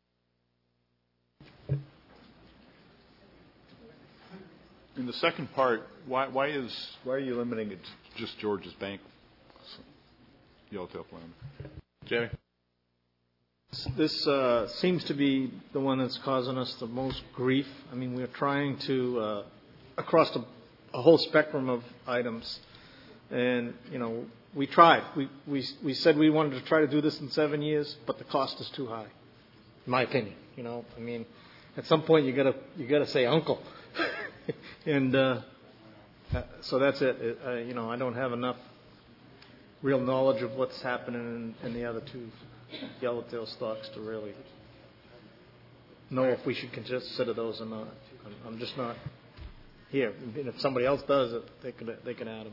In the second part, why, why is why are you limiting it to just George's Bank Yellowtail plan? Jamie? This uh, seems to be the one that's causing us the most grief. I mean, we're trying to, uh, across the, a whole spectrum of items, and, you know, we tried. We, we, we said we wanted to try to do this in seven years, but the cost is too high, in my opinion. You know, I mean, at some point you gotta, you gotta say uncle. and uh, so that's it. it uh, you know, I don't have enough real knowledge of what's happening in, in the other two yellowtail stocks to really know if we should consider those or not. I'm, I'm just not here. And if somebody else does it, they can they can add them.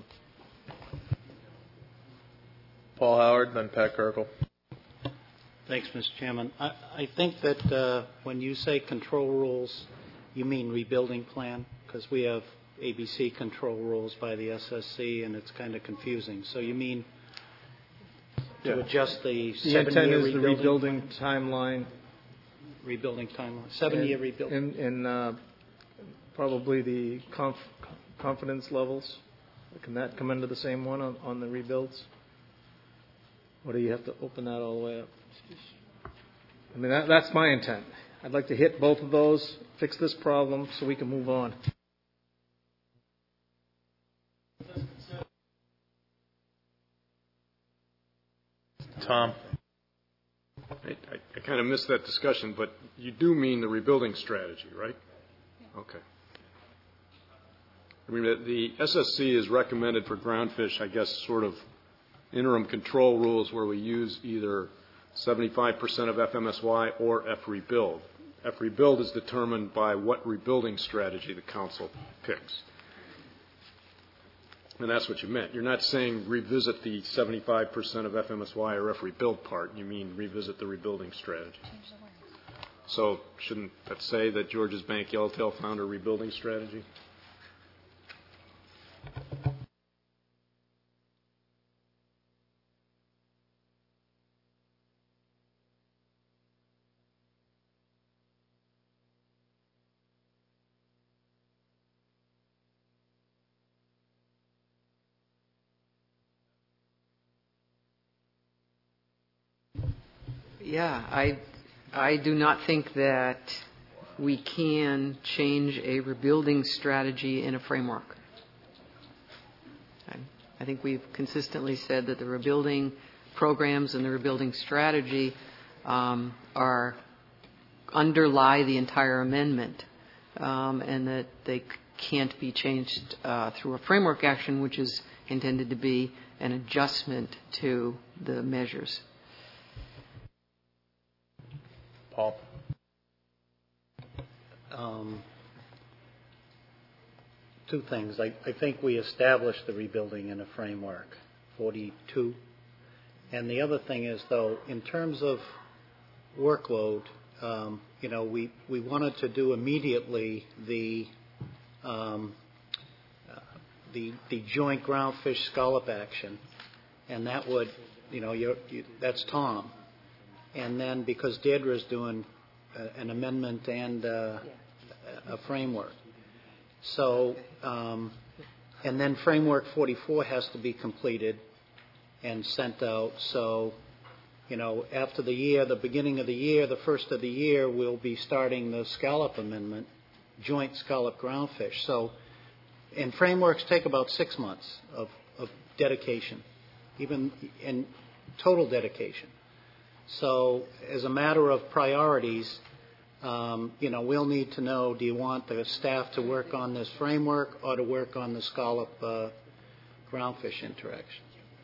Paul Howard, then Pat Kirkle. Thanks, Mister Chairman. I, I think that uh, when you say control rules, you mean rebuilding plan, because we have A B C control rules by the S S C, and it's kind of confusing. So you mean to Yeah. adjust the The seven-year intent is rebuilding, the rebuilding timeline. rebuilding timeline, seven-year and, rebuilding. And, and uh, probably the conf- confidence levels. Can that come into the same one on, on the rebuilds? Or do you have to open that all the way up? I mean, that, that's my intent. I'd like to hit both of those, fix this problem, so we can move on. Tom. I, I, I kind of missed that discussion, but you do mean the rebuilding strategy, right? Okay. I mean, the, the S S C is recommended for groundfish, I guess, sort of interim control rules where we use either seventy-five percent of F M S Y or F rebuild. F rebuild is determined by what rebuilding strategy the council picks. And that's what you meant. You're not saying revisit the seventy-five percent of F M S Y or F rebuild part. You mean revisit the rebuilding strategy. So shouldn't that say that George's Bank Yellowtail found a rebuilding strategy? Yeah, I, I do not think that we can change a rebuilding strategy in a framework. I, I think we've consistently said that the rebuilding programs and the rebuilding strategy um, are underlie the entire amendment, um, and that they can't be changed uh, through a framework action, which is intended to be an adjustment to the measures. Paul. Um, two things. I, I think we established the rebuilding in a framework, forty-two. And the other thing is, though, in terms of workload, um, you know, we, we wanted to do immediately the um, uh, the the joint groundfish scallop action, and that would, you know, you're, you, that's Tom. And then because Deirdre's doing uh, an amendment and uh, a framework. So, um, and then framework forty-four has to be completed and sent out. So, you know, after the year, the beginning of the year, the first of the year, we'll be starting the scallop amendment, joint scallop groundfish. So, and frameworks take about six months of, of dedication, even in total dedication. So as a matter of priorities, um, you know, we'll need to know, do you want the staff to work on this framework or to work on the scallop uh, groundfish interaction?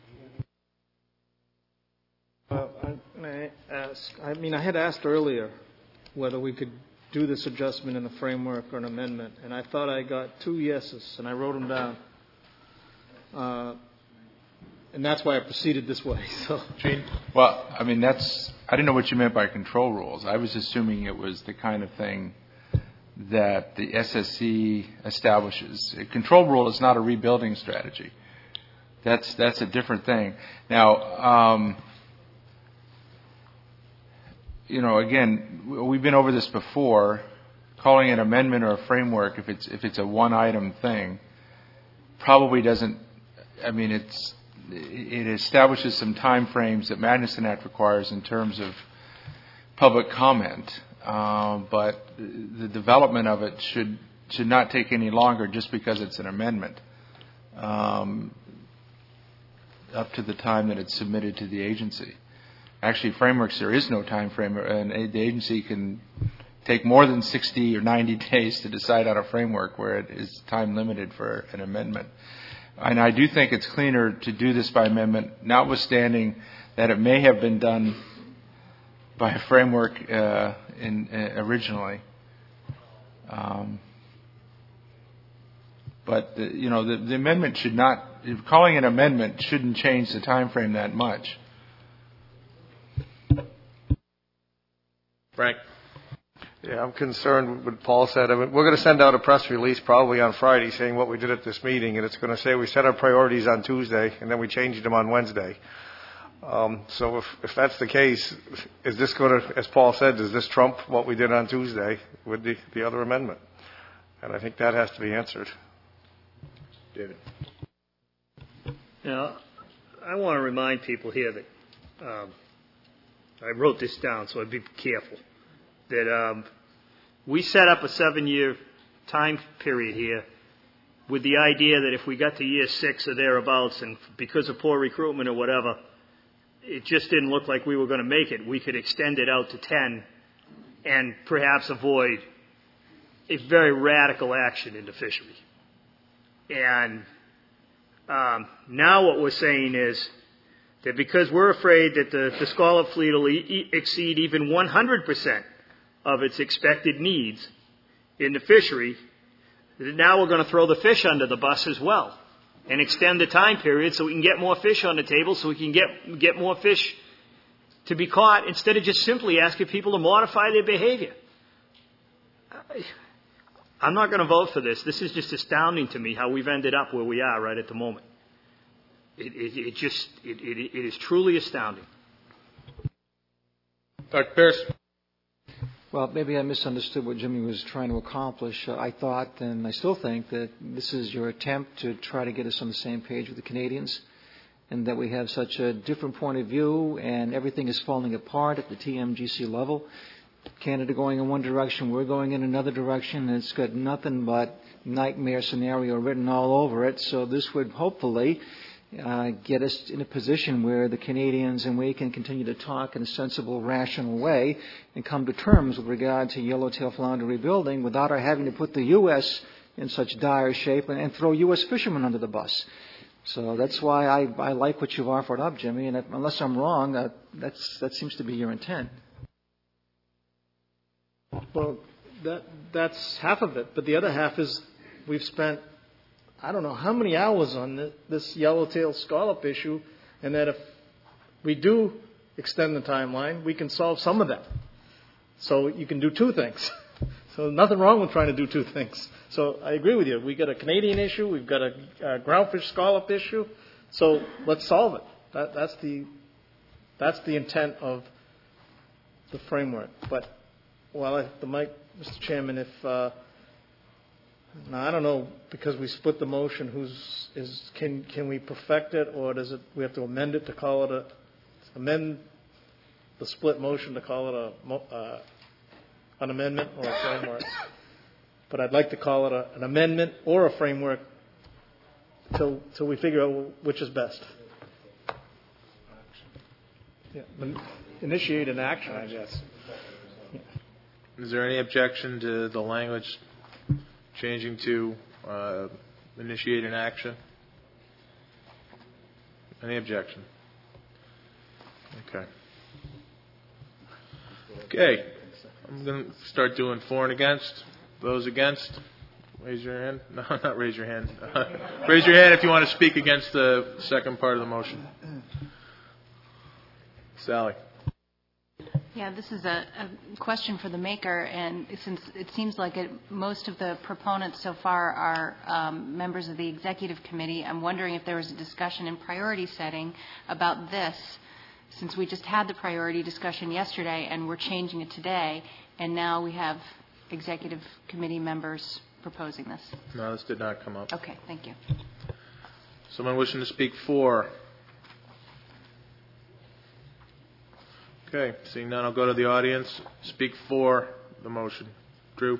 Uh, I, ask, I mean, I had asked earlier whether we could do this adjustment in the framework or an amendment, and I thought I got two yeses, and I wrote them down. Uh, And that's why I proceeded this way. So, Gene? Well, I mean, that's, I didn't know what you meant by control rules. I was assuming it was the kind of thing that the S S C establishes. A control rule is not a rebuilding strategy. That's that's a different thing. Now, um, you know, again, we've been over this before. Calling it an amendment or a framework, if it's if it's a one-item thing, probably doesn't. I mean, it's it establishes some time frames that Magnuson Act requires in terms of public comment, uh, but the development of it should should not take any longer just because it's an amendment. Um, up to the time that it's submitted to the agency. Actually, frameworks, there is no time frame, and the agency can take more than sixty or ninety days to decide on a framework where it is time limited for an amendment. And I do think it's cleaner to do this by amendment, notwithstanding that it may have been done by a framework uh, in, uh, originally. Um, but, the, you know, the, the amendment should not, calling it an amendment shouldn't change the time frame that much. Frank? Yeah, I'm concerned with what Paul said. I mean, we're going to send out a press release probably on Friday saying what we did at this meeting, and it's going to say we set our priorities on Tuesday, and then we changed them on Wednesday. Um, so if, if that's the case, is this going to, as Paul said, does this trump what we did on Tuesday with the, the other amendment? And I think that has to be answered. David. Now, I want to remind people here that um, I wrote this down, so I'd be careful, that um, we set up a seven-year time period here with the idea that if we got to year six or thereabouts, and because of poor recruitment or whatever, it just didn't look like we were going to make it, we could extend it out to ten and perhaps avoid a very radical action in the fishery. And um, now what we're saying is that because we're afraid that the, the scallop fleet will e- exceed even one hundred percent of its expected needs in the fishery, that now we're going to throw the fish under the bus as well and extend the time period so we can get more fish on the table, so we can get get more fish to be caught, instead of just simply asking people to modify their behavior. I, I'm not going to vote for this. This is just astounding to me how we've ended up where we are right at the moment. It, it, it just, it, it, it is truly astounding. Doctor Pierce. Well, maybe I misunderstood what Jimmy was trying to accomplish. Uh, I thought, and I still think, that this is your attempt to try to get us on the same page with the Canadians, and that we have such a different point of view, and everything is falling apart at the T M G C level. Canada going in one direction, we're going in another direction, and it's got nothing but nightmare scenario written all over it. So this would hopefully uh, get us in a position where the Canadians and we can continue to talk in a sensible, rational way and come to terms with regard to yellowtail flounder rebuilding without our having to put the U S in such dire shape and, and throw U S fishermen under the bus. So that's why I, I like what you've offered up, Jimmy, and if, unless I'm wrong, uh, that's, that seems to be your intent. Well, that that's half of it, but the other half is we've spent I don't know how many hours on this, this yellowtail scallop issue, and that if we do extend the timeline, we can solve some of that. So you can do two things. So nothing wrong with trying to do two things. So I agree with you. We've got a Canadian issue, we've got a, a groundfish scallop issue, so let's solve it. That, that's the that's the intent of the framework. But well, I, the mic, Mister Chairman, if uh, now I don't know, because we split the motion, who's is can can we perfect it, or does it we have to amend it to call it a amend the split motion to call it a uh, an amendment or a framework? But I'd like to call it a, an amendment or a framework till till we figure out which is best. Yeah, initiate an action, I guess. Is there any objection to the language changing to uh, initiate an action? Any objection? Okay. Okay. I'm going to start doing for and against. Those against, raise your hand. No, not raise your hand. Raise your hand if you want to speak against the second part of the motion. Sally. Yeah, this is a, a question for the maker, and since it seems like it, most of the proponents so far are um, members of the executive committee, I'm wondering if there was a discussion in priority setting about this, since we just had the priority discussion yesterday and we're changing it today, and now we have executive committee members proposing this. No, this did not come up. Okay, thank you. Someone wishing to speak for? Okay, seeing none, I'll go to the audience. Speak for the motion. Drew?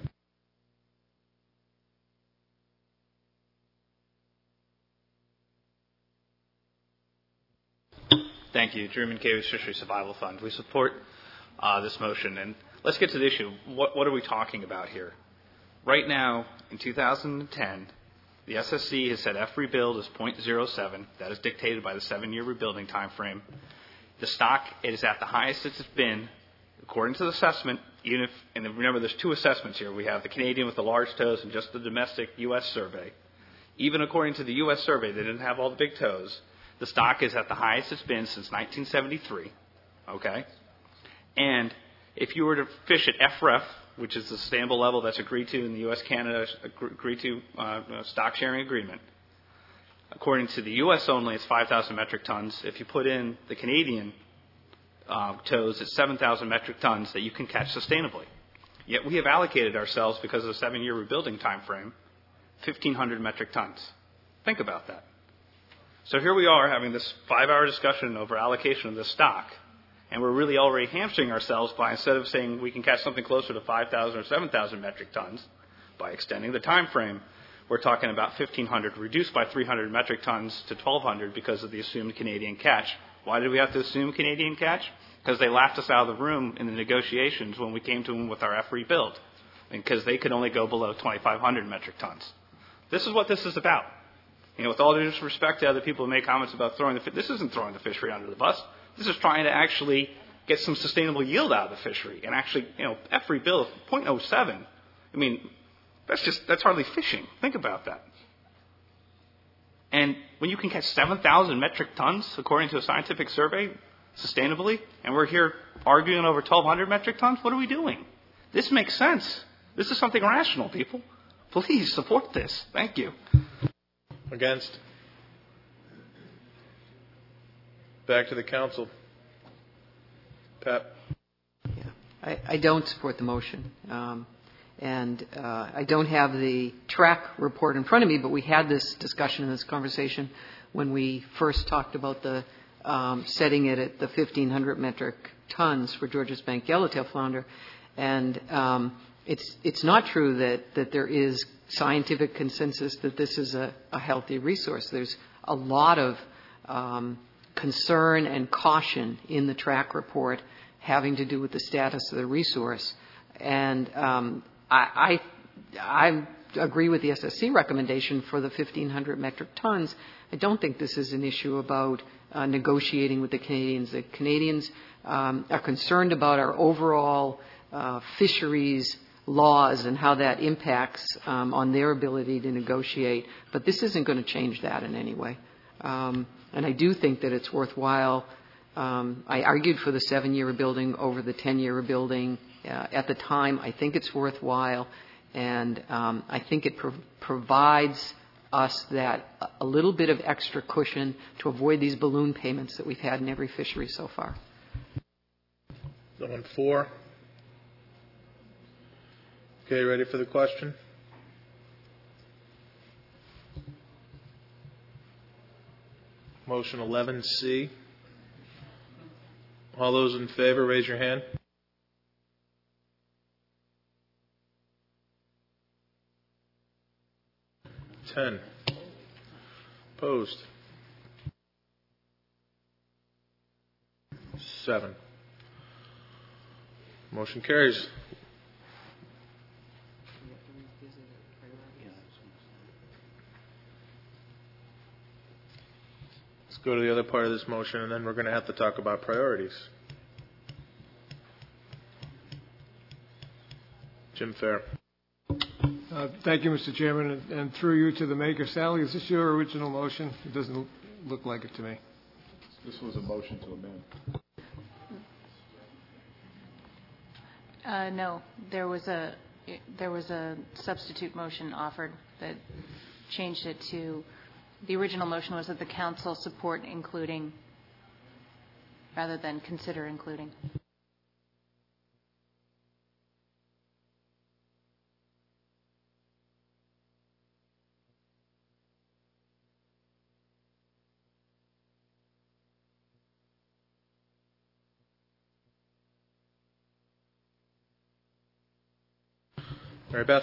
Thank you. Drew Minkiewicz, Fishery Survival Fund. We support uh, this motion. And let's get to the issue. What, what are we talking about here? Right now, in two thousand ten, the S S C has set F rebuild as zero point zero seven. That is dictated by the seven-year rebuilding time frame. The stock is at the highest it's been, according to the assessment, even if, and remember there's two assessments here. We have the Canadian with the large toes and just the domestic U S survey. Even according to the U S survey, they didn't have all the big toes. The stock is at the highest it's been since nineteen seventy-three, okay? And if you were to fish at F R E F, which is the sustainable level that's agreed to in the U S Canada agreed to uh, stock sharing agreement, according to the U S only, it's five thousand metric tons. If you put in the Canadian uh, toes, it's seven thousand metric tons that you can catch sustainably. Yet we have allocated ourselves, because of the seven-year rebuilding time frame, fifteen hundred metric tons. Think about that. So here we are having this five-hour discussion over allocation of this stock, and we're really already hamstring ourselves by, instead of saying we can catch something closer to five thousand or seven thousand metric tons, by extending the time frame, we're talking about fifteen hundred, reduced by three hundred metric tons to twelve hundred because of the assumed Canadian catch. Why did we have to assume Canadian catch? Because they laughed us out of the room in the negotiations when we came to them with our F rebuild, because they could only go below twenty-five hundred metric tons. This is what this is about. You know, with all due respect to other people who make comments about throwing the, this isn't throwing the fishery under the bus. This is trying to actually get some sustainable yield out of the fishery, and actually, you know, F rebuild zero point zero seven. I mean, that's just, that's hardly fishing. Think about that. And when you can catch seven thousand metric tons, according to a scientific survey, sustainably, and we're here arguing over twelve hundred metric tons, what are we doing? This makes sense. This is something rational, people. Please support this. Thank you. Against? Back to the council. Pat? Yeah. I, I don't support the motion. Um, and uh, I don't have the track report in front of me, but we had this discussion and this conversation when we first talked about the um, setting it at the fifteen hundred metric tons for Georges Bank yellowtail flounder. And um, it's it's not true that, that there is scientific consensus that this is a, a healthy resource. There's a lot of um, concern and caution in the track report having to do with the status of the resource. And um, I, I, I agree with the S S C recommendation for the fifteen hundred metric tons. I don't think this is an issue about uh, negotiating with the Canadians. The Canadians um, are concerned about our overall uh, fisheries laws and how that impacts um, on their ability to negotiate. But this isn't going to change that in any way. Um, and I do think that it's worthwhile. Um, I argued for the seven-year rebuilding over the ten-year rebuilding. Uh, at the time, I think it's worthwhile. And um, I think it pro- provides us that a little bit of extra cushion to avoid these balloon payments that we've had in every fishery so far. Someone for? Okay, ready for the question? Motion eleven C. All those in favor, raise your hand. Ten. Opposed. Seven. Motion carries. Let's go to the other part of this motion, and then we're going to have to talk about priorities. Jim Fair. Uh, thank you, Mister Chairman, and, and through you to the maker. Sally, is this your original motion? It doesn't look like it to me. This was a motion to amend. Uh, no, there was a there was a substitute motion offered that changed it to, the original motion was that the council support including rather than consider including. Mary Beth?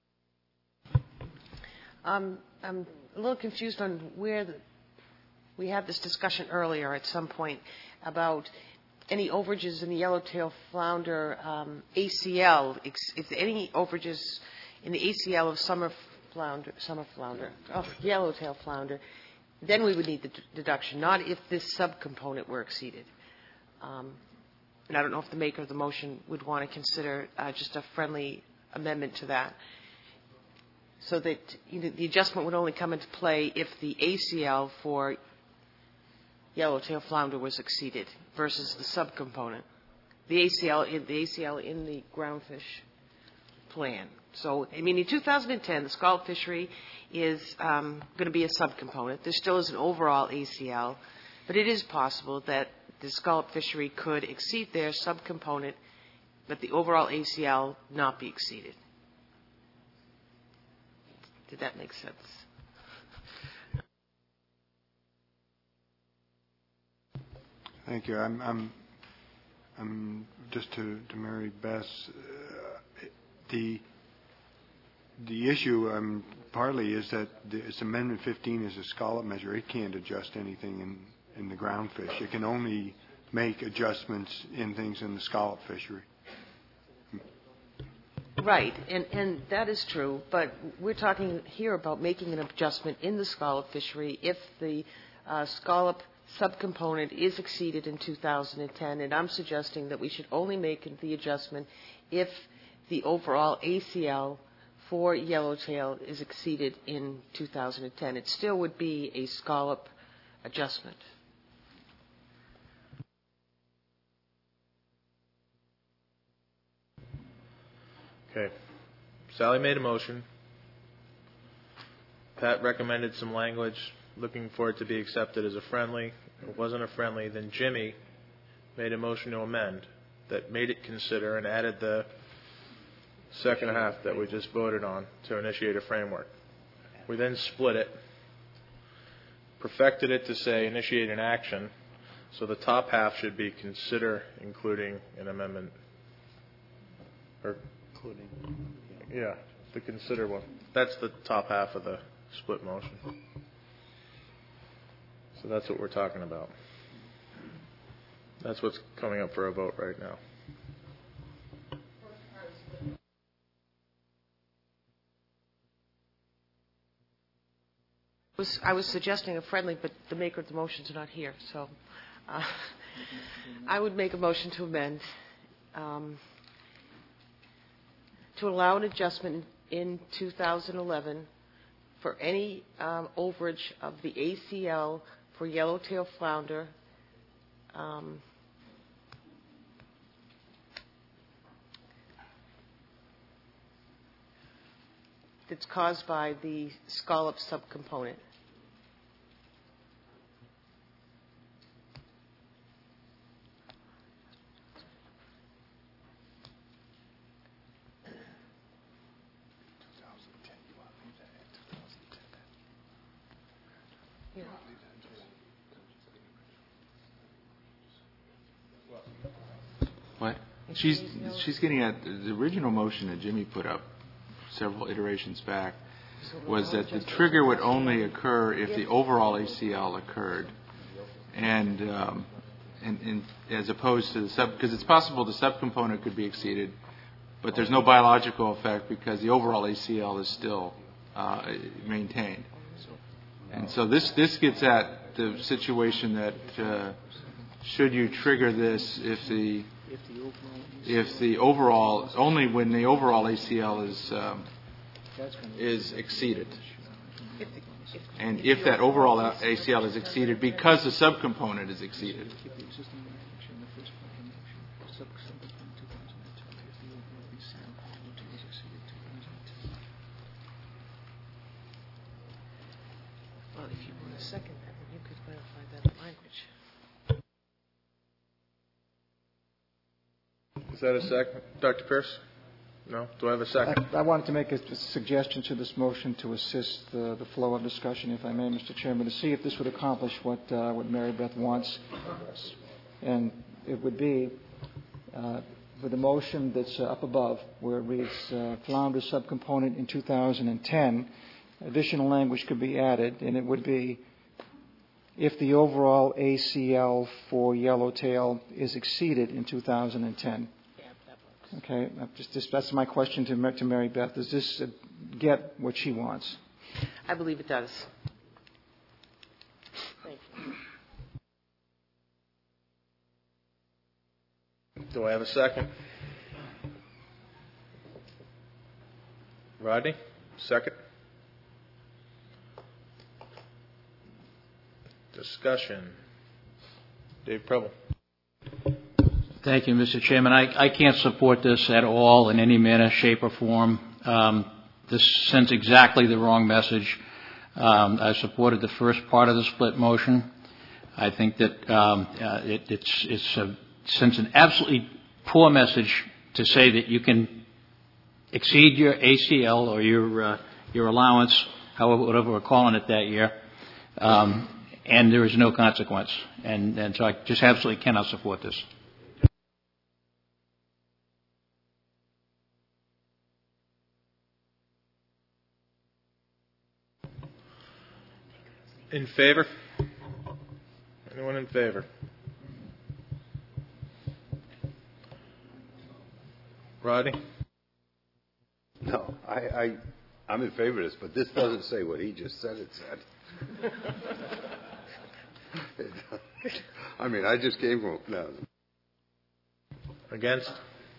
Um, I'm a little confused on where the, we had this discussion earlier at some point about any overages in the yellowtail flounder um, A C L. If any overages in the A C L of summer flounder, summer flounder, of yellowtail flounder, then we would need the d- deduction, not if this subcomponent were exceeded. Um, and I don't know if the maker of the motion would want to consider uh, just a friendly amendment to that, so that you know, the adjustment would only come into play if the A C L for yellowtail flounder was exceeded versus the subcomponent. The A C L in the A C L in the groundfish plan. So, I mean, in two thousand ten, the scallop fishery is um, going to be a subcomponent. There still is an overall A C L, but it is possible that the scallop fishery could exceed their subcomponent, but the overall A C L not be exceeded. Did that make sense? Thank you. I'm, I'm, I'm just to, to Mary Beth. Uh, the the issue um, partly is that the, it's Amendment fifteen is a scallop measure. It can't adjust anything in, in the groundfish. It can only make adjustments in things in the scallop fishery. Right, and, and that is true, but we're talking here about making an adjustment in the scallop fishery if the uh, scallop subcomponent is exceeded in two thousand ten, and I'm suggesting that we should only make the adjustment if the overall A C L for yellowtail is exceeded in two thousand ten. It still would be a scallop adjustment. Okay. Sally made a motion. Pat recommended some language, looking for it to be accepted as a friendly. If it wasn't a friendly, then Jimmy made a motion to amend that made it consider and added the second half that we just voted on to initiate a framework. We then split it, perfected it to say initiate an action, so the top half should be consider including an amendment. Or including. Yeah, the consider one. That's the top half of the split motion. So that's what we're talking about. That's what's coming up for a vote right now. Was, I was suggesting a friendly, but the maker of the motion is not here, so uh, I would make a motion to amend um, to allow an adjustment in two thousand eleven for any um, overage of the A C L for yellowtail flounder um, that's caused by the scallop subcomponent. What? She's she's getting at the original motion that Jimmy put up several iterations back was that the trigger would only occur if the overall A C L occurred, and um, and, and as opposed to the sub, because it's possible the subcomponent could be exceeded, but there's no biological effect because the overall A C L is still uh, maintained. And so this this gets at the situation that uh, should you trigger this if the if the overall only when the overall A C L is um, is exceeded, and if that overall A C L is exceeded because the subcomponent is exceeded. If you want to second that, then you could clarify that language. Is that a second? Doctor Pierce? No? Do I have a second? I, I wanted to make a, a suggestion to this motion to assist the, the flow of discussion, if I may, Mister Chairman, to see if this would accomplish what, uh, what Mary Beth wants. And it would be, uh, with the motion that's uh, up above, where it reads, uh, flounder subcomponent in two thousand ten, additional language could be added, and it would be, if the overall A C L for yellowtail is exceeded in two thousand ten. Okay, just, just, that's my question to, to Mary Beth. Does this uh, get what she wants? I believe it does. Thank you. Do I have a second? Rodney? Second? Discussion. Dave Preble. Thank you, Mister Chairman. I, I can't support this at all in any manner, shape, or form. Um, this sends exactly the wrong message. Um, I supported the first part of the split motion. I think that um, uh, it it's, it's a, sends an absolutely poor message to say that you can exceed your A C L or your uh, your allowance, however, whatever we're calling it that year, um, and there is no consequence. And, and so I just absolutely cannot support this. In favor? Anyone in favor? Rodney? No, I, I, I'm in favor of this, but this doesn't say what he just said it said. I mean, I just came from, no. Against?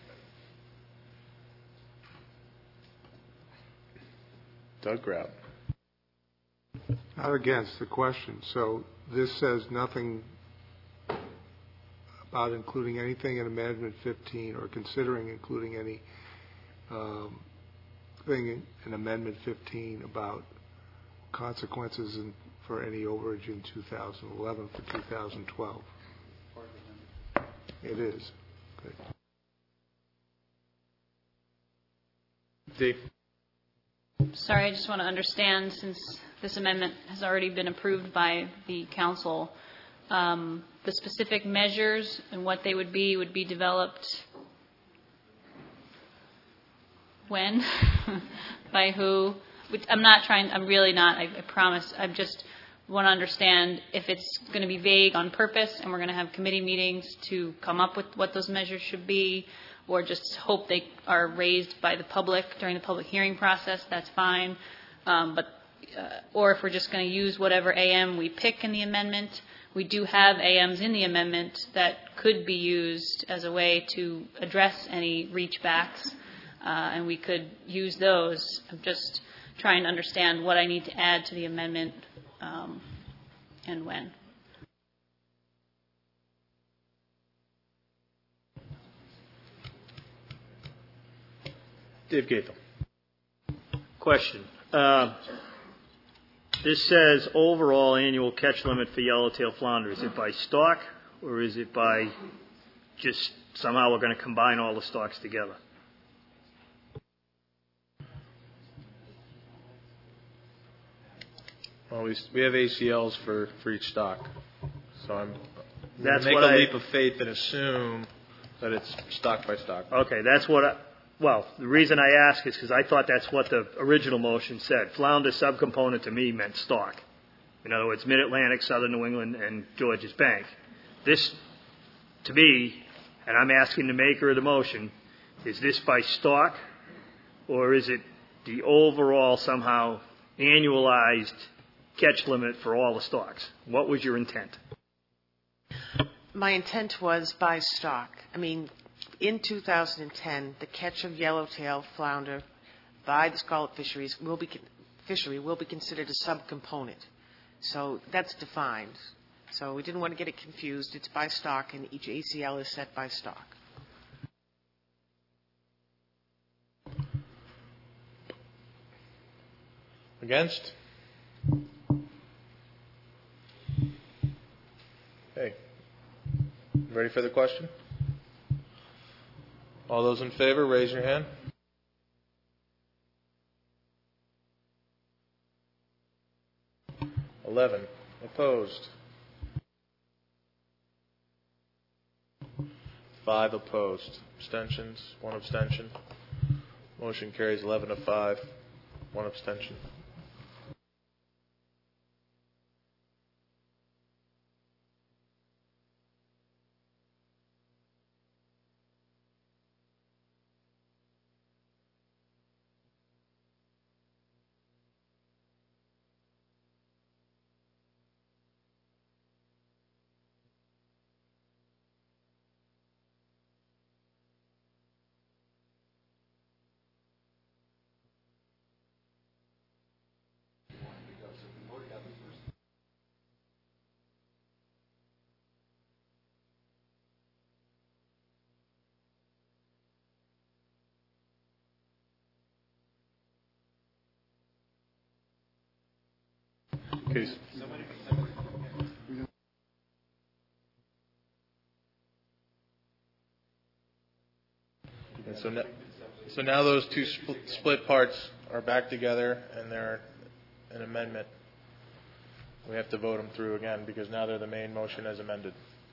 Doug Grout. Not against the question. So this says nothing about including anything in Amendment fifteen or considering including any um, thing in, in Amendment fifteen about consequences in, for any overage in two thousand eleven for two thousand twelve. It is. Good. Dave. Sorry, I just want to understand, since this amendment has already been approved by the council, um, the specific measures and what they would be would be developed when, by who. Which I'm not trying. I'm really not. I, I promise. I just want to understand if it's going to be vague on purpose, and we're going to have committee meetings to come up with what those measures should be, or just hope they are raised by the public during the public hearing process. That's fine. Um, but uh, or if we're just going to use whatever A M we pick in the amendment. We do have A Ms in the amendment that could be used as a way to address any reach backs, uh, and we could use those. I'm just trying to understand what I need to add to the amendment um, and when. Dave Gaethel. Question. Uh, this says overall annual catch limit for yellowtail flounder. Is it by stock, or is it by just somehow we're going to combine all the stocks together? Well, we, we have A C Ls for, for each stock. So I'm That's make what a I, leap of faith and assume that it's stock by stock. Okay, that's what I, well, the reason I ask is because I thought that's what the original motion said. Flounder subcomponent to me meant stock. In other words, Mid-Atlantic, Southern New England, and Georges Bank. This, to me, and I'm asking the maker of the motion, is this by stock, or is it the overall somehow annualized catch limit for all the stocks? What was your intent? My intent was by stock. I mean, in two thousand ten, the catch of yellowtail flounder by the Scallop fisheries will be fishery will be considered a subcomponent. So that's defined. So we didn't want to get it confused. It's by stock, and each A C L is set by stock. Against? Okay. Ready for the question? All those in favor, raise your hand. Eleven. Opposed. Five opposed. Abstentions. One abstention. Motion carries eleven to five. One abstention. Okay. And so, now, so now those two spl- split parts are back together, and they're an amendment. We have to vote them through again because now they're the main motion as amended.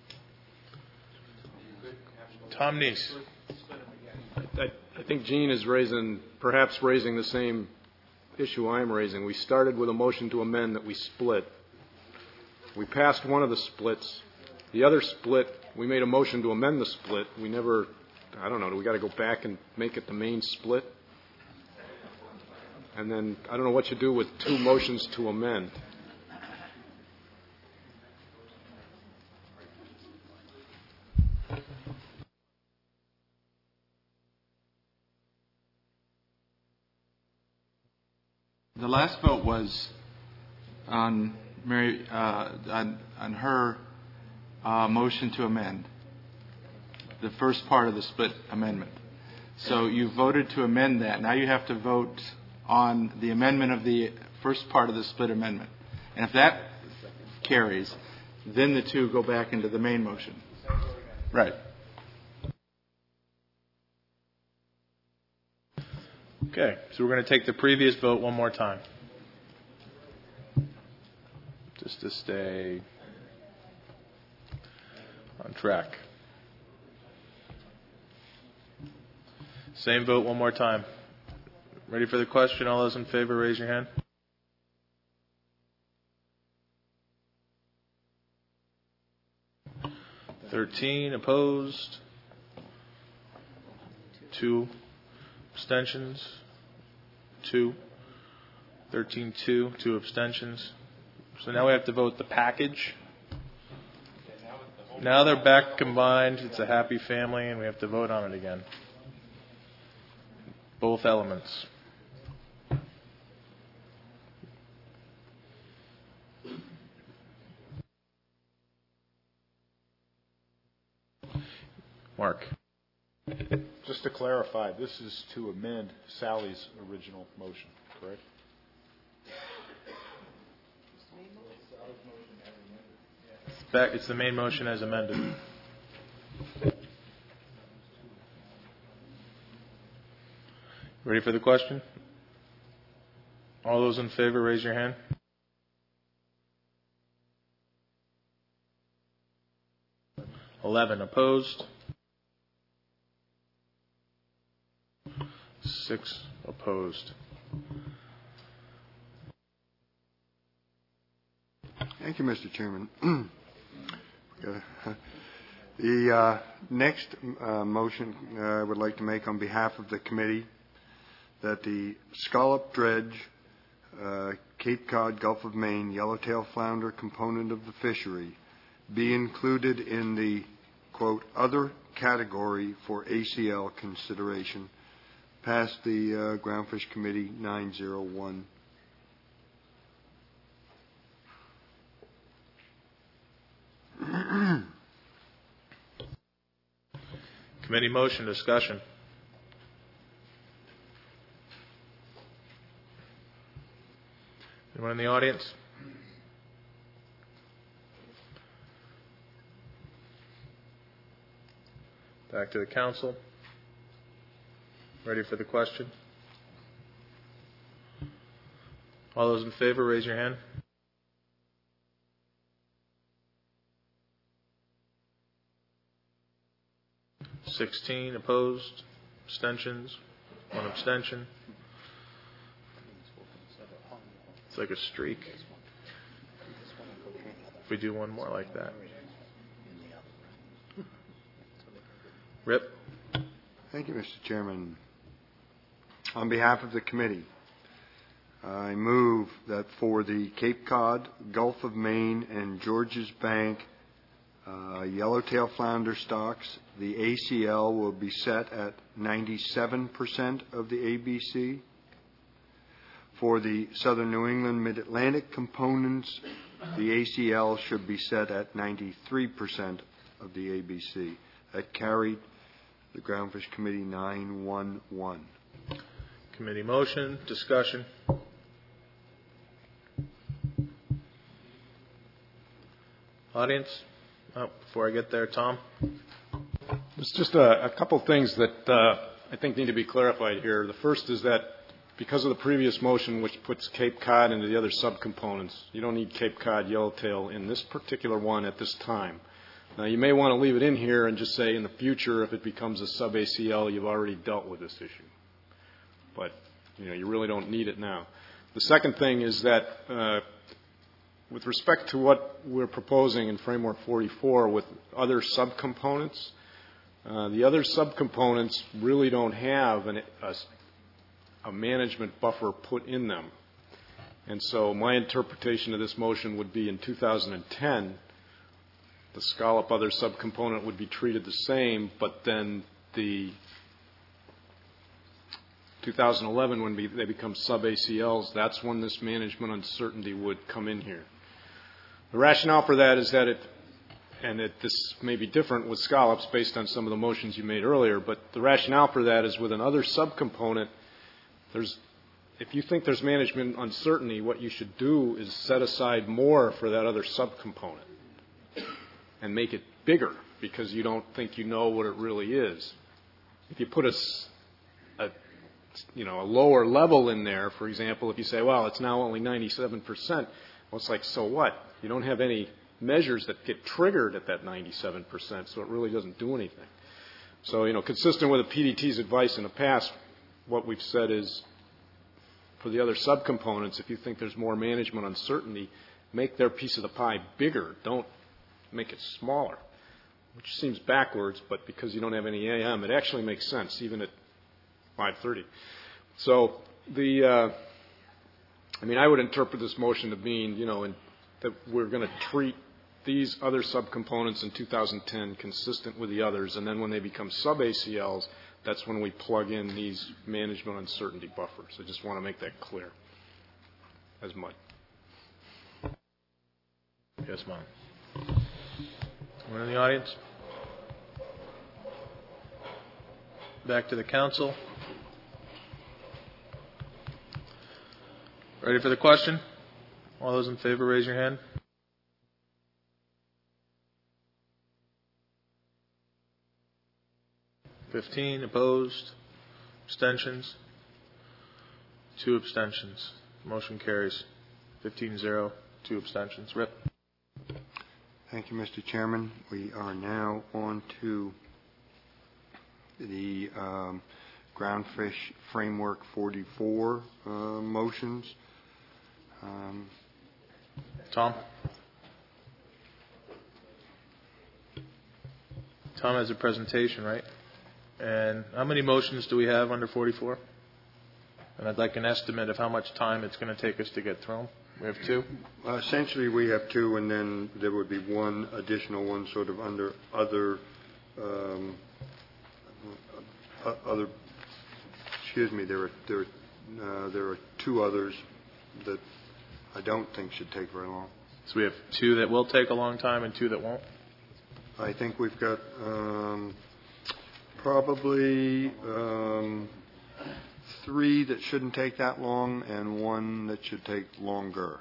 Tom Neese. I, I think Gene is raising, perhaps raising the same issue I'm raising. We started with a motion to amend that we split. We passed one of the splits. The other split, we made a motion to amend the split. We never, I don't know, do we got to go back and make it the main split? And then I don't know what you do with two motions to amend. The last vote was on Mary uh, on, on her uh, motion to amend the first part of the split amendment. So you voted to amend that. Now you have to vote on the amendment of the first part of the split amendment. And if that carries, then the two go back into the main motion. Right. Okay, so we're going to take the previous vote one more time. Just to stay on track. Same vote one more time. Ready for the question? All those in favor, raise your hand. Thirteen opposed. Two abstentions. Two. Thirteen two. Two abstentions. So now we have to vote the package. Now they're back combined. It's a happy family, and we have to vote on it again. Both elements. Mark. Just to clarify, this is to amend Sally's original motion, correct? Back, it's the main motion as amended. Ready for the question? All those in favor, raise your hand. Eleven opposed. Six opposed. Thank you, Mister Chairman. The uh, next uh, motion uh, I would like to make on behalf of the committee that the scallop dredge, uh, Cape Cod, Gulf of Maine, yellowtail flounder component of the fishery be included in the, quote, other category for A C L consideration, passed the uh, Groundfish Committee nine zero one. Committee motion discussion. Anyone in the audience? Back to the council. Ready for the question? All those in favor, raise your hand. sixteen opposed, abstentions, one abstention. It's like a streak. If we do one more like that. Rip. Thank you, Mister Chairman. On behalf of the committee, I move that for the Cape Cod, Gulf of Maine, and Georges Bank uh, yellowtail flounder stocks, the A C L will be set at ninety-seven percent of the A B C. For the Southern New England Mid-Atlantic components, the A C L should be set at ninety-three percent of the A B C. That carried the Groundfish Committee nine one one. Committee motion, discussion. Audience? Oh, before I get there, Tom? There's just a, a couple things that uh, I think need to be clarified here. The first is that because of the previous motion, which puts Cape Cod into the other subcomponents, you don't need Cape Cod yellowtail in this particular one at this time. Now, you may want to leave it in here and just say in the future, if it becomes a sub-A C L, you've already dealt with this issue. But, you know, you really don't need it now. The second thing is that uh, with respect to what we're proposing in Framework forty-four with other subcomponents, uh, the other subcomponents really don't have an, a, a management buffer put in them. And so my interpretation of this motion would be in two thousand ten, the scallop other subcomponent would be treated the same, but then the two thousand eleven, when they become sub-A C Ls, that's when this management uncertainty would come in here. The rationale for that is that it, and it, this may be different with scallops based on some of the motions you made earlier, but the rationale for that is with another subcomponent, there's, if you think there's management uncertainty, what you should do is set aside more for that other subcomponent and make it bigger because you don't think you know what it really is. If you put a, a you know, a lower level in there, for example, if you say, well, it's now only ninety-seven percent, well, it's like, so what? You don't have any measures that get triggered at that ninety-seven percent, so it really doesn't do anything. So, you know, consistent with the P D T's advice in the past, what we've said is for the other subcomponents, if you think there's more management uncertainty, make their piece of the pie bigger. Don't make it smaller, which seems backwards, but because you don't have any A M, it actually makes sense, even at five thirty. So the, uh, I mean, I would interpret this motion to mean, you know, in, that we're going to treat these other subcomponents in two thousand ten consistent with the others, and then when they become sub-A C Ls, that's when we plug in these management uncertainty buffers. I just want to make that clear as mud. Yes, ma'am. Anyone in the audience? Back to the council. Ready for the question? All those in favor, raise your hand. Fifteen opposed, abstentions, two abstentions. Motion carries. Fifteen zero, two abstentions. Rip. Thank you, Mister Chairman. We are now on to the um, Groundfish Framework forty-four uh, motions. Um, Tom? Tom has a presentation, right? And how many motions do we have under forty-four? And I'd like an estimate of how much time it's going to take us to get through them. We have two? Uh, essentially, we have two, and then there would be one additional one sort of under other, um, uh, other, excuse me, there are, there, are, uh, there are two others that I don't think should take very long. So we have two that will take a long time and two that won't? I think we've got um, probably um, three that shouldn't take that long and one that should take longer.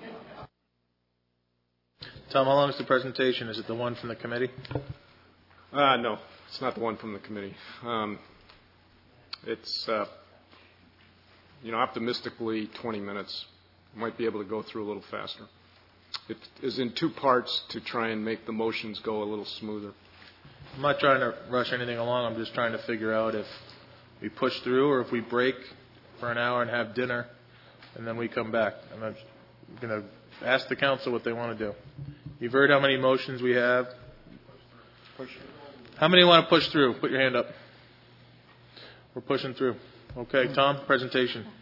Tom, how long is the presentation? Is it the one from the committee? Uh, no, it's not the one from the committee. Um, it's, uh, you know, optimistically twenty minutes. Might be able to go through a little faster. It is in two parts to try and make the motions go a little smoother. I'm not trying to rush anything along. I'm just trying to figure out if we push through or if we break for an hour and have dinner and then we come back. And I'm going to ask the council what they want to do. You've heard how many motions we have. How many want to push through? Put your hand up. We're pushing through. Okay, Tom, presentation.